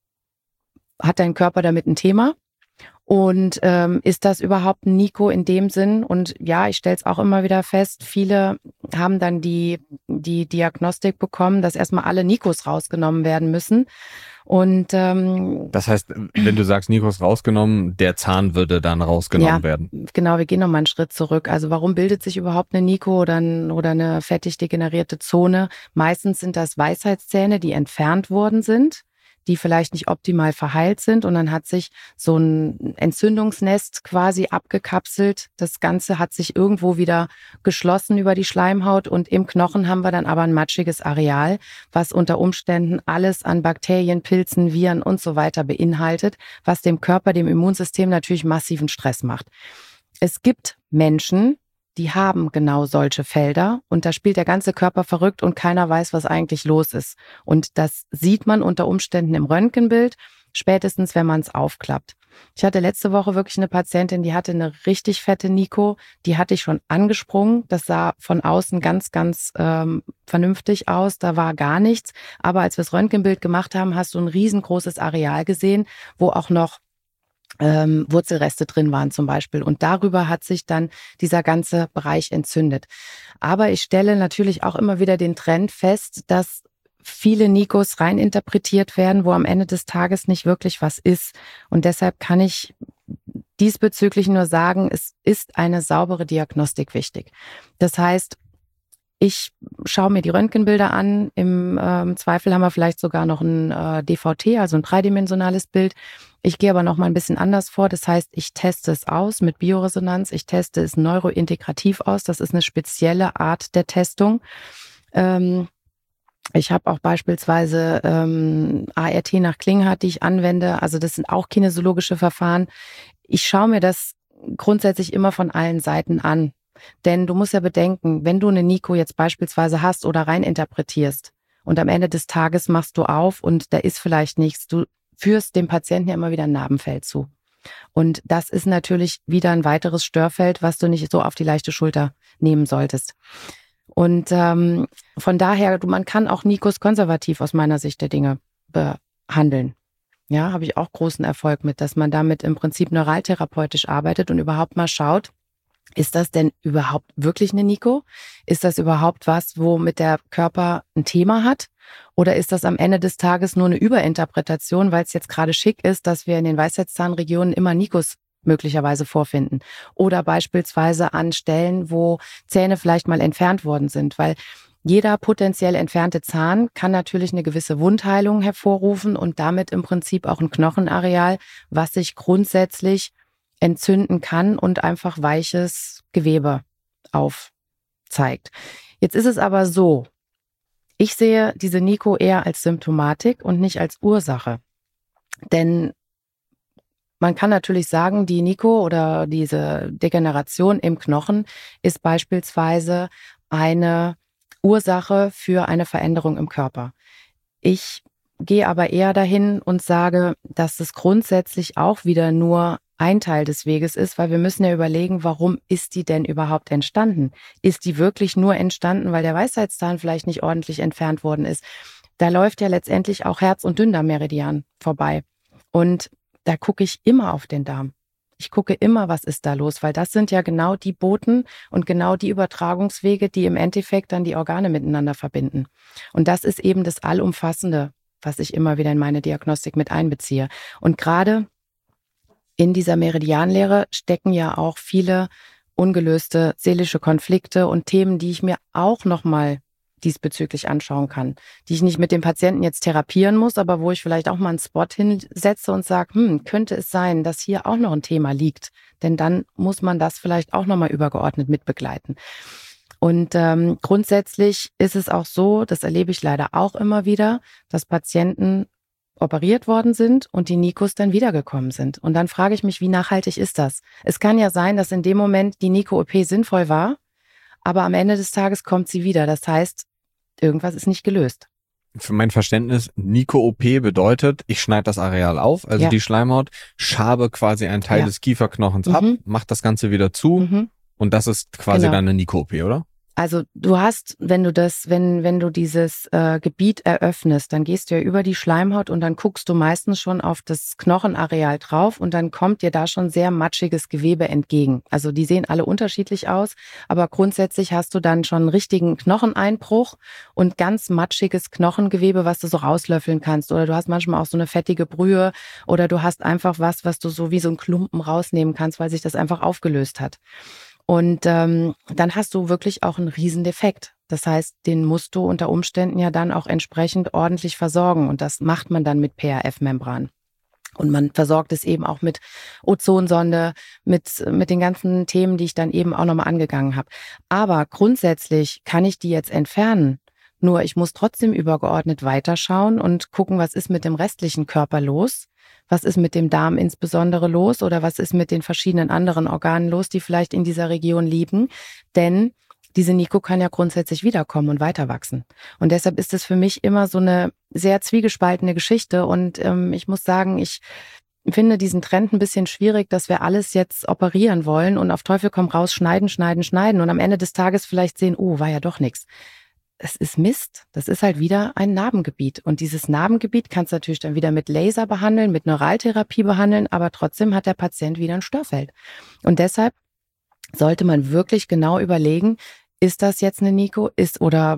hat dein Körper damit ein Thema? Und ähm, ist das überhaupt ein Niko in dem Sinn? Und ja, ich stelle es auch immer wieder fest, viele haben dann die, die Diagnostik bekommen, dass erstmal alle Nikos rausgenommen werden müssen. Und ähm,
das heißt, wenn du sagst, Nikos rausgenommen, der Zahn würde dann rausgenommen
ja,
werden.
Genau, wir gehen nochmal einen Schritt zurück. Also warum bildet sich überhaupt eine Niko oder, ein, oder eine fettig degenerierte Zone? Meistens sind das Weisheitszähne, die entfernt worden sind, die vielleicht nicht optimal verheilt sind und dann hat sich so ein Entzündungsnest quasi abgekapselt. Das Ganze hat sich irgendwo wieder geschlossen über die Schleimhaut und im Knochen haben wir dann aber ein matschiges Areal, was unter Umständen alles an Bakterien, Pilzen, Viren und so weiter beinhaltet, was dem Körper, dem Immunsystem natürlich massiven Stress macht. Es gibt Menschen, die haben genau solche Felder und da spielt der ganze Körper verrückt und keiner weiß, was eigentlich los ist. Und das sieht man unter Umständen im Röntgenbild, spätestens wenn man es aufklappt. Ich hatte letzte Woche wirklich eine Patientin, die hatte eine richtig fette Niko, die hatte ich schon angesprungen. Das sah von außen ganz, ganz ähm, vernünftig aus, da war gar nichts. Aber als wir das Röntgenbild gemacht haben, hast du ein riesengroßes Areal gesehen, wo auch noch Ähm, Wurzelreste drin waren zum Beispiel. Und darüber hat sich dann dieser ganze Bereich entzündet. Aber ich stelle natürlich auch immer wieder den Trend fest, dass viele Nikos reininterpretiert werden, wo am Ende des Tages nicht wirklich was ist. Und deshalb kann ich diesbezüglich nur sagen, es ist eine saubere Diagnostik wichtig. Das heißt, ich schaue mir die Röntgenbilder an. Im ähm, Zweifel haben wir vielleicht sogar noch ein äh, D V T, also ein dreidimensionales Bild. Ich gehe aber noch mal ein bisschen anders vor. Das heißt, ich teste es aus mit Bioresonanz. Ich teste es neurointegrativ aus. Das ist eine spezielle Art der Testung. Ähm, ich habe auch beispielsweise ähm, A R T nach Klinghardt, die ich anwende. Also das sind auch kinesiologische Verfahren. Ich schaue mir das grundsätzlich immer von allen Seiten an. Denn du musst ja bedenken, wenn du eine Nico jetzt beispielsweise hast oder reininterpretierst und am Ende des Tages machst du auf und da ist vielleicht nichts, du führst dem Patienten ja immer wieder ein Narbenfeld zu. Und das ist natürlich wieder ein weiteres Störfeld, was du nicht so auf die leichte Schulter nehmen solltest. Und ähm, von daher, du, man kann auch Nikos konservativ aus meiner Sicht der Dinge behandeln. Ja, habe ich auch großen Erfolg mit, dass man damit im Prinzip neuraltherapeutisch arbeitet und überhaupt mal schaut, ist das denn überhaupt wirklich eine Nico? Ist das überhaupt was, womit der Körper ein Thema hat? Oder ist das am Ende des Tages nur eine Überinterpretation, weil es jetzt gerade schick ist, dass wir in den Weisheitszahnregionen immer Nikos möglicherweise vorfinden? Oder beispielsweise an Stellen, wo Zähne vielleicht mal entfernt worden sind, weil jeder potenziell entfernte Zahn kann natürlich eine gewisse Wundheilung hervorrufen und damit im Prinzip auch ein Knochenareal, was sich grundsätzlich entzünden kann und einfach weiches Gewebe aufzeigt. Jetzt ist es aber so, ich sehe diese Nico eher als Symptomatik und nicht als Ursache. Denn man kann natürlich sagen, die Nico oder diese Degeneration im Knochen ist beispielsweise eine Ursache für eine Veränderung im Körper. Ich gehe aber eher dahin und sage, dass es grundsätzlich auch wieder nur ein Teil des Weges ist, weil wir müssen ja überlegen, warum ist die denn überhaupt entstanden? Ist die wirklich nur entstanden, weil der Weisheitszahn vielleicht nicht ordentlich entfernt worden ist? Da läuft ja letztendlich auch Herz- und Dünndarmmeridian vorbei. Und da gucke ich immer auf den Darm. Ich gucke immer, was ist da los, weil das sind ja genau die Boten und genau die Übertragungswege, die im Endeffekt dann die Organe miteinander verbinden. Und das ist eben das Allumfassende, was ich immer wieder in meine Diagnostik mit einbeziehe. Und gerade in dieser Meridianlehre stecken ja auch viele ungelöste seelische Konflikte und Themen, die ich mir auch nochmal diesbezüglich anschauen kann, die ich nicht mit dem Patienten jetzt therapieren muss, aber wo ich vielleicht auch mal einen Spot hinsetze und sage, hm, könnte es sein, dass hier auch noch ein Thema liegt? Denn dann muss man das vielleicht auch nochmal übergeordnet mitbegleiten. Und ähm, grundsätzlich ist es auch so, das erlebe ich leider auch immer wieder, dass Patienten operiert worden sind und die Nikos dann wiedergekommen sind. Und dann frage ich mich, wie nachhaltig ist das? Es kann ja sein, dass in dem Moment die Nico-O P sinnvoll war, aber am Ende des Tages kommt sie wieder. Das heißt, irgendwas ist nicht gelöst.
Für mein Verständnis, Nico-O P bedeutet, ich schneide das Areal auf, also
Ja.
die Schleimhaut, schabe quasi einen Teil
Ja.
des Kieferknochens
Mhm.
ab, mache das Ganze wieder zu
Mhm.
und das ist quasi
Genau.
dann eine Nico-O P, oder?
Also du hast, wenn du das, wenn wenn du dieses äh, Gebiet eröffnest, dann gehst du ja über die Schleimhaut und dann guckst du meistens schon auf das Knochenareal drauf und dann kommt dir da schon sehr matschiges Gewebe entgegen. Also die sehen alle unterschiedlich aus, aber grundsätzlich hast du dann schon einen richtigen Knocheneinbruch und ganz matschiges Knochengewebe, was du so rauslöffeln kannst. Oder du hast manchmal auch so eine fettige Brühe oder du hast einfach was, was du so wie so einen Klumpen rausnehmen kannst, weil sich das einfach aufgelöst hat. Und ähm, dann hast du wirklich auch einen Riesendefekt. Das heißt, den musst du unter Umständen ja dann auch entsprechend ordentlich versorgen. Und das macht man dann mit P R F-Membran. Und man versorgt es eben auch mit Ozonsonde, mit mit den ganzen Themen, die ich dann eben auch nochmal angegangen habe. Aber grundsätzlich kann ich die jetzt entfernen. Nur ich muss trotzdem übergeordnet weiterschauen und gucken, was ist mit dem restlichen Körper los. Was ist mit dem Darm insbesondere los oder was ist mit den verschiedenen anderen Organen los, die vielleicht in dieser Region liegen? Denn diese Nico kann ja grundsätzlich wiederkommen und weiter wachsen. Und deshalb ist es für mich immer so eine sehr zwiegespaltene Geschichte. Und ähm, ich muss sagen, ich finde diesen Trend ein bisschen schwierig, dass wir alles jetzt operieren wollen und auf Teufel komm raus, schneiden, schneiden, schneiden und am Ende des Tages vielleicht sehen, oh, war ja doch nichts. Es ist Mist. Das ist halt wieder ein Narbengebiet. Und dieses Narbengebiet kannst du natürlich dann wieder mit Laser behandeln, mit Neuraltherapie behandeln, aber trotzdem hat der Patient wieder ein Störfeld. Und deshalb sollte man wirklich genau überlegen, ist das jetzt eine Nico, ist oder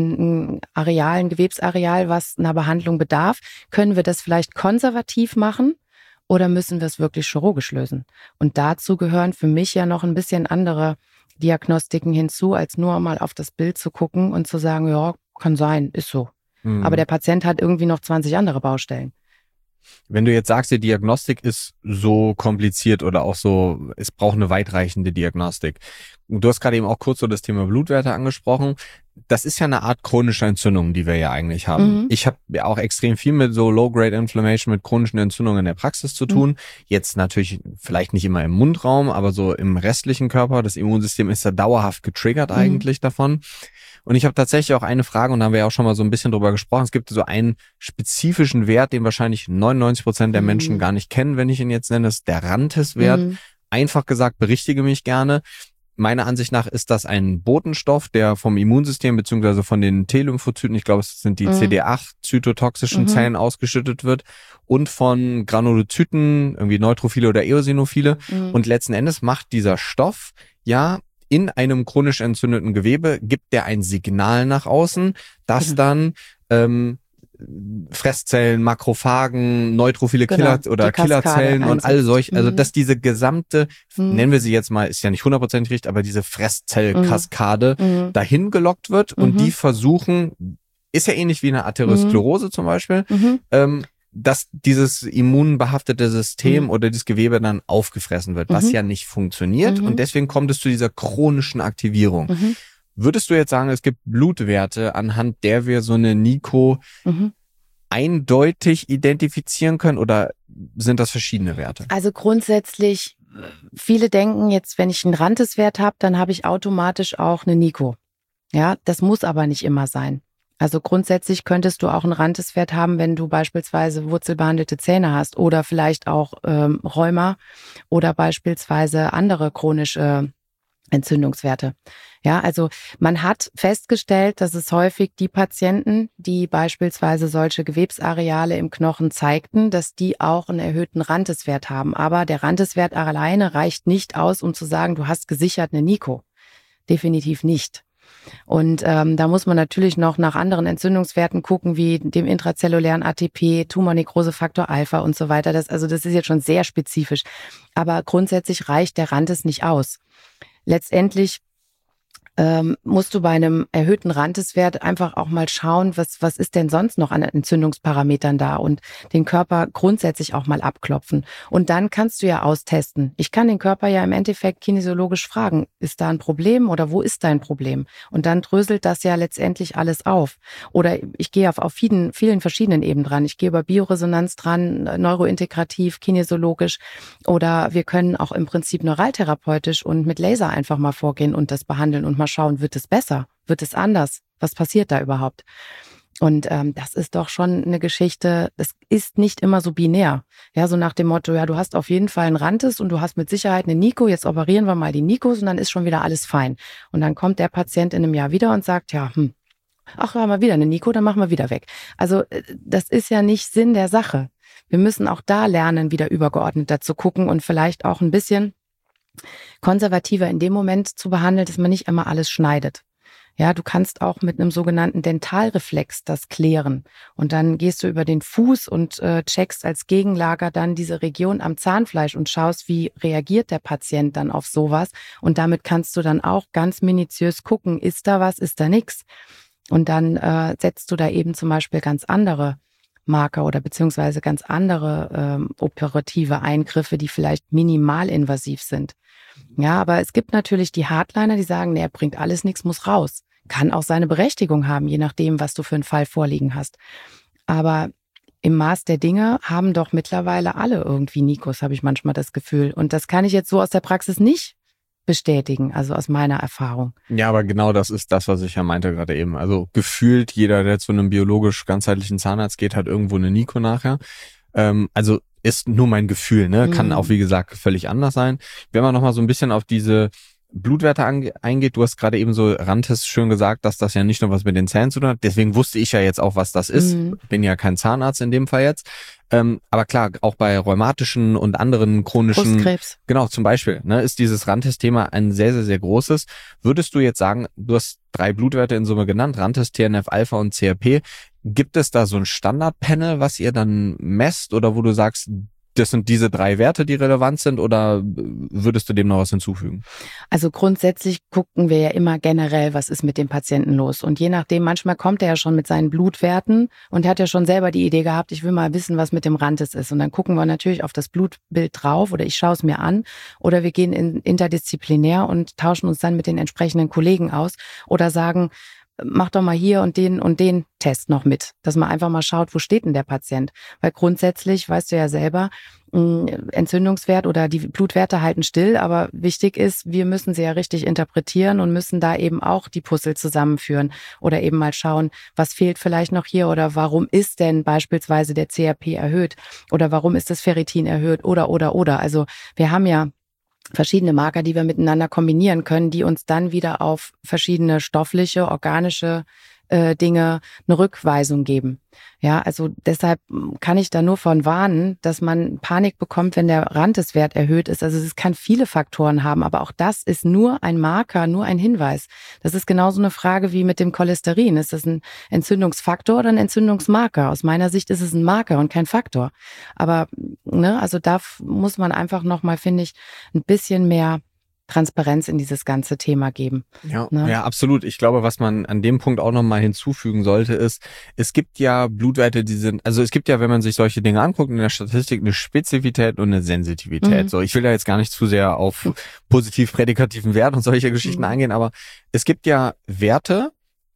ein Areal, ein Gewebsareal, was einer Behandlung bedarf? Können wir das vielleicht konservativ machen oder müssen wir es wirklich chirurgisch lösen? Und dazu gehören für mich ja noch ein bisschen andere Diagnostiken hinzu, als nur mal auf das Bild zu gucken und zu sagen, ja, kann sein, ist so. Mhm. Aber der Patient hat irgendwie noch zwanzig andere Baustellen.
Wenn du jetzt sagst, die Diagnostik ist so kompliziert oder auch so, es braucht eine weitreichende Diagnostik. Du hast gerade eben auch kurz so das Thema Blutwerte angesprochen. Das ist ja eine Art chronische Entzündung, die wir ja eigentlich haben. Mhm. Ich habe ja auch extrem viel mit so Low-Grade Inflammation, mit chronischen Entzündungen in der Praxis zu tun. Mhm. Jetzt natürlich vielleicht nicht immer im Mundraum, aber so im restlichen Körper. Das Immunsystem ist ja dauerhaft getriggert mhm. eigentlich davon. Und ich habe tatsächlich auch eine Frage, und da haben wir ja auch schon mal so ein bisschen drüber gesprochen. Es gibt so einen spezifischen Wert, den wahrscheinlich neunundneunzig Prozent der Menschen mhm. gar nicht kennen, wenn ich ihn jetzt nenne. Das ist der Rantes-Wert. Mhm. Einfach gesagt, berichtige mich gerne. Meiner Ansicht nach ist das ein Botenstoff, der vom Immunsystem beziehungsweise von den T-Lymphozyten, ich glaube, es sind die mhm. C D acht zytotoxischen mhm. Zellen ausgeschüttet wird und von Granulozyten, irgendwie Neutrophile oder Eosinophile. Mhm. Und letzten Endes macht dieser Stoff ja in einem chronisch entzündeten Gewebe, gibt der ein Signal nach außen, das mhm. dann ähm, Fresszellen, Makrophagen, neutrophile Killer genau, oder Killerzellen und all solche, also mhm. dass diese gesamte, mhm. nennen wir sie jetzt mal, ist ja nicht hundertprozentig richtig, aber diese Fresszellkaskade mhm. dahin gelockt wird mhm. und die versuchen, ist ja ähnlich wie eine Arteriosklerose mhm. zum Beispiel, mhm. ähm, dass dieses immunbehaftete System mhm. oder dieses Gewebe dann aufgefressen wird, was mhm. ja nicht funktioniert mhm. und deswegen kommt es zu dieser chronischen Aktivierung. Mhm. Würdest du jetzt sagen, es gibt Blutwerte, anhand der wir so eine Nico mhm. eindeutig identifizieren können oder sind das verschiedene Werte?
Also grundsätzlich, viele denken jetzt, wenn ich einen Rantes-Wert habe, dann habe ich automatisch auch eine Nico. Ja, das muss aber nicht immer sein. Also grundsätzlich könntest du auch einen Rantes-Wert haben, wenn du beispielsweise wurzelbehandelte Zähne hast oder vielleicht auch ähm, Rheuma oder beispielsweise andere chronische Entzündungswerte. Ja, also man hat festgestellt, dass es häufig die Patienten, die beispielsweise solche Gewebsareale im Knochen zeigten, dass die auch einen erhöhten Rantes-Wert haben. Aber der Rantes-Wert alleine reicht nicht aus, um zu sagen, du hast gesichert eine Nico. Definitiv nicht. Und ähm, da muss man natürlich noch nach anderen Entzündungswerten gucken, wie dem intrazellulären A T P, Tumornekrosefaktor Alpha und so weiter. Das, also das ist jetzt schon sehr spezifisch. Aber grundsätzlich reicht der Rantes nicht aus. Letztendlich ähm, musst du bei einem erhöhten Rantes-Wert einfach auch mal schauen, was was ist denn sonst noch an Entzündungsparametern da und den Körper grundsätzlich auch mal abklopfen. Und dann kannst du ja austesten. Ich kann den Körper ja im Endeffekt kinesiologisch fragen, ist da ein Problem oder wo ist dein Problem? Und dann dröselt das ja letztendlich alles auf. Oder ich gehe auf, auf vielen, vielen verschiedenen Ebenen dran. Ich gehe über Bioresonanz dran, neurointegrativ, kinesiologisch oder wir können auch im Prinzip neuraltherapeutisch und mit Laser einfach mal vorgehen und das behandeln und mal schauen, wird es besser? Wird es anders? Was passiert da überhaupt? Und ähm, das ist doch schon eine Geschichte, es ist nicht immer so binär. Ja, so nach dem Motto, ja, du hast auf jeden Fall einen Rantes und du hast mit Sicherheit eine Nico, jetzt operieren wir mal die Nikos und dann ist schon wieder alles fein. Und dann kommt der Patient in einem Jahr wieder und sagt, ja, hm, ach, haben wir wieder eine Nico, dann machen wir wieder weg. Also das ist ja nicht Sinn der Sache. Wir müssen auch da lernen, wieder übergeordneter zu gucken und vielleicht auch ein bisschen konservativer in dem Moment zu behandeln, dass man nicht immer alles schneidet. Ja, du kannst auch mit einem sogenannten Dentalreflex das klären. Und dann gehst du über den Fuß und äh, checkst als Gegenlager dann diese Region am Zahnfleisch und schaust, wie reagiert der Patient dann auf sowas. Und damit kannst du dann auch ganz minutiös gucken, ist da was, ist da nichts. Und dann äh, setzt du da eben zum Beispiel ganz andere Marker oder beziehungsweise ganz andere ähm, operative Eingriffe, die vielleicht minimalinvasiv sind. Ja, aber es gibt natürlich die Hardliner, die sagen, nee, er bringt alles nichts, muss raus. Kann auch seine Berechtigung haben, je nachdem, was du für einen Fall vorliegen hast. Aber im Maß der Dinge haben doch mittlerweile alle irgendwie Nikos, habe ich manchmal das Gefühl. Und das kann ich jetzt so aus der Praxis nicht bestätigen, also aus meiner Erfahrung.
Ja, aber genau das ist das, was ich ja meinte gerade eben. Also gefühlt jeder, der zu einem biologisch ganzheitlichen Zahnarzt geht, hat irgendwo eine Nico nachher. Ähm, also ist nur mein Gefühl, ne? Kann mhm. auch, wie gesagt, völlig anders sein. Wenn wir nochmal so ein bisschen auf diese Blutwerte ange- eingeht, du hast gerade eben so Rantes schön gesagt, dass das ja nicht nur was mit den Zähnen zu tun hat. Deswegen wusste ich ja jetzt auch, was das ist.
Mhm.
Bin ja kein Zahnarzt in dem Fall jetzt. Ähm, aber klar, auch bei rheumatischen und anderen chronischen,
Brustkrebs.
genau, zum Beispiel, ne, ist dieses Rantes-Thema ein sehr, sehr, sehr großes. Würdest du jetzt sagen, du hast drei Blutwerte in Summe genannt, Rantes, T N F-Alpha und C R P. Gibt es da so ein Standardpanel, was ihr dann messt oder wo du sagst, das sind diese drei Werte, die relevant sind, oder würdest du dem noch was hinzufügen?
Also grundsätzlich gucken wir ja immer generell, was ist mit dem Patienten los. Und je nachdem, manchmal kommt er ja schon mit seinen Blutwerten und hat ja schon selber die Idee gehabt, ich will mal wissen, was mit dem Rantes ist. Und dann gucken wir natürlich auf das Blutbild drauf oder ich schaue es mir an oder wir gehen in interdisziplinär und tauschen uns dann mit den entsprechenden Kollegen aus oder sagen, mach doch mal hier und den und den Test noch mit, dass man einfach mal schaut, wo steht denn der Patient? Weil grundsätzlich, weißt du ja selber, Entzündungswert oder die Blutwerte halten still, aber wichtig ist, wir müssen sie ja richtig interpretieren und müssen da eben auch die Puzzle zusammenführen oder eben mal schauen, was fehlt vielleicht noch hier oder warum ist denn beispielsweise der C R P erhöht oder warum ist das Ferritin erhöht oder, oder, oder. Also wir haben ja verschiedene Marker, die wir miteinander kombinieren können, die uns dann wieder auf verschiedene stoffliche, organische äh, Dinge eine Rückweisung geben. Ja, also deshalb kann ich da nur von warnen, dass man Panik bekommt, wenn der Rantes-Wert erhöht ist. Also es kann viele Faktoren haben, aber auch das ist nur ein Marker, nur ein Hinweis. Das ist genauso eine Frage wie mit dem Cholesterin. Ist das ein Entzündungsfaktor oder ein Entzündungsmarker? Aus meiner Sicht ist es ein Marker und kein Faktor. Aber ne, also da muss man einfach nochmal, finde ich, ein bisschen mehr Transparenz in dieses ganze Thema geben.
Ja,
ne?
ja, absolut. Ich glaube, was man an dem Punkt auch nochmal hinzufügen sollte, ist, es gibt ja Blutwerte, die sind, also es gibt ja, wenn man sich solche Dinge anguckt, in der Statistik eine Spezifität und eine Sensitivität.
Mhm.
So, ich will da jetzt gar nicht zu sehr auf positiv-prädikativen Wert und solche Geschichten
Mhm.
eingehen, aber es gibt ja Werte,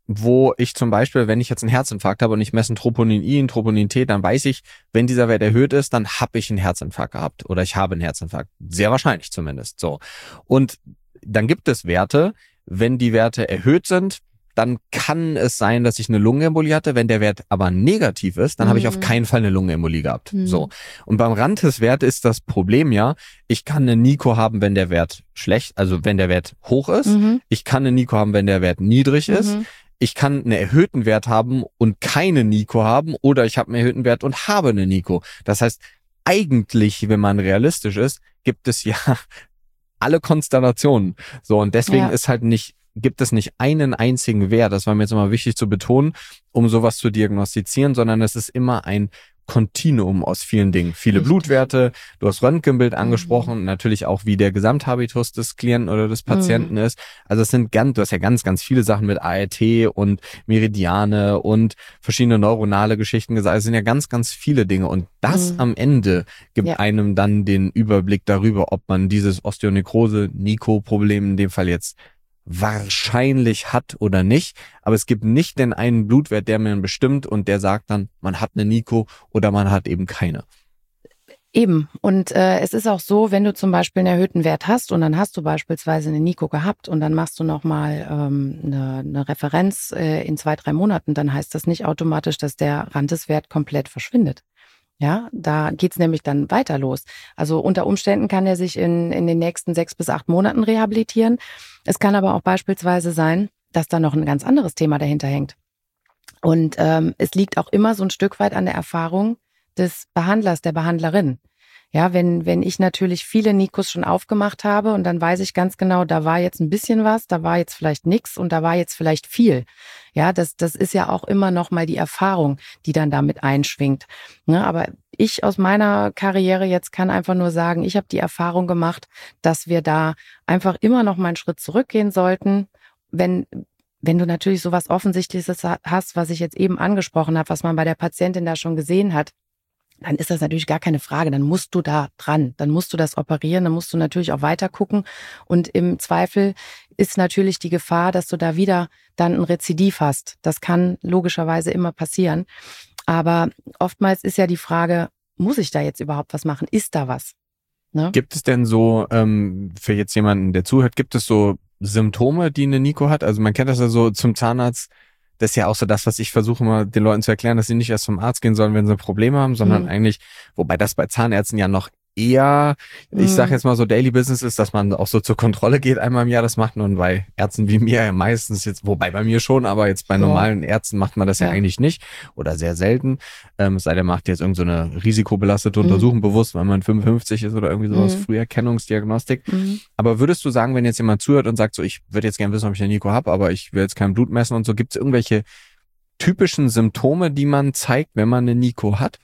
wo ich zum Beispiel, wenn ich jetzt einen Herzinfarkt habe und ich messe ein Troponin I, ein Troponin T, dann weiß ich, wenn dieser Wert erhöht ist, dann habe ich einen Herzinfarkt gehabt oder ich habe einen Herzinfarkt. Sehr wahrscheinlich zumindest. So. Und dann gibt es Werte, wenn die Werte erhöht sind, dann kann es sein, dass ich eine Lungenembolie hatte. Wenn der Wert aber negativ ist, dann mhm. habe ich auf keinen Fall eine Lungenembolie gehabt. Mhm. So. Und beim Rantes-Wert ist das Problem ja, ich kann eine Nico haben, wenn der Wert schlecht, also wenn der Wert hoch ist. Mhm. Ich kann eine Nico haben, wenn der Wert niedrig mhm. ist. Ich kann einen erhöhten Wert haben und keine Nico haben, oder ich habe einen erhöhten Wert und habe eine Nico. Das heißt, eigentlich, wenn man realistisch ist, gibt es ja alle Konstellationen. So, und deswegen ja. ist halt nicht, gibt es nicht einen einzigen Wert, das war mir jetzt immer wichtig zu betonen, um sowas zu diagnostizieren, sondern es ist immer ein Kontinuum aus vielen Dingen. Viele Richtig. Blutwerte, du hast Röntgenbild angesprochen, mhm. natürlich auch, wie der Gesamthabitus des Klienten oder des Patienten mhm. ist. Also es sind ganz, du hast ja ganz, ganz viele Sachen mit A R T und Meridiane und verschiedene neuronale Geschichten gesagt. Es sind ja ganz, ganz viele Dinge, und das mhm. am Ende gibt ja. einem dann den Überblick darüber, ob man dieses Osteonekrose-Nico-Problem in dem Fall jetzt wahrscheinlich hat oder nicht, aber es gibt nicht den einen Blutwert, der mir bestimmt und der sagt dann, man hat eine Nico oder man hat eben keine.
Eben. Und äh, es ist auch so, wenn du zum Beispiel einen erhöhten Wert hast und dann hast du beispielsweise eine Nico gehabt und dann machst du nochmal ähm, eine, eine Referenz äh, in zwei, drei Monaten, dann heißt das nicht automatisch, dass der Rantes-Wert komplett verschwindet. Ja, da geht's nämlich dann weiter los. Also unter Umständen kann er sich in, in den nächsten sechs bis acht Monaten rehabilitieren. Es kann aber auch beispielsweise sein, dass da noch ein ganz anderes Thema dahinter hängt. Und ähm, es liegt auch immer so ein Stück weit an der Erfahrung des Behandlers, der Behandlerin. Ja, wenn wenn ich natürlich viele Nikos schon aufgemacht habe und dann weiß ich ganz genau, da war jetzt ein bisschen was, da war jetzt vielleicht nichts und da war jetzt vielleicht viel. Ja, das das ist ja auch immer noch mal die Erfahrung, die dann damit einschwingt. Ne, aber ich aus meiner Karriere jetzt kann einfach nur sagen, ich habe die Erfahrung gemacht, dass wir da einfach immer noch mal einen Schritt zurückgehen sollten, wenn wenn du natürlich sowas Offensichtliches hast, was ich jetzt eben angesprochen habe, was man bei der Patientin da schon gesehen hat, dann ist das natürlich gar keine Frage. Dann musst du da dran, dann musst du das operieren, dann musst du natürlich auch weiter gucken. Und im Zweifel ist natürlich die Gefahr, dass du da wieder dann ein Rezidiv hast. Das kann logischerweise immer passieren. Aber oftmals ist ja die Frage, muss ich da jetzt überhaupt was machen? Ist da was? Ne?
Gibt es denn so, ähm, für jetzt jemanden, der zuhört, gibt es so Symptome, die eine Nico hat? Also man kennt das ja so zum Zahnarzt. Das ist ja auch so das, was ich versuche immer den Leuten zu erklären, dass sie nicht erst zum Arzt gehen sollen, wenn sie Probleme haben, sondern mhm. eigentlich, wobei das bei Zahnärzten ja noch eher, ich
Mhm.
sage jetzt mal so Daily Business ist, dass man auch so zur Kontrolle geht einmal im Jahr, das macht man bei Ärzten wie mir ja meistens jetzt, wobei bei mir schon, aber jetzt bei
Ja.
normalen Ärzten macht man das ja,
Ja.
eigentlich nicht oder sehr selten, ähm, es sei denn, man macht jetzt irgend so eine risikobelastete
Mhm.
Untersuchung bewusst, weil man fünfundfünfzig ist oder irgendwie sowas,
Mhm.
Früherkennungsdiagnostik.
Mhm.
Aber würdest du sagen, wenn jetzt jemand zuhört und sagt so, ich würde jetzt gerne wissen, ob ich eine Nico habe, aber ich will jetzt kein Blut messen und so, gibt es irgendwelche typischen Symptome, die man zeigt, wenn man eine Nico hat?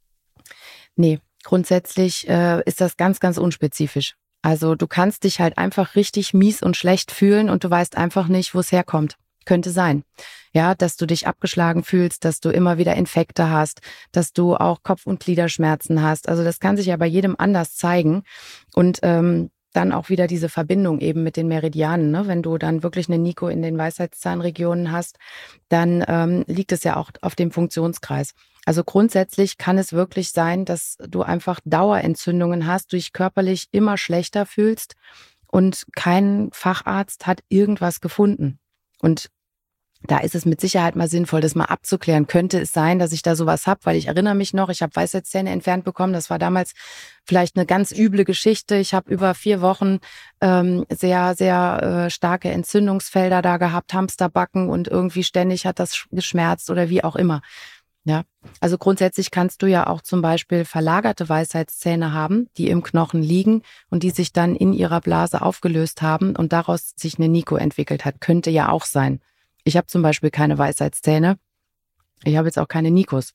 Nee, grundsätzlich äh, ist das ganz, ganz unspezifisch. Also du kannst dich halt einfach richtig mies und schlecht fühlen und du weißt einfach nicht, wo es herkommt. Könnte sein. Ja, dass du dich abgeschlagen fühlst, dass du immer wieder Infekte hast, dass du auch Kopf- und Gliederschmerzen hast. Also das kann sich ja bei jedem anders zeigen. Und ähm, dann auch wieder diese Verbindung eben mit den Meridianen. Ne? Wenn du dann wirklich eine Nico in den Weisheitszahnregionen hast, dann ähm, liegt es ja auch auf dem Funktionskreis. Also grundsätzlich kann es wirklich sein, dass du einfach Dauerentzündungen hast, du dich körperlich immer schlechter fühlst und kein Facharzt hat irgendwas gefunden. Und da ist es mit Sicherheit mal sinnvoll, das mal abzuklären. Könnte es sein, dass ich da sowas habe? Weil ich erinnere mich noch, ich habe Weisheitszähne entfernt bekommen. Das war damals vielleicht eine ganz üble Geschichte. Ich habe über vier Wochen ähm, sehr, sehr äh, starke Entzündungsfelder da gehabt, Hamsterbacken und irgendwie ständig hat das geschmerzt oder wie auch immer. Ja, also grundsätzlich kannst du ja auch zum Beispiel verlagerte Weisheitszähne haben, die im Knochen liegen und die sich dann in ihrer Blase aufgelöst haben und daraus sich eine Nico entwickelt hat. Könnte ja auch sein. Ich habe zum Beispiel keine Weisheitszähne. Ich habe jetzt auch keine Nikos.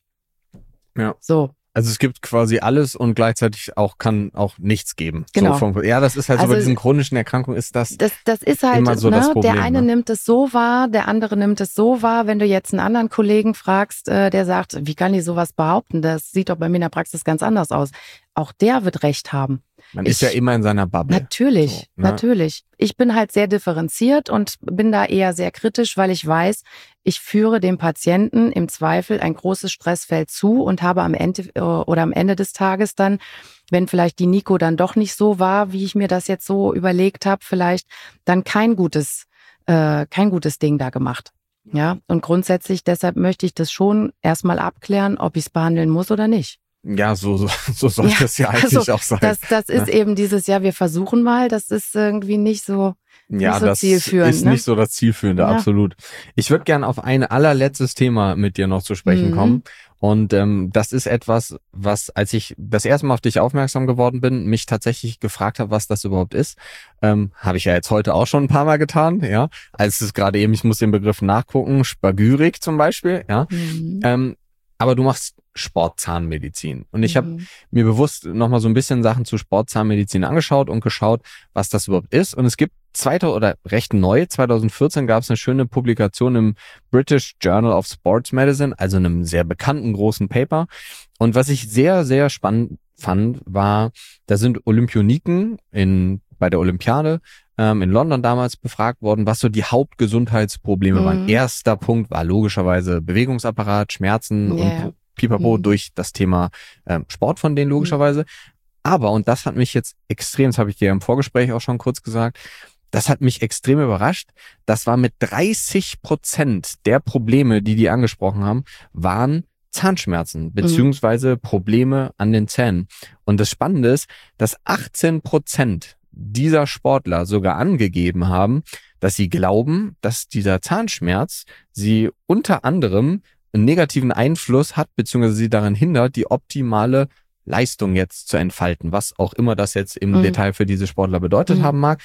Ja.
So.
Also es gibt quasi alles und gleichzeitig auch kann auch nichts geben.
Genau.
So vom, ja, das ist halt
Also,
so bei diesen chronischen Erkrankungen ist das,
Das, das ist halt,
immer so
ne,
das Problem,
der eine
ne?
nimmt es so wahr, der andere nimmt es so wahr. Wenn du jetzt einen anderen Kollegen fragst, äh, der sagt, wie kann ich sowas behaupten? Das sieht doch bei mir in der Praxis ganz anders aus. Auch der wird recht haben.
Man
Ich-
ist ja immer in seiner Bubble.
Natürlich,
So, ne?
natürlich. Ich bin halt sehr differenziert und bin da eher sehr kritisch, weil ich weiß, ich führe dem Patienten im Zweifel ein großes Stressfeld zu und habe am Ende äh, oder am Ende des Tages dann, wenn vielleicht die Nico dann doch nicht so war, wie ich mir das jetzt so überlegt habe, vielleicht dann kein gutes, äh, kein gutes Ding da gemacht. Ja, und grundsätzlich deshalb möchte ich das schon erstmal abklären, ob ich es behandeln muss oder nicht.
Ja, so, so, so soll
Ja,
das ja eigentlich
also
auch sein.
Das, das ist
ne?
eben dieses, ja, wir versuchen mal, das ist irgendwie nicht so,
Ja,
nicht so
das
zielführend.
ist
ne?
nicht so das Zielführende,
Ja.
absolut. Ich würde gerne auf ein allerletztes Thema mit dir noch zu sprechen
Mhm.
kommen. Und ähm, das ist etwas, was, als ich das erste Mal auf dich aufmerksam geworden bin, mich tatsächlich gefragt habe, was das überhaupt ist. Ähm, habe ich ja jetzt heute auch schon ein paar Mal getan, ja. Als es gerade eben, ich muss den Begriff nachgucken, Spagyrik zum Beispiel, ja.
Mhm.
Ähm, aber du machst Sportzahnmedizin. Und ich habe
Mhm.
mir bewusst nochmal so ein bisschen Sachen zu Sportzahnmedizin angeschaut und geschaut, was das überhaupt ist. Und es gibt zweite oder recht neu, zwanzig vierzehn gab es eine schöne Publikation im British Journal of Sports Medicine, also einem sehr bekannten großen Paper. Und was ich sehr, sehr spannend fand, war, da sind Olympioniken in, bei der Olympiade ähm, in London damals befragt worden, was so die Hauptgesundheitsprobleme
Mhm.
waren. Erster Punkt war logischerweise Bewegungsapparat, Schmerzen
Ja, ja.
und Pipapo
Mhm.
durch das Thema ähm, Sport von denen logischerweise. Aber, und das hat mich jetzt extrem, das habe ich dir im Vorgespräch auch schon kurz gesagt, das hat mich extrem überrascht. Das war mit dreißig Prozent der Probleme, die die angesprochen haben, waren Zahnschmerzen beziehungsweise Probleme an den Zähnen. Und das Spannende ist, dass achtzehn Prozent dieser Sportler sogar angegeben haben, dass sie glauben, dass dieser Zahnschmerz sie unter anderem einen negativen Einfluss hat, beziehungsweise sie daran hindert, die optimale Leistung jetzt zu entfalten, was auch immer das jetzt im
Mhm.
Detail für diese Sportler bedeutet
Mhm.
haben mag.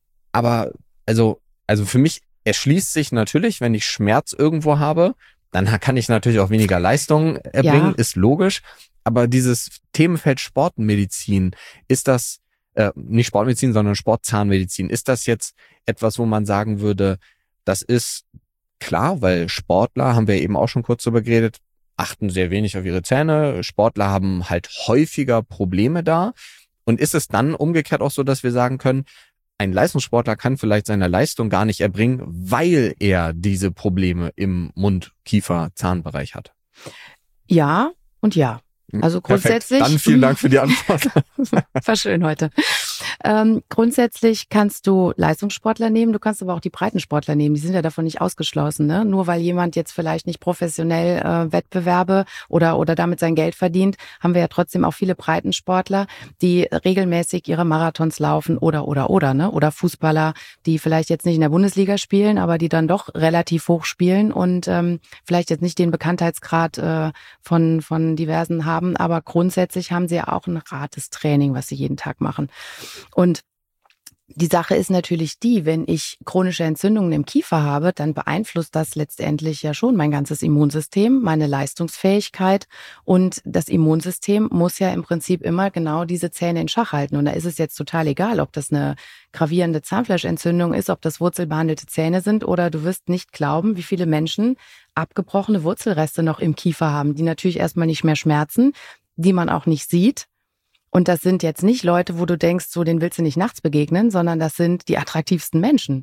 Aber also, also für mich erschließt sich natürlich, wenn ich Schmerz irgendwo habe, dann kann ich natürlich auch weniger Leistung erbringen,
Ja.
ist logisch. Aber dieses Themenfeld Sportmedizin, ist das, äh, nicht Sportmedizin, sondern Sportzahnmedizin, ist das jetzt etwas, wo man sagen würde, das ist klar, weil Sportler, haben wir eben auch schon kurz drüber geredet, achten sehr wenig auf ihre Zähne. Sportler haben halt häufiger Probleme da. Und ist es dann umgekehrt auch so, dass wir sagen können, ein Leistungssportler kann vielleicht seine Leistung gar nicht erbringen, weil er diese Probleme im Mund-, Kiefer-, Zahnbereich hat?
Ja und ja. Also grundsätzlich.
Perfekt. Dann vielen Dank für die Antwort.
War schön heute. Ähm, grundsätzlich kannst du Leistungssportler nehmen, du kannst aber auch die Breitensportler nehmen. Die sind ja davon nicht ausgeschlossen, ne? Nur weil jemand jetzt vielleicht nicht professionell äh, Wettbewerbe oder oder damit sein Geld verdient, haben wir ja trotzdem auch viele Breitensportler, die regelmäßig ihre Marathons laufen oder oder oder ne? Oder Fußballer, die vielleicht jetzt nicht in der Bundesliga spielen, aber die dann doch relativ hoch spielen und ähm, vielleicht jetzt nicht den Bekanntheitsgrad äh, von von diversen haben, aber grundsätzlich haben sie ja auch ein hartes Training, was sie jeden Tag machen. Und die Sache ist natürlich die, wenn ich chronische Entzündungen im Kiefer habe, dann beeinflusst das letztendlich ja schon mein ganzes Immunsystem, meine Leistungsfähigkeit. Und das Immunsystem muss ja im Prinzip immer genau diese Zähne in Schach halten. Und da ist es jetzt total egal, ob das eine gravierende Zahnfleischentzündung ist, ob das wurzelbehandelte Zähne sind oder du wirst nicht glauben, wie viele Menschen abgebrochene Wurzelreste noch im Kiefer haben, die natürlich erstmal nicht mehr schmerzen, die man auch nicht sieht. Und das sind jetzt nicht Leute, wo du denkst, so denen willst du nicht nachts begegnen, sondern das sind die attraktivsten Menschen.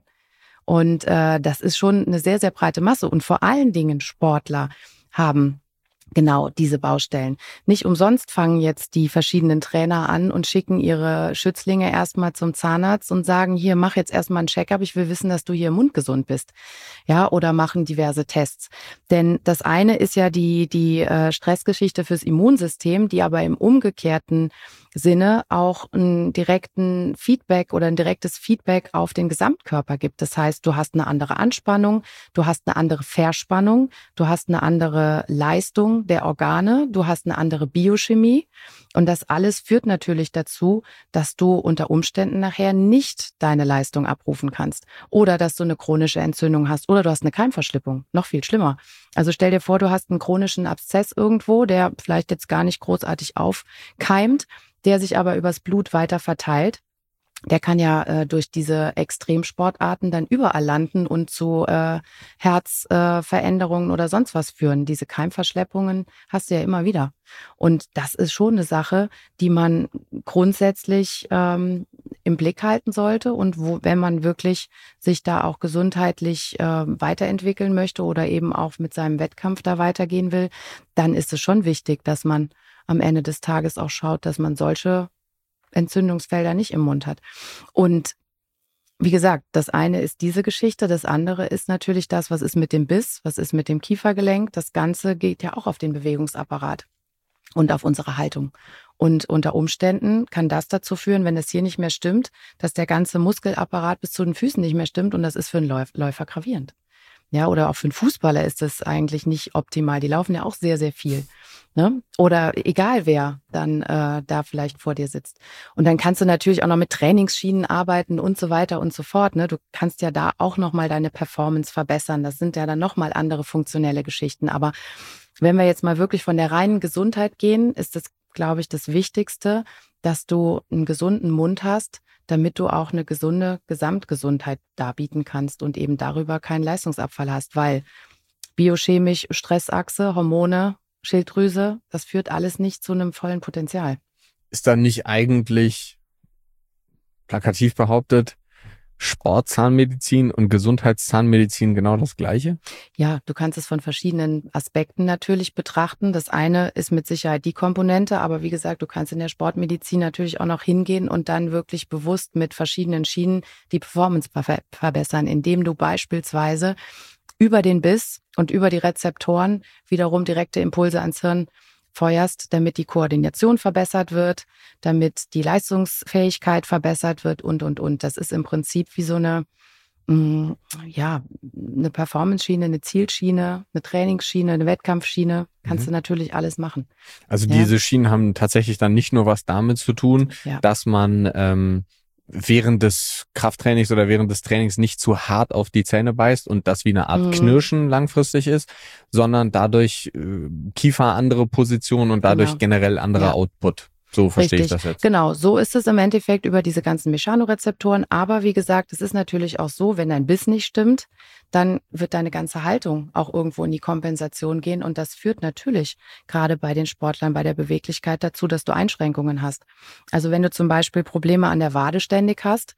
Und äh, das ist schon eine sehr, sehr breite Masse. Und vor allen Dingen Sportler haben genau diese Baustellen. Nicht umsonst fangen jetzt die verschiedenen Trainer an und schicken ihre Schützlinge erstmal zum Zahnarzt und sagen, hier, mach jetzt erstmal einen Check-up, ich will wissen, dass du hier im Mund gesund bist. Ja, oder machen diverse Tests. Denn das eine ist ja die, die äh, Stressgeschichte fürs Immunsystem, die aber im umgekehrten Sinne auch einen direkten Feedback oder ein direktes Feedback auf den Gesamtkörper gibt. Das heißt, du hast eine andere Anspannung, du hast eine andere Verspannung, du hast eine andere Leistung der Organe, du hast eine andere Biochemie und das alles führt natürlich dazu, dass du unter Umständen nachher nicht deine Leistung abrufen kannst oder dass du eine chronische Entzündung hast oder du hast eine Keimverschlippung, noch viel schlimmer. Also stell dir vor, du hast einen chronischen Abszess irgendwo, der vielleicht jetzt gar nicht großartig aufkeimt, der sich aber übers Blut weiter verteilt. Der kann ja äh, durch diese Extremsportarten dann überall landen und zu äh, Herzveränderungen äh, oder sonst was führen. Diese Keimverschleppungen hast du ja immer wieder. Und das ist schon eine Sache, die man grundsätzlich ähm, im Blick halten sollte. Und wo, wenn man wirklich sich da auch gesundheitlich äh, weiterentwickeln möchte oder eben auch mit seinem Wettkampf da weitergehen will, dann ist es schon wichtig, dass man am Ende des Tages auch schaut, dass man solche Entzündungsfelder nicht im Mund hat. Und wie gesagt, das eine ist diese Geschichte, das andere ist natürlich das, was ist mit dem Biss, was ist mit dem Kiefergelenk. Das Ganze geht ja auch auf den Bewegungsapparat und auf unsere Haltung. Und unter Umständen kann das dazu führen, wenn es hier nicht mehr stimmt, dass der ganze Muskelapparat bis zu den Füßen nicht mehr stimmt und das ist für einen Läuf- Läufer gravierend. Ja, oder auch für einen Fußballer ist das eigentlich nicht optimal. Die laufen ja auch sehr, sehr viel. Ne? Oder egal wer dann äh, da vielleicht vor dir sitzt. Und dann kannst du natürlich auch noch mit Trainingsschienen arbeiten und so weiter und so fort. Ne? Du kannst ja da auch nochmal deine Performance verbessern. Das sind ja dann nochmal andere funktionelle Geschichten. Aber wenn wir jetzt mal wirklich von der reinen Gesundheit gehen, ist das, glaube ich, das Wichtigste, dass du einen gesunden Mund hast, damit du auch eine gesunde Gesamtgesundheit darbieten kannst und eben darüber keinen Leistungsabfall hast, weil biochemisch Stressachse, Hormone, Schilddrüse, das führt alles nicht zu einem vollen Potenzial.
Ist dann nicht eigentlich, plakativ behauptet, Sportzahnmedizin und Gesundheitszahnmedizin genau das Gleiche?
Ja, du kannst es von verschiedenen Aspekten natürlich betrachten. Das eine ist mit Sicherheit die Komponente, aber wie gesagt, du kannst in der Sportmedizin natürlich auch noch hingehen und dann wirklich bewusst mit verschiedenen Schienen die Performance ver- verbessern, indem du beispielsweise über den Biss und über die Rezeptoren wiederum direkte Impulse ans Hirn feuerst, damit die Koordination verbessert wird, damit die Leistungsfähigkeit verbessert wird und, und, und. Das ist im Prinzip wie so eine, mh, ja, eine Performance-Schiene, eine Zielschiene, eine Trainingsschiene, eine Wettkampfschiene. Kannst mhm. du natürlich alles machen.
Also
ja.
diese Schienen haben tatsächlich dann nicht nur was damit zu tun, ja. dass man ähm, während des Krafttrainings oder während des Trainings nicht zu hart auf die Zähne beißt und das wie eine Art mhm. Knirschen langfristig ist, sondern dadurch äh, Kiefer andere Position und dadurch genau. generell anderer ja. Output. So verstehe
Richtig.
ich das jetzt.
Genau, so ist es im Endeffekt über diese ganzen Mechanorezeptoren. Aber wie gesagt, es ist natürlich auch so, wenn dein Biss nicht stimmt, dann wird deine ganze Haltung auch irgendwo in die Kompensation gehen. Und das führt natürlich gerade bei den Sportlern bei der Beweglichkeit dazu, dass du Einschränkungen hast. Also wenn du zum Beispiel Probleme an der Wade ständig hast,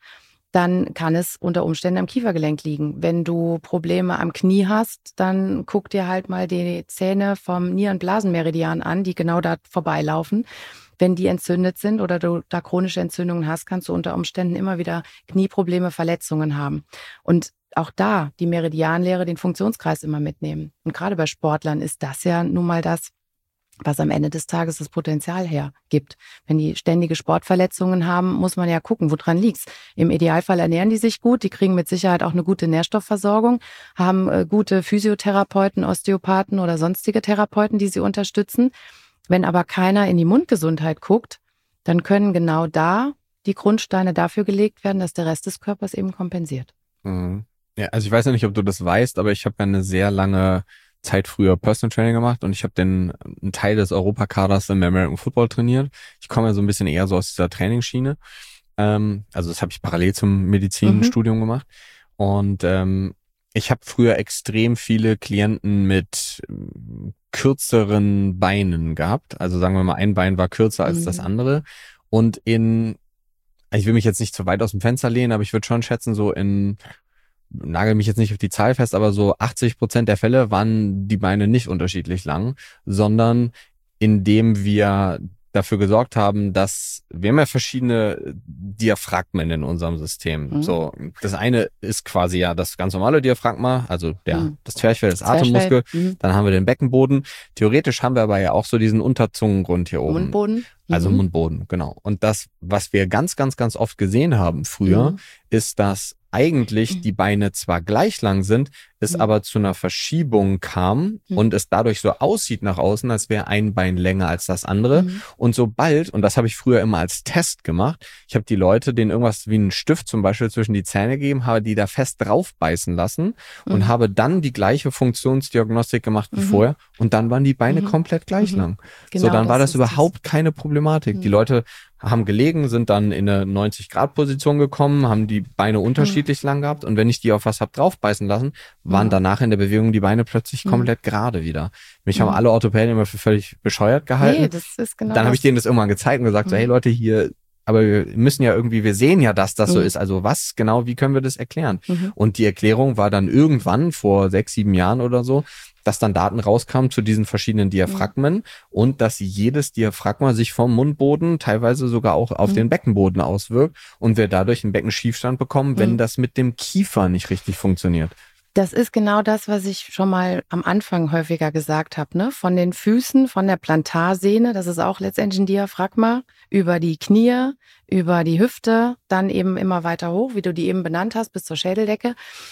dann kann es unter Umständen am Kiefergelenk liegen. Wenn du Probleme am Knie hast, dann guck dir halt mal die Zähne vom Nierenblasenmeridian an, die genau da vorbeilaufen. Wenn die entzündet sind oder du da chronische Entzündungen hast, kannst du unter Umständen immer wieder Knieprobleme, Verletzungen haben. Und auch da die Meridianlehre, den Funktionskreis immer mitnehmen. Und gerade bei Sportlern ist das ja nun mal das, was am Ende des Tages das Potenzial hergibt. Wenn die ständige Sportverletzungen haben, muss man ja gucken, woran liegt's. Im Idealfall ernähren die sich gut, die kriegen mit Sicherheit auch eine gute Nährstoffversorgung, haben äh, gute Physiotherapeuten, Osteopathen oder sonstige Therapeuten, die sie unterstützen. Wenn aber keiner in die Mundgesundheit guckt, dann können genau da die Grundsteine dafür gelegt werden, dass der Rest des Körpers eben kompensiert.
Mhm. Ja, also ich weiß ja nicht, ob du das weißt, aber ich habe ja eine sehr lange Zeit früher Personal Training gemacht und ich habe den einen Teil des Europakaders im American Football trainiert. Ich komme ja so ein bisschen eher so aus dieser Trainingsschiene. Ähm, also das habe ich parallel zum Medizinstudium mhm. gemacht. Und ähm, ich habe früher extrem viele Klienten mit ähm, kürzeren Beinen gehabt. Also sagen wir mal, ein Bein war kürzer als mhm. das andere. Und in, ich will mich jetzt nicht zu weit aus dem Fenster lehnen, aber ich würde schon schätzen, so in nagel mich jetzt nicht auf die Zahl fest, aber so achtzig Prozent der Fälle waren die Beine nicht unterschiedlich lang, sondern indem wir dafür gesorgt haben, dass wir haben ja verschiedene Diaphragmen in unserem System. Mhm. So, das eine ist quasi ja das ganz normale Diaphragma, also der mhm. das Zwerchfell, das
Zwerchfell.
Atemmuskel.
Mhm.
Dann haben wir den Beckenboden. Theoretisch haben wir aber ja auch so diesen Unterzungengrund hier oben.
Mundboden.
Also
mhm.
Mundboden, genau. Und das, was wir ganz, ganz, ganz oft gesehen haben früher,
mhm.
ist, dass eigentlich die Beine zwar gleich lang sind, es mhm. aber zu einer Verschiebung kam mhm. und es dadurch so aussieht nach außen, als wäre ein Bein länger als das andere. Mhm. Und sobald, und das habe ich früher immer als Test gemacht, ich habe die Leute denen irgendwas wie einen Stift zum Beispiel zwischen die Zähne gegeben, habe die da fest drauf beißen lassen mhm. und habe dann die gleiche Funktionsdiagnostik gemacht wie mhm. vorher und dann waren die Beine mhm. komplett gleich mhm. lang. Genau, so, dann war das, das überhaupt das. keine Problematik. Mhm. Die Leute haben gelegen, sind dann in eine neunzig-Grad-Position gekommen, haben die Beine unterschiedlich mhm. lang gehabt und wenn ich die auf was hab draufbeißen lassen, waren mhm. danach in der Bewegung die Beine plötzlich mhm. komplett gerade wieder. Mich mhm. haben alle Orthopäden immer für völlig bescheuert gehalten.
Nee, das ist genau
dann habe ich denen das irgendwann gezeigt und gesagt, mhm. so, hey Leute, hier, aber wir müssen ja irgendwie, wir sehen ja, dass das mhm. so ist. Also was genau, wie können wir das erklären? Mhm. Und die Erklärung war dann irgendwann vor sechs, sieben Jahren oder so, dass dann Daten rauskamen zu diesen verschiedenen Diaphragmen mhm. und dass jedes Diaphragma sich vom Mundboden teilweise sogar auch auf mhm. den Beckenboden auswirkt und wir dadurch einen Beckenschiefstand bekommen, wenn mhm. das mit dem Kiefer nicht richtig funktioniert.
Das ist genau das, was ich schon mal am Anfang häufiger gesagt habe, ne? Von den Füßen, von der Plantarsehne, das ist auch letztendlich ein Diaphragma, über die Knie, über die Hüfte, dann eben immer weiter hoch, wie du die eben benannt hast, bis zur Schädeldecke.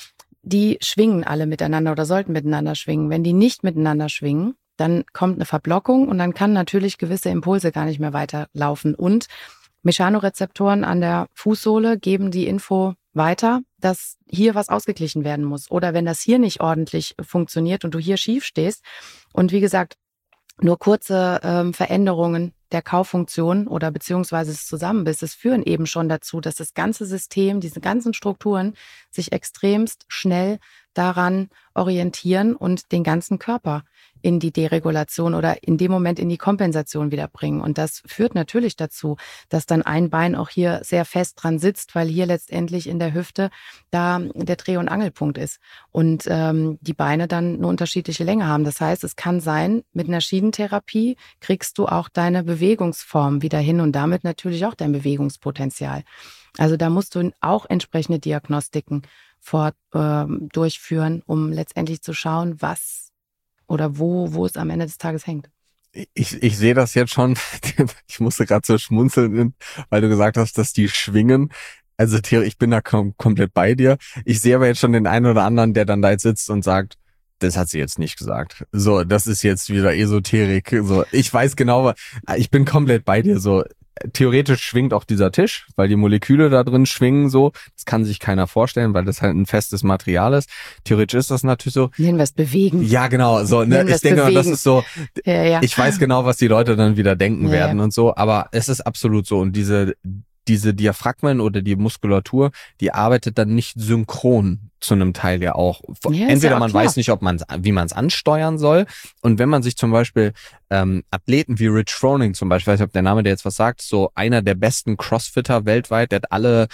Die schwingen alle miteinander oder sollten miteinander schwingen. Wenn die nicht miteinander schwingen, dann kommt eine Verblockung und dann kann natürlich gewisse Impulse gar nicht mehr weiterlaufen. Und Mechanorezeptoren an der Fußsohle geben die Info weiter, dass hier was ausgeglichen werden muss. Oder wenn das hier nicht ordentlich funktioniert und du hier schief stehst und wie gesagt, nur kurze ähm, Veränderungen der Kauffunktion oder beziehungsweise des Zusammenbisses führen eben schon dazu, dass das ganze System, diese ganzen Strukturen sich extremst schnell daran orientieren und den ganzen Körper in die Deregulation oder in dem Moment in die Kompensation wieder bringen. Und das führt natürlich dazu, dass dann ein Bein auch hier sehr fest dran sitzt, weil hier letztendlich in der Hüfte da der Dreh- und Angelpunkt ist und ähm, die Beine dann eine unterschiedliche Länge haben. Das heißt, es kann sein, mit einer Schienentherapie kriegst du auch deine Bewegungsform wieder hin und damit natürlich auch dein Bewegungspotenzial. Also da musst du auch entsprechende Diagnostiken fort, äh, durchführen, um letztendlich zu schauen, was oder wo, wo es am Ende des Tages hängt.
Ich, ich sehe das jetzt schon, ich musste gerade so schmunzeln, weil du gesagt hast, dass die schwingen. Also ich bin da kom- komplett bei dir. Ich sehe aber jetzt schon den einen oder anderen, der dann da jetzt sitzt und sagt, das hat sie jetzt nicht gesagt. So, das ist jetzt wieder Esoterik. So, ich weiß genau, ich bin komplett bei dir. So, theoretisch schwingt auch dieser Tisch, weil die Moleküle da drin schwingen so. Das kann sich keiner vorstellen, weil das halt ein festes Material ist. Theoretisch ist das natürlich so.
Nennen wir es bewegen.
Ja, genau. So, ne, ich denke, bewegen. Das ist so,
ja, ja.
ich weiß genau, was die Leute dann wieder denken
ja,
werden
ja.
und so, aber es ist absolut so. Und diese diese Diaphragmen oder die Muskulatur, die arbeitet dann nicht synchron zu einem Teil ja auch.
Ja,
Entweder
ja auch
man
klar.
weiß nicht, ob man wie man es ansteuern soll. Und wenn man sich zum Beispiel ähm, Athleten wie Rich Froning zum Beispiel, ich weiß nicht, ob der Name der jetzt was sagt, so einer der besten Crossfitter weltweit, der hat alle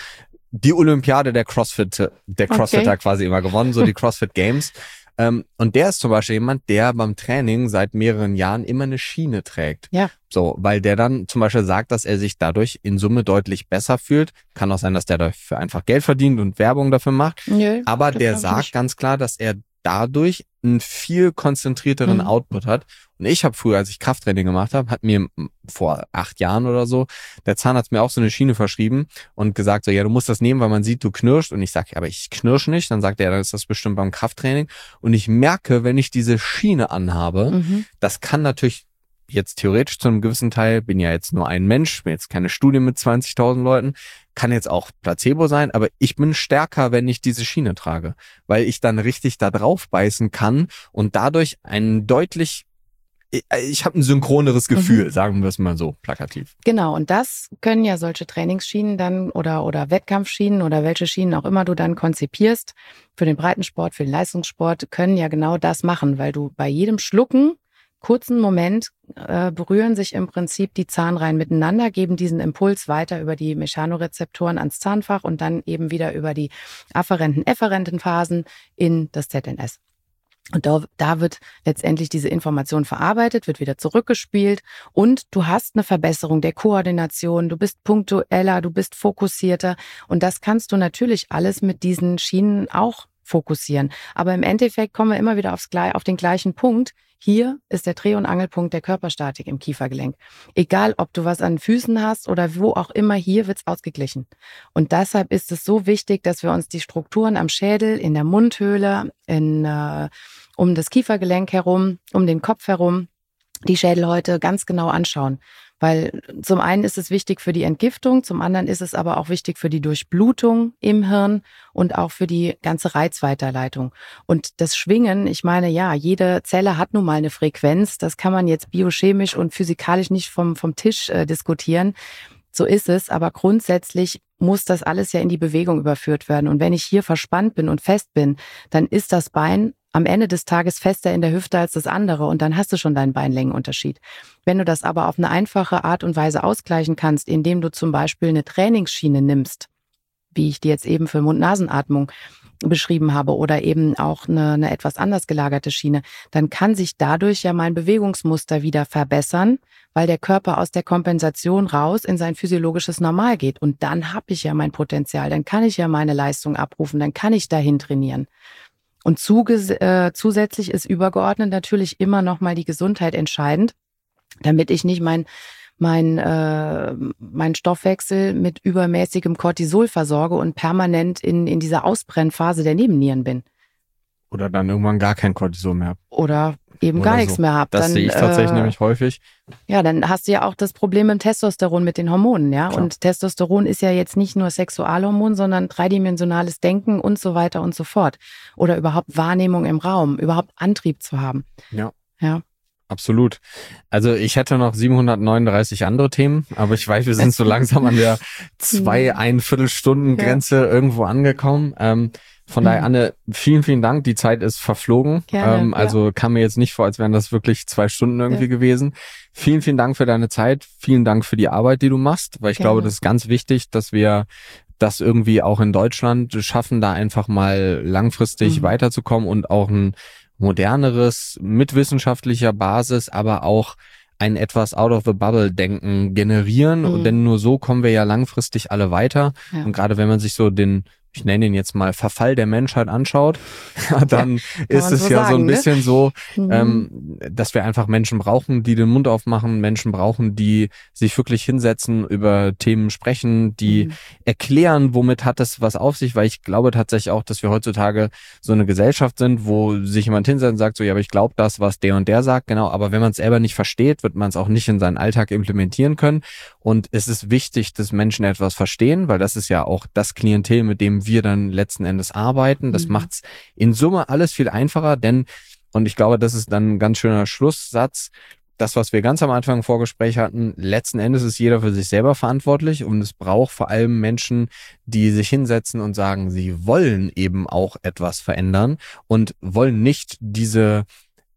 die Olympiade der CrossFit, der CrossFitter
Okay.
quasi immer gewonnen, so die CrossFit Games. Ähm, und der ist zum Beispiel jemand, der beim Training seit mehreren Jahren immer eine Schiene trägt.
Ja.
So, weil der dann zum Beispiel sagt, dass er sich dadurch in Summe deutlich besser fühlt. Kann auch sein, dass der dafür einfach Geld verdient und Werbung dafür macht.
Nö,
Aber
das
der
glaub ich
sagt
nicht.
ganz klar, dass er dadurch einen viel konzentrierteren
Mhm.
Output hat. Und ich habe früher, als ich Krafttraining gemacht habe, hat mir vor acht Jahren oder so der Zahnarzt mir auch so eine Schiene verschrieben und gesagt so, ja, du musst das nehmen, weil man sieht, du knirschst. Und ich sage, ja, aber ich knirsch nicht. Dann sagt er, ja, dann ist das bestimmt beim Krafttraining. Und ich merke, wenn ich diese Schiene anhabe,
Mhm.
das kann natürlich jetzt theoretisch zu einem gewissen Teil, bin ja jetzt nur ein Mensch, bin jetzt keine Studie mit zwanzigtausend Leuten, kann jetzt auch Placebo sein, aber ich bin stärker, wenn ich diese Schiene trage, weil ich dann richtig da drauf beißen kann und dadurch einen deutlich, ich, ich habe ein synchroneres Gefühl,
Mhm.
sagen wir es mal so plakativ.
Genau, und das können ja solche Trainingsschienen dann oder oder Wettkampfschienen oder welche Schienen auch immer du dann konzipierst für den Breitensport, für den Leistungssport, können ja genau das machen, weil du bei jedem Schlucken, kurzen Moment, äh, berühren sich im Prinzip die Zahnreihen miteinander, geben diesen Impuls weiter über die Mechanorezeptoren ans Zahnfach und dann eben wieder über die afferenten, efferenten Phasen in das Z N S. Und da, da wird letztendlich diese Information verarbeitet, wird wieder zurückgespielt und du hast eine Verbesserung der Koordination, du bist punktueller, du bist fokussierter und das kannst du natürlich alles mit diesen Schienen auch fokussieren. Aber im Endeffekt kommen wir immer wieder aufs, auf den gleichen Punkt. Hier ist der Dreh- und Angelpunkt der Körperstatik im Kiefergelenk. Egal, ob du was an den Füßen hast oder wo auch immer, hier wird's ausgeglichen. Und deshalb ist es so wichtig, dass wir uns die Strukturen am Schädel, in der Mundhöhle, in, äh, um das Kiefergelenk herum, um den Kopf herum, die Schädelhäute ganz genau anschauen. Weil zum einen ist es wichtig für die Entgiftung, zum anderen ist es aber auch wichtig für die Durchblutung im Hirn und auch für die ganze Reizweiterleitung. Und das Schwingen, ich meine, ja, jede Zelle hat nun mal eine Frequenz. Das kann man jetzt biochemisch und physikalisch nicht vom, vom Tisch äh, diskutieren. So ist es, aber grundsätzlich muss das alles ja in die Bewegung überführt werden. Und wenn ich hier verspannt bin und fest bin, dann ist das Bein am Ende des Tages fester in der Hüfte als das andere und dann hast du schon deinen Beinlängenunterschied. Wenn du das aber auf eine einfache Art und Weise ausgleichen kannst, indem du zum Beispiel eine Trainingsschiene nimmst, wie ich die jetzt eben für Mund-Nasen-Atmung beschrieben habe oder eben auch eine, eine etwas anders gelagerte Schiene, dann kann sich dadurch ja mein Bewegungsmuster wieder verbessern, weil der Körper aus der Kompensation raus in sein physiologisches Normal geht. Und dann habe ich ja mein Potenzial, dann kann ich ja meine Leistung abrufen, dann kann ich dahin trainieren. Und zuges- äh, zusätzlich ist übergeordnet natürlich immer noch mal die Gesundheit entscheidend, damit ich nicht mein mein äh, mein Stoffwechsel mit übermäßigem Cortisol versorge und permanent in in dieser Ausbrennphase der Nebennieren bin.
Oder dann irgendwann gar kein Cortisol mehr.
Oder eben
Oder
gar
so.
nichts mehr hab.
Das
Dann,
sehe ich tatsächlich
äh,
nämlich häufig.
Ja, dann hast du ja auch das Problem mit dem Testosteron, mit den Hormonen, ja.
Klar.
Und Testosteron ist ja jetzt nicht nur Sexualhormon, sondern dreidimensionales Denken und so weiter und so fort. Oder überhaupt Wahrnehmung im Raum, überhaupt Antrieb zu haben.
Ja.
Ja.
Absolut. Also ich hätte noch siebenhundertneununddreißig andere Themen, aber ich weiß, wir sind so langsam an der zwei, ein Viertelstunden Grenze ja. irgendwo angekommen. Ähm, von daher, Anne, vielen, vielen Dank. Die Zeit ist verflogen.
Gerne,
ähm, also
ja.
kam mir jetzt nicht vor, als wären das wirklich zwei Stunden irgendwie
Ja.
gewesen. Vielen, vielen Dank für deine Zeit. Vielen Dank für die Arbeit, die du machst, weil ich
Gerne.
glaube, das ist ganz wichtig, dass wir das irgendwie auch in Deutschland schaffen, da einfach mal langfristig
Mhm.
weiterzukommen und auch ein moderneres, mit wissenschaftlicher Basis, aber auch ein etwas out-of-the-bubble-Denken generieren.
Mhm.
Und denn nur so kommen wir ja langfristig alle weiter.
Ja.
Und gerade wenn man sich so den, ich nenne ihn jetzt mal, Verfall der Menschheit anschaut, dann
Ja,
ist
man
es
so
ja so
sagen,
ein
ne?
bisschen so,
Mhm.
ähm, dass wir einfach Menschen brauchen, die den Mund aufmachen, Menschen brauchen, die sich wirklich hinsetzen, über Themen sprechen, die
Mhm.
erklären, womit hat das was auf sich, weil ich glaube tatsächlich auch, dass wir heutzutage so eine Gesellschaft sind, wo sich jemand hinsetzt und sagt so, ja, aber ich glaube das, was der und der sagt, genau, aber wenn man es selber nicht versteht, wird man es auch nicht in seinen Alltag implementieren können und es ist wichtig, dass Menschen etwas verstehen, weil das ist ja auch das Klientel, mit dem wir dann letzten Endes arbeiten. Das
Mhm.
macht's in Summe alles viel einfacher, denn, und ich glaube, das ist dann ein ganz schöner Schlusssatz, das, was wir ganz am Anfang im Vorgespräch hatten, letzten Endes ist jeder für sich selber verantwortlich und es braucht vor allem Menschen, die sich hinsetzen und sagen, sie wollen eben auch etwas verändern und wollen nicht diese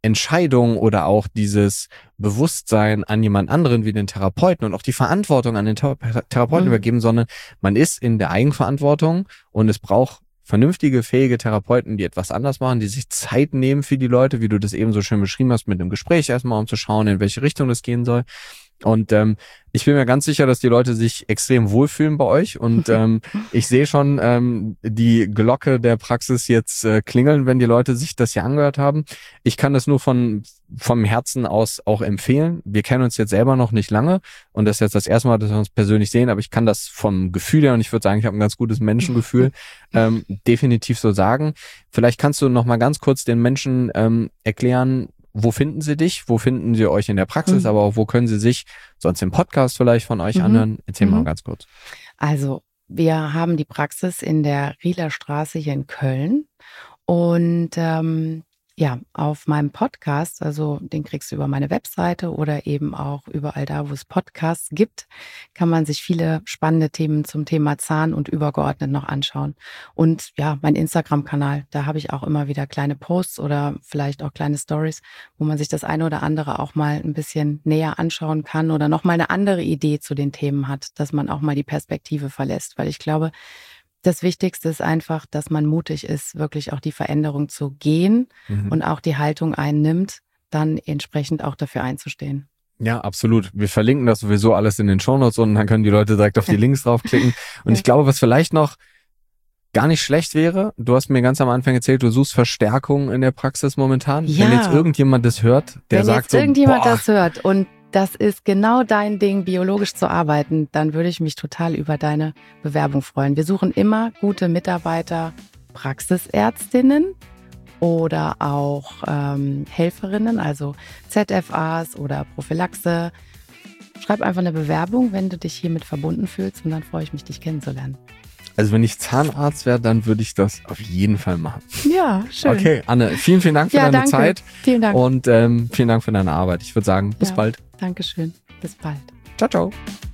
Entscheidung oder auch dieses Bewusstsein an jemand anderen wie den Therapeuten und auch die Verantwortung an den Thera- Therapeuten mhm. übergeben, sondern man ist in der Eigenverantwortung und es braucht vernünftige, fähige Therapeuten, die etwas anders machen, die sich Zeit nehmen für die Leute, wie du das eben so schön beschrieben hast, mit einem Gespräch erstmal, um zu schauen, in welche Richtung das gehen soll. Und ähm, ich bin mir ganz sicher, dass die Leute sich extrem wohlfühlen bei euch. Und ähm, ich sehe schon ähm, die Glocke der Praxis jetzt äh, klingeln, wenn die Leute sich das hier angehört haben. Ich kann das nur von vom Herzen aus auch empfehlen. Wir kennen uns jetzt selber noch nicht lange und das ist jetzt das erste Mal, dass wir uns persönlich sehen, aber ich kann das vom Gefühl her, und ich würde sagen, ich habe ein ganz gutes Menschengefühl, ähm, definitiv so sagen. Vielleicht kannst du noch mal ganz kurz den Menschen ähm, erklären, wo finden sie dich? Wo finden sie euch in der Praxis? Mhm. Aber auch wo können sie sich sonst im Podcast vielleicht von euch mhm. anhören? Erzähl mhm. mal ganz kurz.
Also wir haben die Praxis in der Rieler Straße hier in Köln und ähm, ja, auf meinem Podcast, also den kriegst du über meine Webseite oder eben auch überall da, wo es Podcasts gibt, kann man sich viele spannende Themen zum Thema Zahn und übergeordnet noch anschauen. Und ja, mein Instagram-Kanal, da habe ich auch immer wieder kleine Posts oder vielleicht auch kleine Stories, wo man sich das eine oder andere auch mal ein bisschen näher anschauen kann oder noch mal eine andere Idee zu den Themen hat, dass man auch mal die Perspektive verlässt, weil ich glaube, das Wichtigste ist einfach, dass man mutig ist, wirklich auch die Veränderung zu gehen mhm. und auch die Haltung einnimmt, dann entsprechend auch dafür einzustehen.
Ja, absolut. Wir verlinken das sowieso alles in den Shownotes und dann können die Leute direkt auf die Links draufklicken. Und ja. ich glaube, was vielleicht noch gar nicht schlecht wäre, du hast mir ganz am Anfang erzählt, du suchst Verstärkung in der Praxis momentan.
Ja.
Wenn jetzt irgendjemand das hört, der
Wenn
sagt
jetzt
so,
irgendjemand
boah,
das hört und das ist genau dein Ding, biologisch zu arbeiten, dann würde ich mich total über deine Bewerbung freuen. Wir suchen immer gute Mitarbeiter, Praxisärztinnen oder auch ähm, Helferinnen, also Z F As oder Prophylaxe. Schreib einfach eine Bewerbung, wenn du dich hiermit verbunden fühlst und dann freue ich mich, dich kennenzulernen.
Also wenn ich Zahnarzt wäre, dann würde ich das auf jeden Fall machen.
Ja, schön.
Okay, Anne, vielen, vielen Dank für
ja,
deine
danke.
Zeit.
Vielen Dank.
Und ähm, vielen Dank für deine Arbeit. Ich würde sagen, bis
ja,
bald.
Dankeschön. Bis bald.
Ciao, ciao.